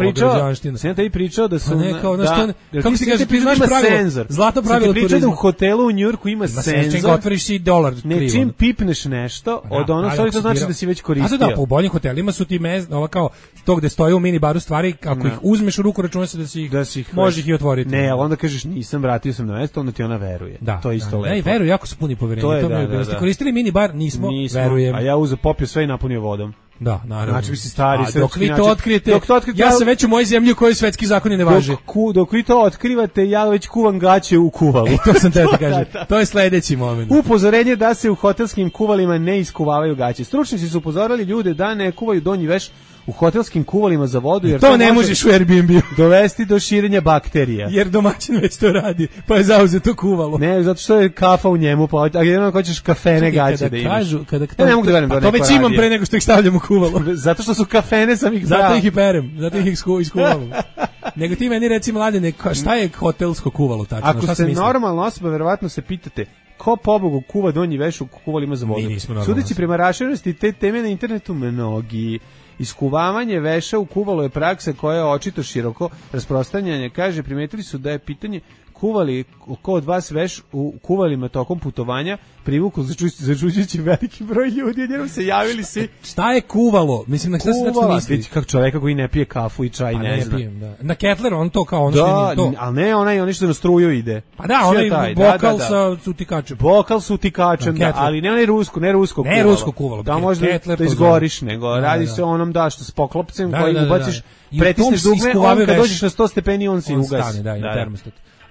pričao da su... Kako ti kažeš, ti znaš pravilo, zlato pravilo turizma. Sam ti pričao da u hotelu u Njujorku ima senzor. Otvoriš si $1 krivo. Ne, čim pipneš nešto, od ono stvari to znači da si već koristio. Da, po u boljim hotelima su ti ova kao to gde stoje u mini baru stvari, ako ih uzmeš u ruku računa se da si ih možeš ih i otvoriti. Ne, ali onda kažeš nisam, vratio sam na mesto, onda ti ona veruje. Da, to je isto lepo. Ne, veruju, jako su puni poverenja. To ste koristili mini bar, nismo, verujem. A ja popio sve i napunio vodom. Da, naravno. Znači vi si stari srpski. Dok vi to otkrijete, ja sam već u mojoj zemlji u kojoj svetski zakoni ne važe. Dok vi to otkrivate, ja već kuvam gaće u kuvalu. To sam teo da kažem. To je sledeći moment. Upozorenje da se u hotelskim kuvalima ne iskuvavaju gaće. Stručnjaci su upozorili ljude da ne kuvaju donji veš u hotelskim kuvalima za vodu, jer to ne možeš u Airbnb dovesti do širenja bakterija. Jer domaćin već to radi, pa je zauzeto kuvalo. Ne, zato što je kafa u njemu, pa jedino hoćeš kafene gaće da imaš. Ne mogu da verujem da to već imam pre nego što ih stavljam u kuvalo. Zato što su kafene sam ih zato ih i perem, zato ih iskuvavam. Nego ti meni reci Mladene, šta je hotelsko kuvalo tačno? Ako ste normalna osoba, verovatno se pitate ko pobogu kuva donji veš u kuvalima za vodu. Sudeći prema raširenosti te teme na internetu mnogi. Iskuvavanje veša u kuvalo je praksa koja je očito široko rasprostranjena. Kaže, primetili su da je pitanje kuvali ko od vas veš u kuvalima tokom putovanja privuklo začuđujući veliki broj ljudi, jer se javili svi. Šta je kuvalo? Mislim, na šta se tačno misli? Vidi kako čoveka koji ne pije kafu i čaj, ne zna. Pijem, da. Na Kettler on to kao ono što nije to. Ali ne onaj što na struju ide. Pa da, onaj bokal sa utikačem. Bokal sa utikačem, da, ali ne onaj ne rusko kuvalo. Ne rusko kuvalo. Da možda da izgoriš, nego radi se onom što s poklopcem koji ubaciš, pretisneš dugme, kad dođeš na 100 stepeni on se ugasi. Da, ima termostat.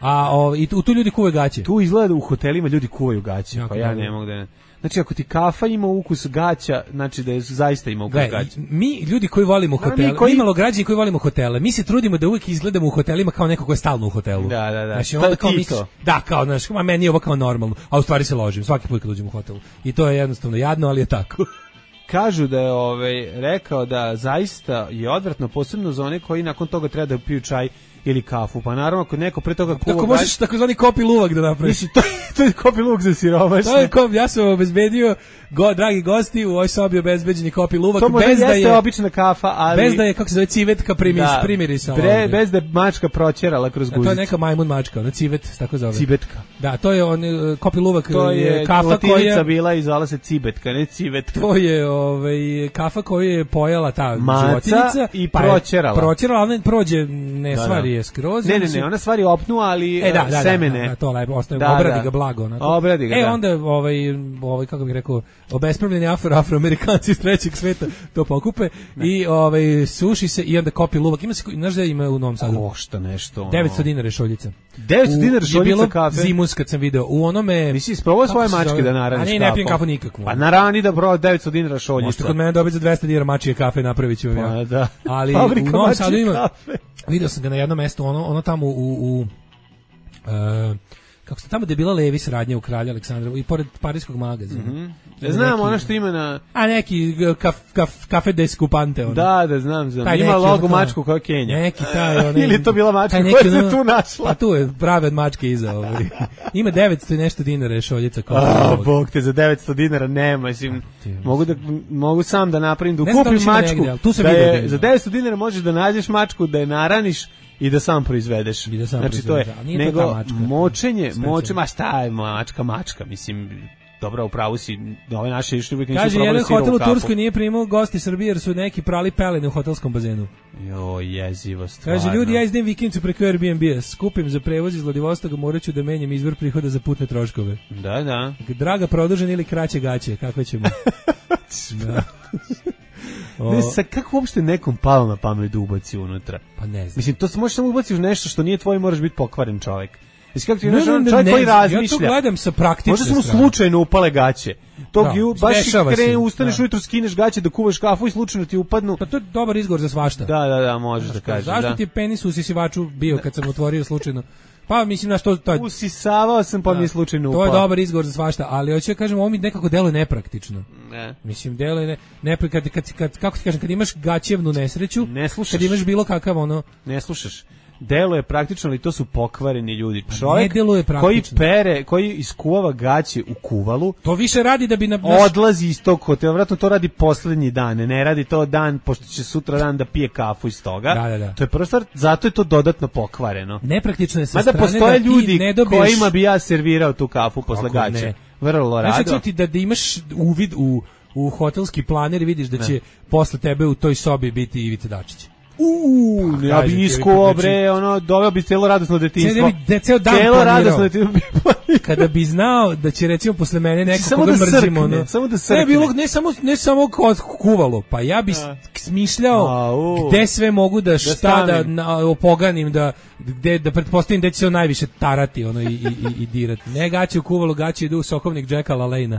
I tu ljudi kuvaju gaće. Tu izgleda u hotelima ljudi kuvaju gaće, pa ja ne mogu da ne. Znači, ako ti kafa ima ukus gaća, znači da je zaista ima ukus gaća. Mi, ljudi koji volimo hotele, mi malograđani koji volimo hotele, mi se trudimo da uvijek izgledamo u hotelima kao neko ko je stalno u hotelu. Da. Znači, onda kao misliš, da, kao, znaš, meni je ovo kao normalno, a u stvari se ložim svaki put kad uđem u hotel. I to je jednostavno jadno, ali je tako. Kažu da je rekao da zaista je odvratno, posebno za one koji nakon toga treba da piju čaj ili kafu. Pa naravno, ako neko pre toga kuva... Tako možeš takozvani kopi luvak da napraviš. To je kopi luvak za siromašne. Ja sam obezbedio, dragi gosti, u ovoj sobi obezbeđeni kopi luvak. To možda jeste obična kafa, ali... Bez da je, kako se zove, civetka primirisala. Bez da je mačka proćerala kroz guzicu. To je neka majmun mačka, ona civet, tako zove. Cibetka. Da, to je kopi luvak, to je kafa latinica bila i zvala se cibetka, ne civetka. To je kafa koju je pojela ta životinjica i proćerala. Proćerala, ona prođe, ne stvari je skroz. Ne, ona stvari opnu, ali semene. Da, to lepo, ostaje, obradi ga blago. Obradi ga, onda kako bih rekao, obespravljeni afroamerikanci iz trećeg sveta to pokupe i suši se i onda kopi luvak. Znaš da ima u Novom Sadu? Košta nešto. 900 dinara šoljica. 900 dinara šoljica kafe? Zimus kad sam video. U onome... Nisi isprobao svoje mačke da naraniš kafu? A ne pijem kafu nikakvu. Pa narani da bro 900 dinara šoljica. Možete kod mene dobiti za 200 dinara mačije kafe, napravit ću vam ja. Pa da. Ali u Novom Sadu ima... Vidio sam ga na jednom mestu, ono tamo kako se tamo da je bila Levis radnja u Kralja Aleksandra i pored Parijskog magazina. Znam ono što ima na... A neki kafe deskupante. Da, znam. Ima logo mačku kao Kenja. Neki taj... Ili to bila mačka koja se tu našla. Pa tu je prave od mačke iza. Ima 900 i nešto dinara šoljica. Bog te, za 900 dinara nema. Mogu sam da napravim, da kupim mačku. Za 900 dinara možeš da nađeš mačku, da je naraniš i da sam proizvedeš. Znači to je, nego močenje, ma šta je mačka, mislim, dobro, upravo si, ove naše išli uvijek nisu probali sirovu kafu. Kaže, jedan hotel u Turskoj nije primao gosti Srbije jer su neki prali pelene u hotelskom bazenu. Jezivo stvarno. Kaže, ljudi, ja izdem vikendicu preko Airbnb-a, skupim za prevoz iz Vladivostoka, morat ću da menjam izvor prihoda za putne troškove. Da. Draga produžen ili kraće gaće, kako ćemo? Da. Kako uopšte nekom palo na pamet da ubaci unutra? Pa ne znam. Mislim, to možeš samo ubaciš nešto što nije tvoj, moraš biti pokvaren čovjek. Mislim, kako ti čovjek koji razmišlja. Ja to gledam sa praktične strane. Možda samo slučajno upale gaće. Baš ustaneš ujutro, skineš gaće da kuvaš kafu i slučajno ti upadnu. Pa to je dobar izgovor za svašta. Da, možeš da kažeš. Zašto ti je penis u sisivaču bio kad sam otvorio slučajno? Pa mislim na što to usisavao sam pa mi slučajno upao. To je dobar izgovor za svašta, ali hoću da kažem, ovo mi nekako deluje nepraktično. Ne. Mislim deluje kako ti kažem, kad imaš gaćevnu nesreću, ne slušaš. Kad imaš bilo kakav ne slušaš. Deluje praktično, ali to su pokvareni ljudi. Čovjek koji iskuvava gaće u kuvalu, to više radi da bi odlazi iz tog hotela, vjerojatno to radi posljednji dan, ne radi to dan pošto će sutra dan da pije kafu iz toga. Da. To je prva stvar, zato je to dodatno pokvareno. Nepraktično je sa strane da postoje da ljudi ne dobiješ... kojima bi ja servirao tu kafu posle gaće. Vrlo rado. Znači ti da imaš uvid u hotelski planer i vidiš da će posle tebe u toj sobi biti Ivica Dačić. Ja bi iskuo, doveo bi celo radosno detinjstvo. Ceo dan planirao. Kada bi znao da će recimo posle mene neko koga mrzimo. Samo da srkne. Ne samo kod kuvalo, pa ja bi smišljao gde sve mogu da opoganim, da pretpostavim da će se on najviše tarati i dirati. Ne gaće u kuvalo, gaće idu u sokovnik Jacka LaLanea.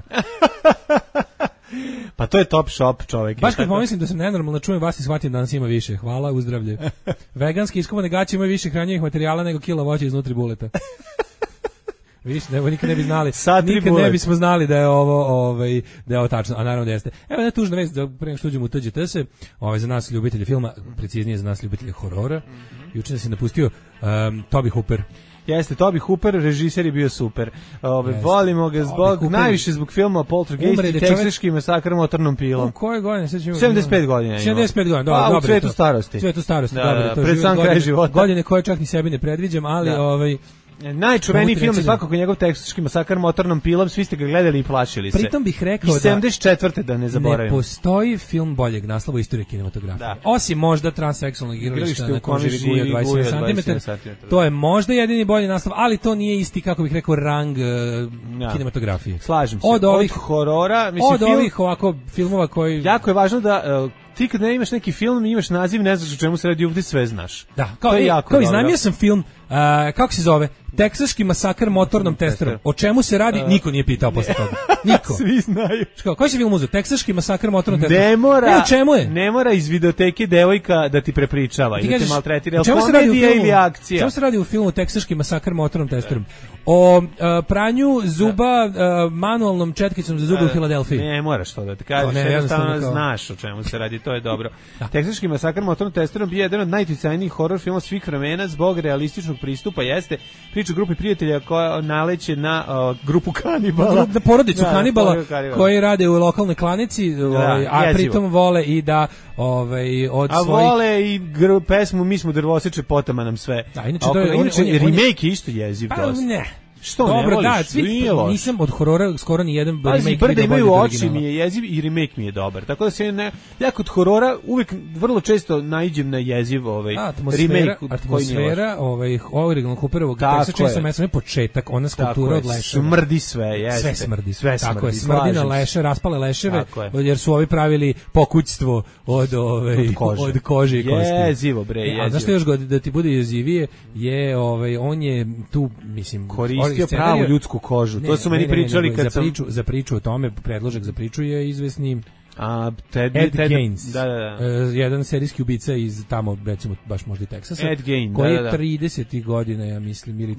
Pa to je top shop, čovjek. Baš kad pomislim da sam nenormalno čujem vas i shvatim da nas ima više. Hvala, uzdravlje. Veganski iskuvane gaće imaju više hranjivih materijala nego kila voća iznutri buleta. Više, nikad ne bi znali. Nikad ne bismo znali da je ovo tačno, a naravno da jeste. Evo jedna tužna vest, pre nego što uđemo u TGT se, za nas ljubitelji filma, preciznije za nas ljubitelji horora, juče nas je napustio Toby Hooper. Jeste, Toby Hooper, režiser je bio super. Volimo ga najviše zbog filma Poltergeist i Teksaški masakr motornom pilom. U koje godine? 75 godina. 75 godina, dobro. U cvetu starosti. Dobro. Pred sam kraj života. Godine koje čak ni sebi ne predviđam, ali najčuveniji film je svakako njegov Teksaški masakr motornom pilom, svi ste ga gledali i plašili se. Pritom bih rekao da 74. da ne zaboravim. Ne postoji film boljeg naslova u istoriji kinematografije. Osim možda transseksualnog igrališta na kom živi Guja 27 cm. To je možda jedini bolji naslov, ali to nije isti, kako bih rekao, rang kinematografije. Slažem se. Od horora, ovih ovako filmova koji... Jako je važno da... Ti kad ne imaš neki film, imaš naziv, ne znaš o čemu se radi, ovdje sve znaš. Da, kao iznajmio sam film Kako se zove? Teksaški masakr motornom testerom. O čemu se radi? Niko nije pitao posle toga. Niko. Svi znaju. Koji si film uzeo? Teksaški masakr motornom testerom. Ne čemu je? Ne mora iz videoteke devojka da ti prepričava i da te maltretira. Čemu se radi u filmu? Ili akcija? Čemu se radi u filmu Teksaški masakr motornom testerom? O pranju zuba manualnom četkicom za zube u Filadelfiji. Ne moraš to da ti kažeš, jednostavno znaš o čemu se radi, to je dobro. Teksaški masakr motornom testerom bio jedan od najutjecajnijih horor filmova svih vremena zbog realističnog pristupa, jeste priča grupe prijatelja koja naleće na grupu kanibala. Na porodicu kanibala koji rade u lokalnoj klanici, a pritom vole i da od svojih... A vole i pesmu Mi smo drvoseče potama nam sve. Inače, remake je isto jeziv dosta. Ne. Što dobro, ne voliš? Da, svi, nisam od horora skoro ni jedan remake vidio imaju oči mi je jeziv i remake mi je dobar. Tako da se ja kod horora uvek vrlo često naiđem na jeziv remake koji nije loš. Original Cooperovog teksta često mesam je početak, ona skulptura od leševa. Smrdi sve, jeste. Sve smrdi. Tako je, smrdi na leše, raspale leševe, jer su ovi pravili pokućstvo od kože i kosti. Jezivo, bre, jezivo. A zašto još da ti bude jezivije je, on je tu, mislim, pravu ljudsku kožu. To su meni pričali kad sam... Za priču o tome, predložak za priču je izvesni Ed Gaines. Da. Jedan serijski ubica iz tamo, recimo, baš možda i Teksasa. Ed Gaines, koji je 30. godina, ja mislim, ili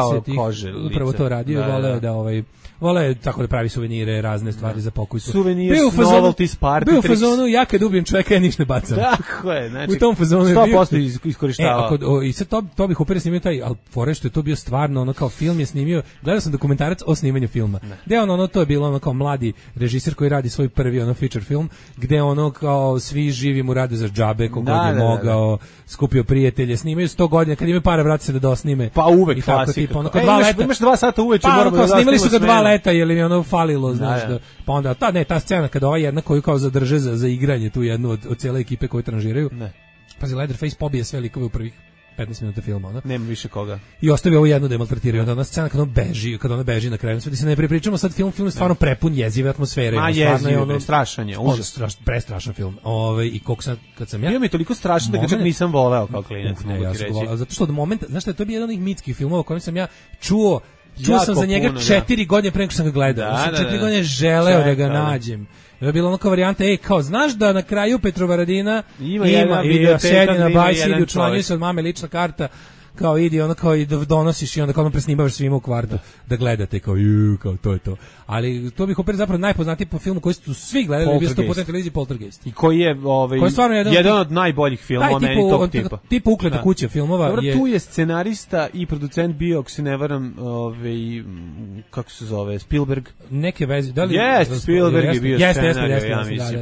40. Upravo to radio i voleo da vole tako da pravi suvenire, razne stvari za pokojstvo. Suvenir, novelties, party tricks. Bio u fazonu, ja kad ubijem čoveka, ja ništa ne bacam. Tako je, znači, u tom fazonu je bio. 100% iskorištavao. I sad to bih opet snimio taj, ali fore što je to bio stvarno, ono kao film je snimio, gledao sam dokumentarac o snimanju filma. Gde to je bilo ono kao mladi režiser koji radi svoj prvi feature film, gde kao svi živi mu rade za džabe, kogod je mogao, skupio prijatelje, snimaju 100 godina, kad imaju para vrati se da dosnime. Pa uvek klasika. Imaš 2 sata uveče, moramo da snimali su ga 2 leta, jer im je falilo, znaš, pa onda ta scena kada ova jedna koju kao zadrže za igranje, tu jednu od cijele ekipe koju tranžiraju. Pazi, Leatherface pobije sve likove u prvih 15 minuta filma, Nema više koga. I ostavi ovu jednu da je maltretiraju. Onda ona scena kad ona beži na kraju. Sve se ne prepričamo, sad film je stvarno prepun jezive atmosfere. Jezive, strašan je, užas. Prestrašan film. I kad sam ja... Bio mi toliko strašan da ga čak nisam voleo kao klinac. Zato što od momenta, znaš šta, to je bio jedan od onih mitskih filmova kojem sam ja čuo sam za njega 4 godine pre nego što sam ga gledao. 4 godine želeo da ga nađem. Je bilo ono kao varijanta, kao znaš da na kraju Petrovaradina ima i sedi na bajsi, ide učlanjuje se od mame lična karta, kao idi ono kao i donosiš i onda kao presnimavaš svima u kvartu da gledate kao to je to. Ali to bih opet zapravo najpoznatiji po filmu koji su svi gledali, bio 100% na televiziji, Poltergeist. I koji je jedan od najboljih filmova meni tog tipa. Tipa Ukleta kuća filmova. Dobro, tu je scenarista i producent bio, ako se ne varam, kako se zove, Spielberg. Neke veze, da li? Jeste, Spielberg je bio scenarij, ja mislim.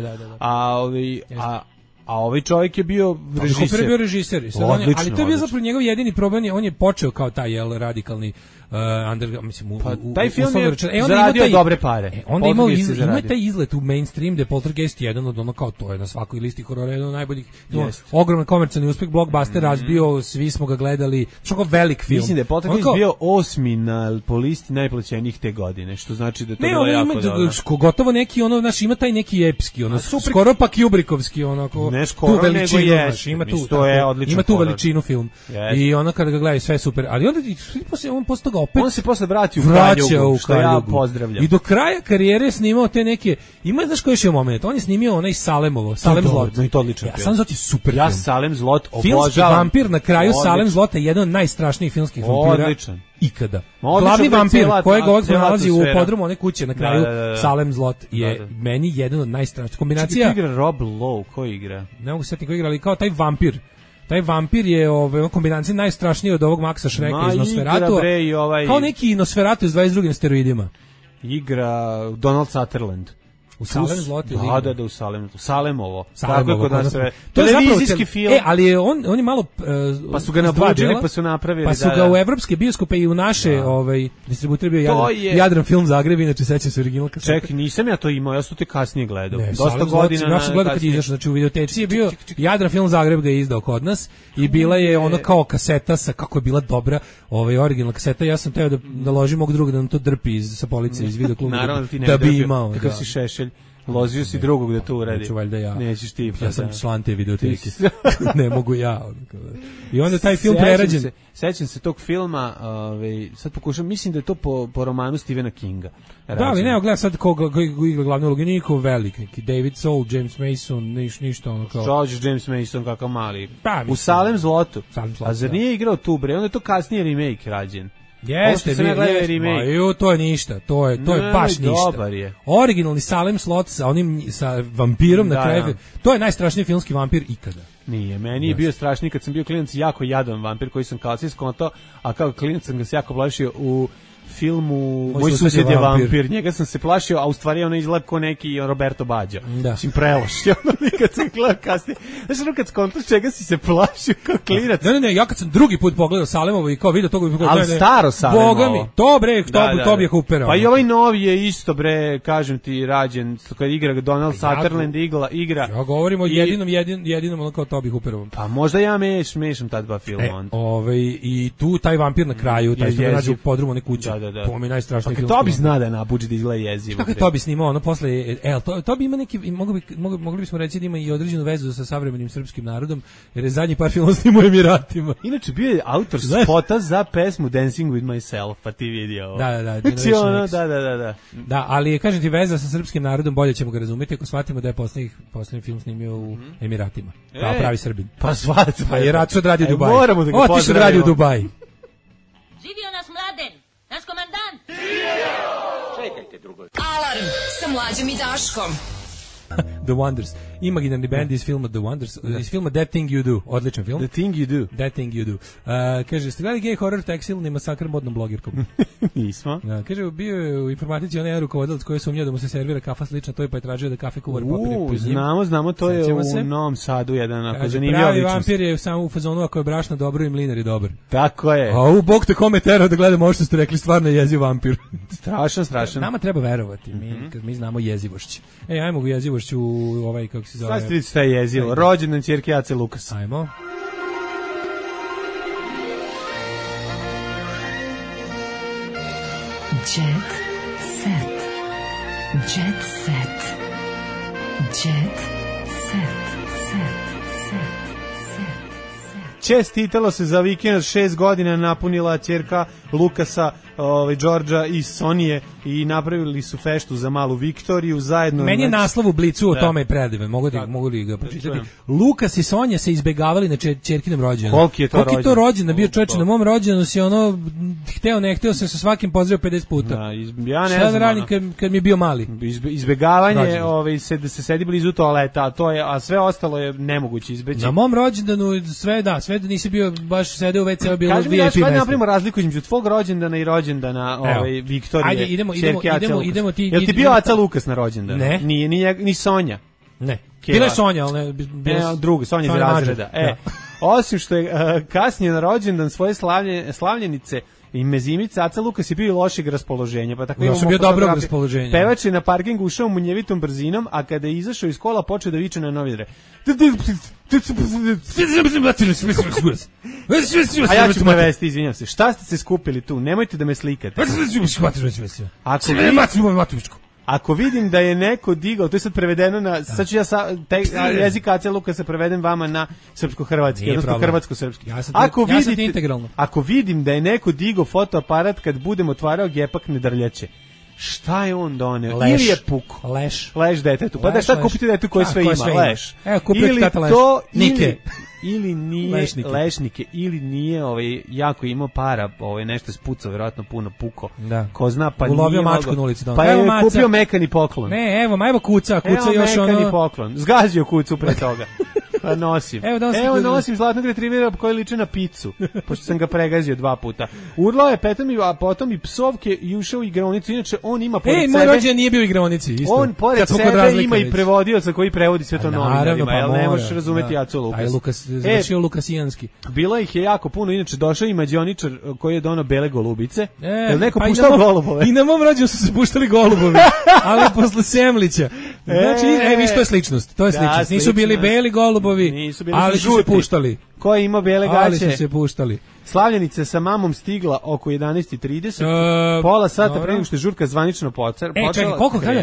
A ovaj čovjek je bio režiser. Cooper je bio režiser. Ali to je bio zapravo njegov jedini problem, on je počeo kao taj radikalni mislim, taj film je zaradio dobre pare. Onda ima taj izlet u mainstream, gde Poltergeist je jedan od kao to je na svakoj listi horora, jedan od najboljih. Ogroman komercijalni uspeh, blockbuster razbio, svi smo ga gledali, što velik film. Mislim da je Poltergeist bio 8. po listi najplaćenijih te godine, što znači da je to bilo jako dobro. Gotovo neki, ima taj neki epski, skoro pa Kubrickovski, onako, tu veličinu, ima tu veličinu film. I ono kada ga gledaju, sve super, ali onda on posle toga opet... On se posle vraća u Kraljugu, što ja pozdravljam. I do kraja karijere je snimao te neke... Ima, znaš koji je moment? On je snimio onaj Salemovo, Salem Zlot. I to odličan film. Salem Zlot je super film. Ja Salem Zlot obožavam. Filmski vampir na kraju Salem Zlota je jedan od najstrašnijih filmskih vampira ikada. Glavni vampir kojeg ovog nalazi u podrumu one kuće na kraju, Salem Zlot, je meni jedan od najstrašnijih. Kombinacija... Čekaj, igra Rob Lowe, ko igra? Ne mogu se setiti ko igra, ali kao taj vampir. Taj vampir je kombinacija najstrašniji od ovog Maxa Šreka iz Nosferatu. Kao neki Nosferatu iz 22. steroidima. Igra Donald Sutherland. U Salem Zlot je da, u Salemovo. Tako je kod nas televizijski film. Ali je on je malo pa su ga nabuđili, pa su napravili. Pa su ga u evropske bioskope i u naše distributer bio Jadran Film Zagreb, inače sećam se original kasete. Čekaj, nisam ja to imao, ja sam to kasnije gledao. Dosta godina. Ja sam gledao kad je izašao, znači u videoteci je bio Jadran Film Zagreb ga je izdao kod nas i bila je ono kao kaseta sa kako je bila dobra, originalna kaseta. Ja sam teo da ložim mog druga da nam to drpi sa police iz videokluba. Naravno ti ne da bi imao. Kakav si Šešelj. Lozio si drugog da to uradi. Neću valjda ja. Nećeš ti. Ja sam član te videoteke. Ne mogu ja. I onda taj film prerađen. Sećam se tog filma, sad pokušam, mislim da je to po romanu Stephena Kinga. Da, ali ne, gledam sad koga igra glavnu ulogu, niko velik, neki David Soul, James Mason, ništa ono kao... George James Mason, kakav mali. U Salem zlotu. A zar nije igrao tu, bre? Onda je to kasnije remake rađen. Jeste, to je ništa, to je baš ništa. Dobar je. Originalni Salem slot sa vampirom na kraju, to je najstrašniji filmski vampir ikada. Nije, meni je bio strašniji kad sam bio klinac, jako jadan vampir koji sam kao skontao, a kao klinac sam ga se jako plašio u filmu Moj susjed je vampir. Njega sam se plašio, a u stvari ono izgleda kao neki Roberto Baggio. Mislim, prelošio. Nikad sam gledao kasnije. Znaš, kad skontaš čega si se plašio kao klinac? Ne, ja kad sam drugi put pogledao Salemovo i kao vidio toga... Ali staro Salemovo. Boga mi, to bre, to bi je Hoopera. Pa i ovaj novi je isto bre, kažem ti, rađen, kad igra Donald Sutherland igra. Ja govorim o jedinom kao Toby Hooperovom. Pa možda ja mešam ta dva filma. I tu taj vampir na kraju, taj što ga nađe u podrumu one kuće. Da. To mi je najstrašniji film. To bi zna da nabuđi da izgleda jezivo. Kako je to bi snimao, ono posle, to bi ima neki, mogli bismo reći da ima i određenu vezu sa savremenim srpskim narodom, jer je zadnji par filmova snimao u Emiratima. Inače, bio je autor spota za pesmu Dancing with Myself, pa ti vidio ovo. Da. Da, ali kažem ti, veza sa srpskim narodom, bolje ćemo ga razumjeti ako shvatimo da je poslednji film snimio u Emiratima. Kao pravi Srbin. Pa shvatimo. Pa je Raco odradio u Dubaji. Moramo da ga pozdravimo. Otišao odradio u Dubaji. Živio nas Mladen! Naš komandant! Čekajte, drugo. Alarm sa Mlađom i Daškom. The Wonders. Imaginarni band iz filma The Wonders. Iz filma That Thing You Do. Odličan film. That Thing You Do. That Thing You Do. Kaže, ste gledali gay horror teksilni masakr modnom blogirkom? Nismo. Kaže, bio je u informatici onaj rukovodilac koji je sumnjao da mu se servira kafa slična, to je pa je tražio da kafe kuvar papir. Znamo, to je u Novom Sadu jedan ako zanimljiva pravi ličnost. Vampir je samo u fazonu ako je brašno dobro i mlinar je dobar. Tako je. A bog te kome terao da gledamo ovo što ste rekli, stvarno je jeziv vampir. Strašan. Nama treba verovati, kad mi znamo jezivošć. Ajmo u jezivošću ovaj, kako se zove... Sad šta je jezivo, rođendan ćerke Ace Lukas. Ajmo. Jet set. Jet set. Jet set. Čestitalo se za vikend 6 godina, napunila ćerka Lukasa, Đorđa i Sonije i napravili su feštu za malu Viktoriju zajedno. Meni je naslov u Blicu o tome predivan, mogu li ga pročitati. Lukas i Sonja se izbegavali na ćerkinom rođendanu. Koliki je to rođendan bio, čoveče, na mom rođendanu si ono hteo ne hteo se sa svakim pozdravio 50 puta. Da, ja ne znam. Šta da radim kad mi je bio mali? Izbegavanje, da se sedi blizu toaleta, a sve ostalo je nemoguće izbeći. Na mom rođendanu sve da nisi bio baš sedeo u WC-u, bilo VIP mjesto. Kaži mi napravimo razliku između tvog rođendana i rođendana Viktorije. Ajde, idemo ti. Jel ti bio Aca Lukas na rođendanu? Ne. Nije ni Sonja. Ne. Bila je Sonja, ali ne. Druga, Sonja iz razreda. Osim što je kasnije na rođendan svoje slavljenice i mezimice, Aca Lukas je bio i lošeg raspoloženja, pa tako imamo bio dobrog raspoloženja. Pevač je na parkingu ušao munjevitom brzinom, a kada je izašao iz kola počeo da viče na novinare. A ja ću prevesti, izvinjam se. Šta ste se skupili tu? Nemojte da me slikate. Ako vidim da je neko digao, to je sad prevedeno na, sad ću ja jezik Ace Lukasa prevedem vama na srpsko-hrvatski, odnosno hrvatsko-srpski. Ako vidim da je neko digao fotoaparat kad budem otvarao gepak nedrljače, šta je on doneo? Ili je puko. Leš detetu. Pa da šta kupiti detetu koje sve ima? Leš. Evo, kupiti tata leš. Nike. Ili nije lešnike, ili nije jako imao para, nešto spucao, vjerojatno puno puko. Da. Ko zna, pa ulovio mačku na ulici. Pa je kupio mekani poklon. Ne, evo kuca još ono. Mekani poklon. Zgazio kucu pre toga. Pa nosim. Evo nosim zlatnog retrivera koji liči na picu, pošto sam ga pregazio 2 puta. Urlao je a potom i psovke i ušao u igraonicu. Inače, on ima pored sebe... moj rođendan nije bio u igraonici, isto. On pored sebe ima i prevodioca koji prevodi sve to novinarima, jel ne možeš razumeti Acu Lukas. Aj, Lukas, završio Lukasijanski. Bilo ih je jako puno, inače došao i mađioničar koji je donao bele golubice. Jel neko puštao golubove? I na mom rođendan su se puštali golubovi, ali posle Semlića. Znači, vi što je sličnost, nisu bili beli golubovi, ali su se puštali. Ko je imao bele gaće? Ali su se puštali. Slavljenica sa mamom stigla oko 11:30, pola sata pre nego što je žurka zvanično počela. Čekaj, koliko hrana?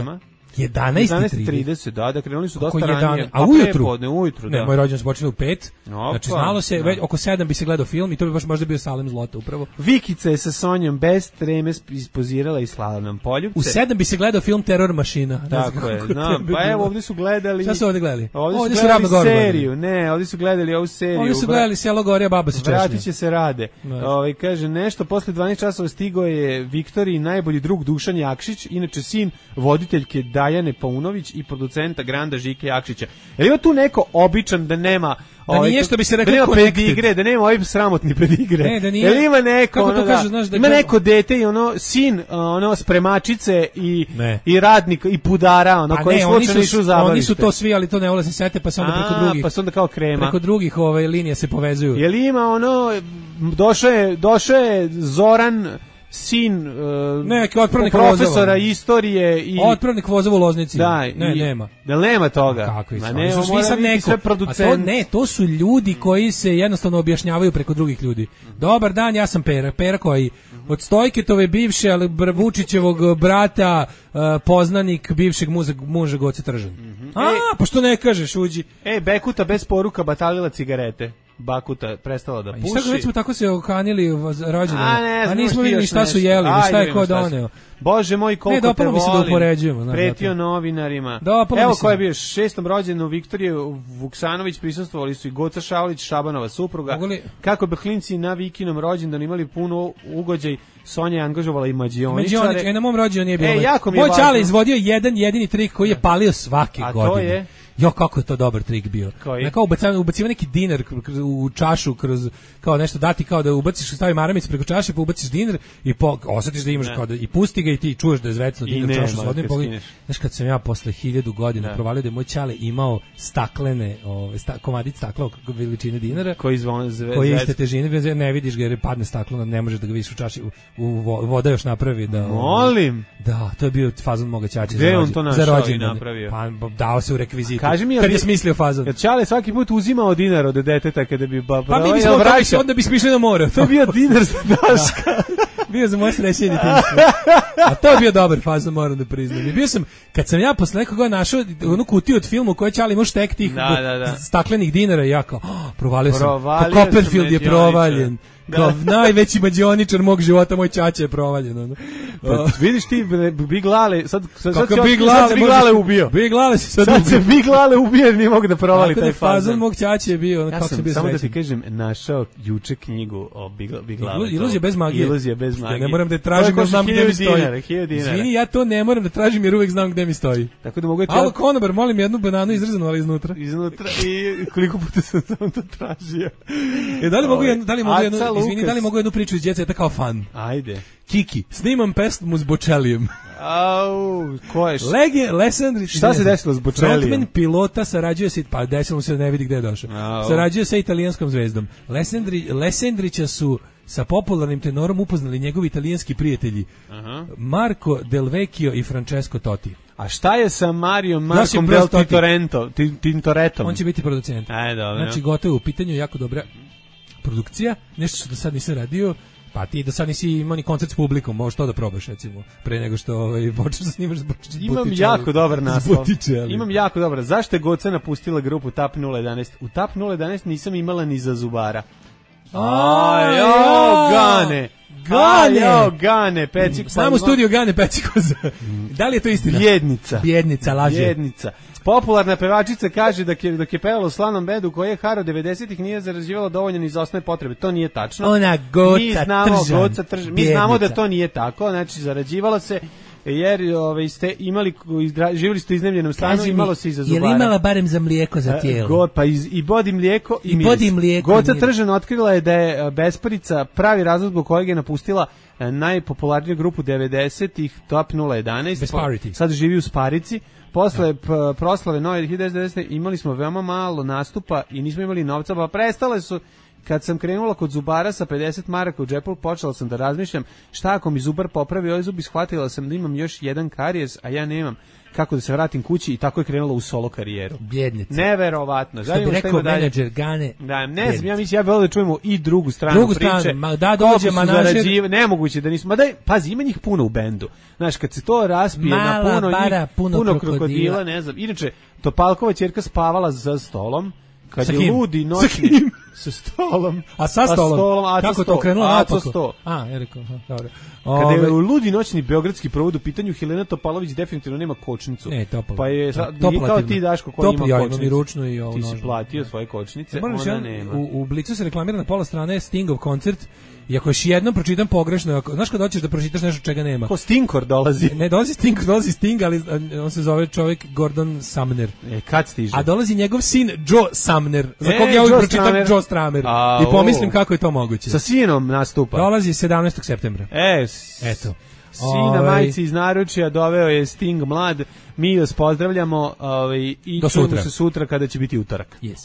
11:30, da, krenuli su dosta ranije. A ujutru, da. Ne, moj rođendan su počeli u 5. Znači znalo se već oko 7 bi se gledao film i to bi baš možda bio Salem Zlota upravo. Vikica je sa Sonjom bez treme ispozirala i slala nam poljupce. U 7 bi se gledao film Teror mašina. Tako je. Pa evo ovdje su gledali. Šta su ovdje gledali? Ovdje su gledali seriju. Ne, ovdje su gledali ovu seriju. Ovdje su gledali Selo Gorija, baba se češlja. Vratit će se Rade. Kaže nešto posle 12 časova stigao je Viktoriji najbolji drug Dušan Jakšić, inače sin voditeljke Dajane Paunović i producenta Granda Žike Jakšića. Je li ima tu neko običan da nema nije što bi se rekao pedigre, da nema ovih sramotni pedigre. Ne, da nije. Jel ima neko, kako to kažu, znaš, da ima neko dete i sin spremačice i radnik i pudara, koji slučajno išao u zabavište. Oni su to svi, ali to ne vole se sete, pa se onda preko drugih. Pa se onda kao krema. Preko drugih linija se povezuju. Jel ima došao je Zoran sin profesora istorije i otpravnik vozova u Loznici. Nema. Da nema toga. Kako svi sad neko. To su ljudi koji se jednostavno objašnjavaju preko drugih ljudi. Dobar dan, ja sam Pera koji od Stojketove bivše, ali Vučićevog brata, poznanik bivšeg muža Goce Tržan. Pa što ne kažeš, uđi. Bekuta bez poruka batalila cigarete. Bakuta prestala da puši. I sad već smo tako se okanili rođendan. A nismo vidjeli šta su jeli, šta je ko doneo. Bože moj, koliko te volim. Pretio novinarima. Evo ko je bio 6. rođendan u Viktorije Vuksanović, prisustvovali su i Goca Šaulić, Šabanova supruga. Kako bi klinci na Vikinom rođendanu imali puno ugođaj, Sonja je angažovala i mađioničare. Na mom rođendanu nije bilo. Moj čale izvodio jedan jedini trik koji je palio svake godine. A to je? Jo, kako je to dobar trik bio. Kao ubaciva neki dinar u čašu kroz, kao nešto dati, kao da ubaciš, stavi maramicu preko čaše, pa ubaciš dinar i osjetiš da imaš, kao da i pusti ga i ti čuješ da je zvecno dinar čašu s vodnim pogledom. Znaš, kad sam ja posle 1000 godina provalio da je moj čale imao staklene, komadić stakla veličine dinara, koji iste težine, ne vidiš ga jer padne staklo, ne možeš da ga vidiš u čaši, voda još napravi. Molim! Da, to je bio fazon moga ćaće za rođendan. Pa dao se u rekvizitu. Kad je smislio fazon. Kad čale svaki put uzimao dinar od deteta kada bi pa mi bismo onda bi išli na more. To je bio dinar za Daška. Bio za moje sreće djetinjstvo. A to je bio dobar fazon, moram da priznam. I bio sam, kad sam ja posle nekoga našao onu kutiju od filmu u kojoj čale imao štek tih staklenih dinara i ja kao, provalio sam. Copperfield je provaljen. Kao najveći mađioničar mog života, moj ćaća je provaljen. Pa vidiš ti Big Lale, sad se Big Lale ubio. Big Lale sad se Big Lale ubio jer nije mogu da provali taj fazon. Mog ćaća je bio, kako sam bio. Samo da ti kažem, našao juče knjigu o Big Lale. Iluzija bez magije. Ne moram da je tražim, jer znam gde mi stoji. Izvini, ja to ne moram da tražim jer uvek znam gde mi stoji. Tako da mogu ti. Alo konobar, molim jednu bananu izrezanu, ali iznutra. Iznutra i koliko puta sam to tražio. Da li mogu jednu priču iz djece, kao fan? Ajde. Kiki, snimam pesmu s Bočelijem. Ko je? Šta se desilo s Bočelijem? Frontman pilota sarađuje se, pa desilo se da ne vidi gde je došao. Sarađuje sa italijanskom zvezdom. Lesendrića su sa popularnim tenorom upoznali njegovi italijanski prijatelji Marco Del Vecchio i Francesco Totti. A šta je sa Markom del Tintorettom? On će biti producent. Znači gotovo, u pitanju jako dobra produkcija, nešto što do sad nisam radio. Pa ti do sad nisi imao ni koncert s publikom, možeš to da probaš recimo, pre nego što počneš da snimaš s Butičeli. Imam jako dobar naslov. Imam jako dobar. Zašto je Goca napustila grupu TAP 011? U TAP 011 nisam imala ni za zubara. Gane, Pecik. Samo u studiju Gane Pecikoza. Da li je to istina? Bjednica, laže. Bjednica. Popularna pevačica kaže dok je pevala u Slanom bedu koje je Haro 90-ih nije zarađivala dovoljno ni za osnovne potrebe. To nije tačno. Ona Goca Tržan. Mi znamo da to nije tako, znači zarađivala se jer ste imali, živjeli ste u iznajmljenom stanu, imalo se i za zubara. Je li imala barem za mlijeko za tijelo? Pa i bodi mlijeko i miris. Goca Tržan otkrila je da je besparica pravi razlog zbog kojeg je napustila najpopularniju grupu 90-ih, Top 011. Besparity. Sad živi u Sparici. Posle proslave nove 1990. imali smo veoma malo nastupa i nismo imali novca, pa prestale su Kad sam krenula kod zubara sa 50 maraka u džepu, počela sam da razmišljam šta ako mi zubar popravi ovaj zub i shvatila sam da imam još jedan karijes, a ja nemam kako da se vratim kući i tako je krenula u solo karijeru. Bjednica. Neverovatno. Što bi rekao menadžer Gane. Da, ne znam, ja mislim, ja volim da čujemo i drugu stranu priče. Da dođe manažer. Nemoguće da nismo, ma daj, pazi, ima njih puno u bendu. Znaš, kad se to raspije mala na puno bara, njih, puno krokodila, ne znam. Inače, Topalkova ćerka spavala za stolom, kad je ludi noćni sa stolom. A sa stolom? Kako to krenulo napako? Ja rekao, dobro. Kada je ludi noćni beogradski provod u pitanju, Helena Topalović definitivno nema kočnicu. Ne, Topalović. Pa je kao ti, Daško, koji ima kočnicu. Ja imam i ručnu i ovo. Ti si platio svoje kočnice, ona nema. U Blicu se reklamira na pola strane Stingov koncert. I ako još jednom pročitam pogrešno, znaš kad hoćeš da pročitaš nešto čega nema. Ko Stinkor dolazi? Ne, dolazi Sting, ali on se zove čovjek Gordon Sumner. Kad stiže? A dolazi njegov sin Joe Sumner, za kog ja uvijek pročitam Joe Stramer. I pomislim kako je to moguće. Sa sinom nastupa. Dolazi 17. septembra. Eto. Sina majci iz naručja doveo je Sting mlad. Mi vas pozdravljamo i čujemo se sutra kada će biti utorak. Yes.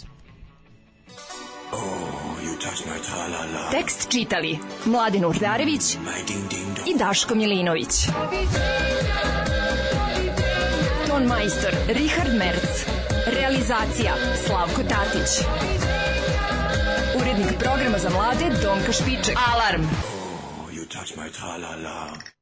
Tekst čitali Mladin Urdarević i Daško Milinović. Ton majstor Richard Merc. Realizacija Slavko Tatić. Urednik programa za mlade Donka Špiček. Alarm!